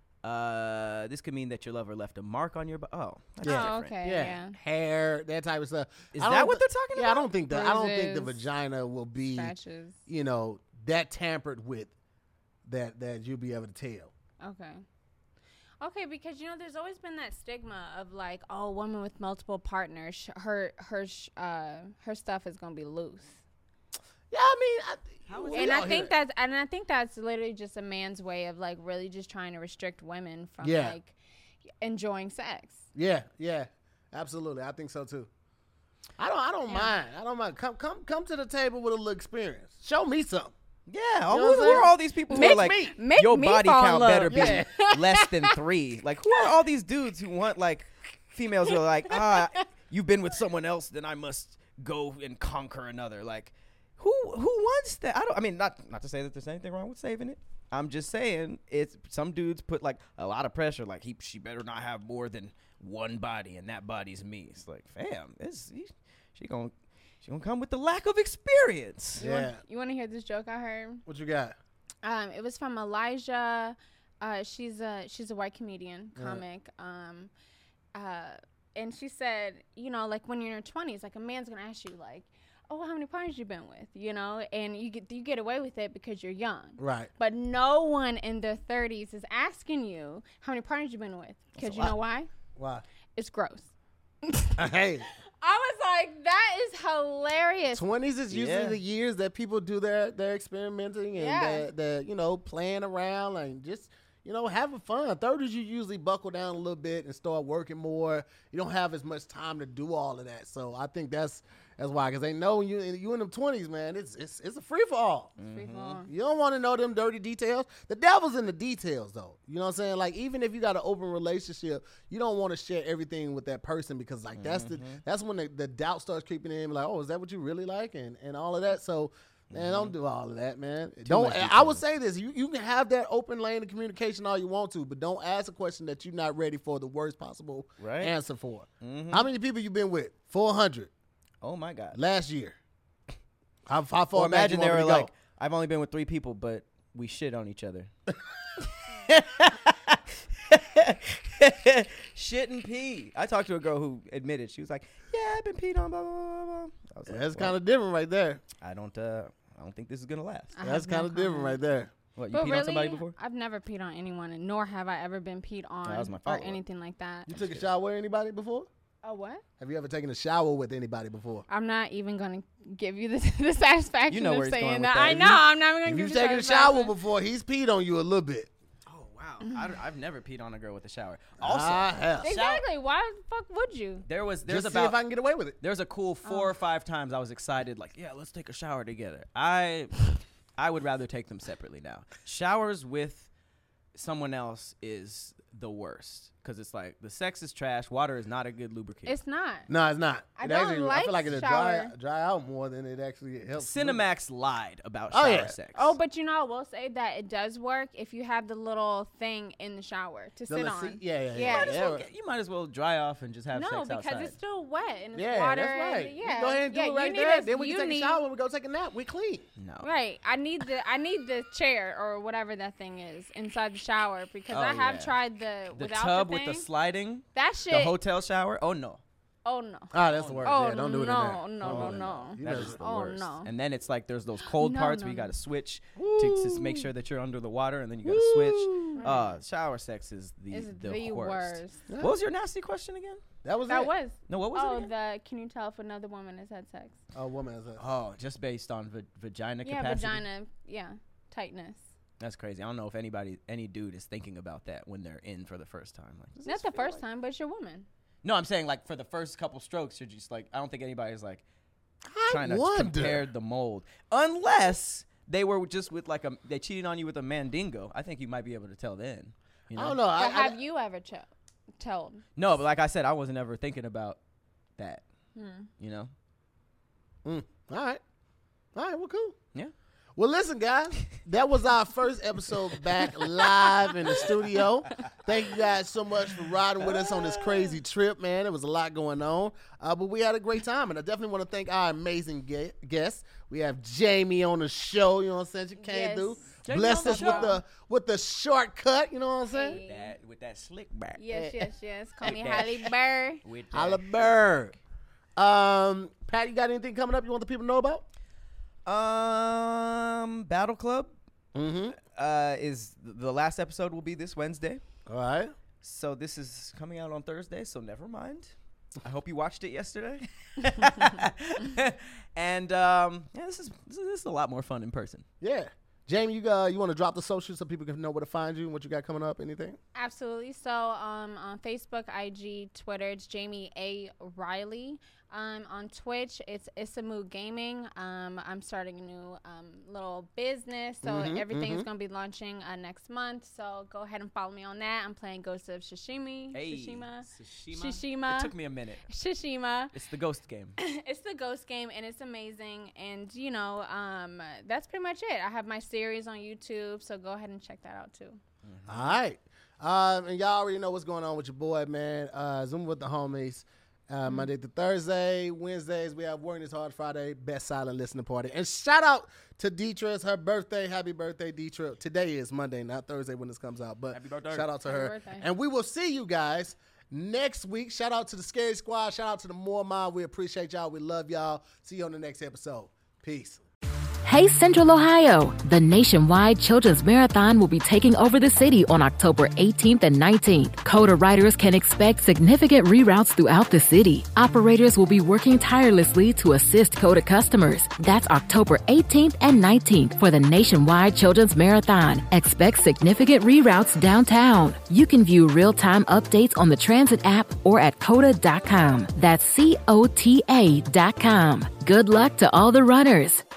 F: Uh, this could mean that your lover left a mark on your body. Oh, that's
G: Yeah.
E: Oh,
F: different.
E: okay.
G: Yeah,
E: Yeah.
G: hair, that type of stuff.
F: Is
G: I don't
F: that what
G: thi-
F: they're talking
G: Yeah, I
F: about?
G: don't think that. I don't think the
E: Bruises,
G: vagina will be,
E: Scratches.
G: you know, that tampered with. That that you'll be able to tell.
E: Okay. Okay, because you know, there's always been that stigma of like, oh, woman with multiple partners, sh- her her sh- uh her stuff is gonna be loose.
G: Yeah, I mean, I,
F: How is
G: we
E: And
G: all
E: I think
G: hear it.
E: that's and I think that's literally just a man's way of like really just trying to restrict women from
G: Yeah.
E: like enjoying sex.
G: Yeah, yeah, absolutely. I think so too. I don't. I don't
E: Yeah.
G: mind. I don't mind. Come, come, come to the table with a little experience. Show me something.
F: Yeah,
G: You
F: all,
G: know
F: who,
G: what I'm
F: who are
G: saying?
F: all these people who
G: Make
F: are like,
G: me-
E: make
F: your
E: me
F: body
E: fall in
F: count
E: love.
F: better be
G: Yeah.
F: less than three? Like, who are all these dudes who want, like, females who are like, ah, you've been with someone else, then I must go and conquer another. Like, who who wants that? I don't. I mean, not not to say that there's anything wrong with saving it. I'm just saying it's some dudes put like a lot of pressure. Like, he she better not have more than one body, and that body's me. It's like, fam, this she gonna. She gonna come with the lack of experience.
E: You
G: Yeah.
E: Want, you want to hear this joke I heard?
G: What you got?
E: Um, it was from Elijah. Uh, she's a she's a white comedian, comic. Um, uh, and she said, you know, like when you're in your twenties, like a man's gonna ask you, like, oh, how many partners you been with, you know, and you get you get away with it because you're young.
G: Right.
E: But no one in their thirties is asking you how many partners you've been with, because you know why?
G: Why?
E: It's gross.
G: Hey,
E: I was like, that is hilarious.
G: twenties is usually
F: Yeah.
G: the years that people do their their experimenting and
E: Yeah.
G: their, their you know playing around and just you know having fun. thirties you usually buckle down a little bit and start working more. You don't have as much time to do all of that. So I think that's that's why, because they know you you in them twenties, man. It's it's it's a free for all.
E: Free fall.
G: You don't want to know them dirty details. The devil's in the details, though. You know what I'm saying? Like, even if you got an open relationship, you don't want to share everything with that person because, like, that's the that's when the, the doubt starts creeping in. Like, oh, is that what you really like? And and all of that. So, man, don't do all of that, man. don't.
F: much
G: I would
F: details.
G: say this: you you can have that open lane of communication all you want to, but don't ask a question that you're not ready for the worst possible
F: Right.
G: answer for. How many people you been with? Four hundred
F: Oh my God.
G: last year. How, how far
F: Or
G: back you
F: imagine they
G: want me
F: were
G: to go?
F: like, I've only been with three people, but we shit on each other. Shit and pee. I talked to a girl who admitted, she was like, yeah, I've been peed on, blah, blah, blah, blah. I was like,
G: That's
F: well,
G: kind of different right there.
F: I don't, uh, I don't think this is going to last.
E: I
G: That's
E: have no
G: kind of different
E: comment.
G: right there.
F: What, you
E: But
F: peed
E: really,
F: on somebody before?
E: I've never peed on anyone, and nor have I ever been peed on
F: was my
E: or
F: follow-up.
E: anything like that.
G: You took a shower with anybody before?
E: Oh, what?
G: Have you ever taken a shower with anybody before?
E: I'm not even gonna give you the, the satisfaction
F: You know where
E: of
F: he's going
E: saying
F: with
E: that.
F: that.
E: I
F: If
E: know.
F: you-
E: I'm not even gonna
G: If
E: give
G: you've
E: you the
G: taken a shower
E: satisfaction.
G: before, he's peed on you a little bit.
F: Oh, wow. I, I've never peed on a girl with a shower. Also,
G: Ah, hell.
E: Exactly. Why the fuck would you?
F: there was, there's
G: Just see if
F: about,
G: I can get away with it.
F: there's a cool four or five times I was excited, like, yeah, let's take a shower together. I, I would rather take them separately now. Showers with someone else is the worst. because it's like the sex is trash. Water is not a good lubricant.
E: It's not.
G: No, it's not.
E: I
G: It
E: don't
G: actually, I
E: like
G: feel like it'll dry,
E: shower.
G: dry out more than it actually helps.
F: Cinemax lied about
G: Oh,
F: shower
G: yeah.
F: sex.
E: Oh, but you know, I will say that it does work if you have the little thing in the shower to
G: The
E: sit
G: little
E: on.
G: seat? Yeah, yeah, yeah.
E: Yeah.
F: Might as well
G: Yeah.
F: get- you might as well dry off and just have
E: No,
F: sex
E: because
F: outside.
E: it's still wet and it's
G: Yeah,
E: water.
G: that's right.
E: And,
G: You
E: yeah,
G: go ahead and do
E: yeah,
G: it
E: you
G: right
E: need
G: there.
E: a-
G: Then we
E: you
G: can take
E: need-
G: a shower and we go take a nap. We clean.
F: no.
E: Right. I need the I need the chair or whatever that thing is inside the shower because
F: Oh,
E: I have
F: yeah.
E: tried the,
F: The
E: without
F: tub
E: the
F: with
E: thing.
F: the sliding,
E: that shit.
F: the hotel shower. Oh no.
E: Oh no.
G: Ah, that's the worst.
E: Oh
G: yeah, don't do it
E: no,
G: in there.
E: no,
G: Oh,
E: no, no.
G: You
F: That
G: know
F: is
G: it's
F: the
E: Oh
F: worst.
E: no.
F: And then it's like there's those cold
E: No,
F: parts
E: no,
F: where you
E: no.
F: got to switch to, to make sure that you're under the water, and then you got to switch. Uh, shower sex is the
E: It's
F: the,
E: the
F: worst.
E: worst.
G: Yeah.
F: What was your nasty question again?
G: That was
E: That
G: it.
E: was.
F: No, what was
E: oh,
F: it again?
E: the can you tell if another woman has had sex?
G: A woman is a.
F: Oh, just based on va- vagina
E: Yeah,
F: capacity.
E: vagina. Yeah, tightness.
F: That's crazy. I don't know if anybody, any dude, is thinking about that when they're in for the first time. Like, does
E: Not
F: this
E: the
F: feel
E: first
F: like-
E: time, but it's your woman.
F: No, I'm saying like for the first couple strokes, you're just like, I don't think anybody's like
G: I
F: trying to
G: wonder.
F: compare the mold, unless they were just with like a they cheated on you with a mandingo. I think you might be able to tell then. You know?
G: I don't know. I,
E: But have
G: I,
E: you ever ch- told?
F: No, but like I said, I wasn't ever thinking about that.
E: Hmm.
F: You know?
G: Mm, all right. All right. Well, cool.
F: Yeah.
G: Well, listen, guys, that was our first episode back live in the studio. Thank you guys so much for riding with us on this crazy trip, man. There was a lot going on, uh, but we had a great time, and I definitely want to thank our amazing ge- guests. We have Jamie on the show, you know what I'm saying? She came
E: Yes.
G: through,
F: Jamie
G: blessed
F: on
G: us
F: the
G: with
F: show.
G: the with the shortcut, you know what I'm saying?
E: Hey.
F: That with that slick back.
E: Yes, yes, yes. Call me
F: That-
E: Halle Berry.
F: With
G: Holla
F: that.
G: bird. Um, Pat, you got anything coming up you want the people to know about?
F: Um, Battle Club
G: Mm-hmm.
F: uh, is the last episode will be this Wednesday.
G: All right.
F: So this is coming out on Thursday, so never mind. I hope you watched it yesterday. And um, yeah, this is, this is this is a lot more fun in person.
G: Yeah. Jamie, you uh, you want to drop the socials so people can know where to find you and what you got coming up? Anything?
E: Absolutely. So um, on Facebook, I G, Twitter, it's Jamie A. Riley. Um, on Twitch, it's Isamu Gaming. Um, I'm starting a new um, little business, so
G: Mhm,
E: everything's
G: mhm.
E: going to be launching uh, next month. So go ahead and follow me on that. I'm playing Ghost of Tsushima.
F: Hey,
E: Tsushima.
F: Tsushima.
E: Tsushima.
F: It took me a minute.
E: Tsushima.
F: It's the ghost game.
E: It's the Ghost game, and it's amazing. And, you know, um, that's pretty much it. I have my series on YouTube, so go ahead and check that out, too.
G: All right. Um, and y'all already know what's going on with your boy, man. Uh, Zoom with the homies. Uh, Monday through Thursday. Wednesdays, we have Working This Hard Friday, Best Silent Listening Party. And shout out to Deetra. It's her birthday. Happy birthday, Deetra. Today is Monday, not Thursday when this comes out. But
F: Happy birthday.
G: shout out to
E: Happy
G: her.
E: birthday.
G: And we will see you guys next week. Shout out to the Scary Squad. Shout out to the More Mind. We appreciate y'all. We love y'all. See you on the next episode. Peace.
A: Hey Central Ohio! The nationwide Children's Marathon will be taking over the city on October eighteenth and nineteenth. Coda riders can expect significant reroutes throughout the city. Operators will be working tirelessly to assist Coda customers. That's October eighteenth and nineteenth for the nationwide Children's Marathon. Expect significant reroutes downtown. You can view real-time updates on the Transit app or at coda dot com. That's C O T A dot com. Good luck to all the runners.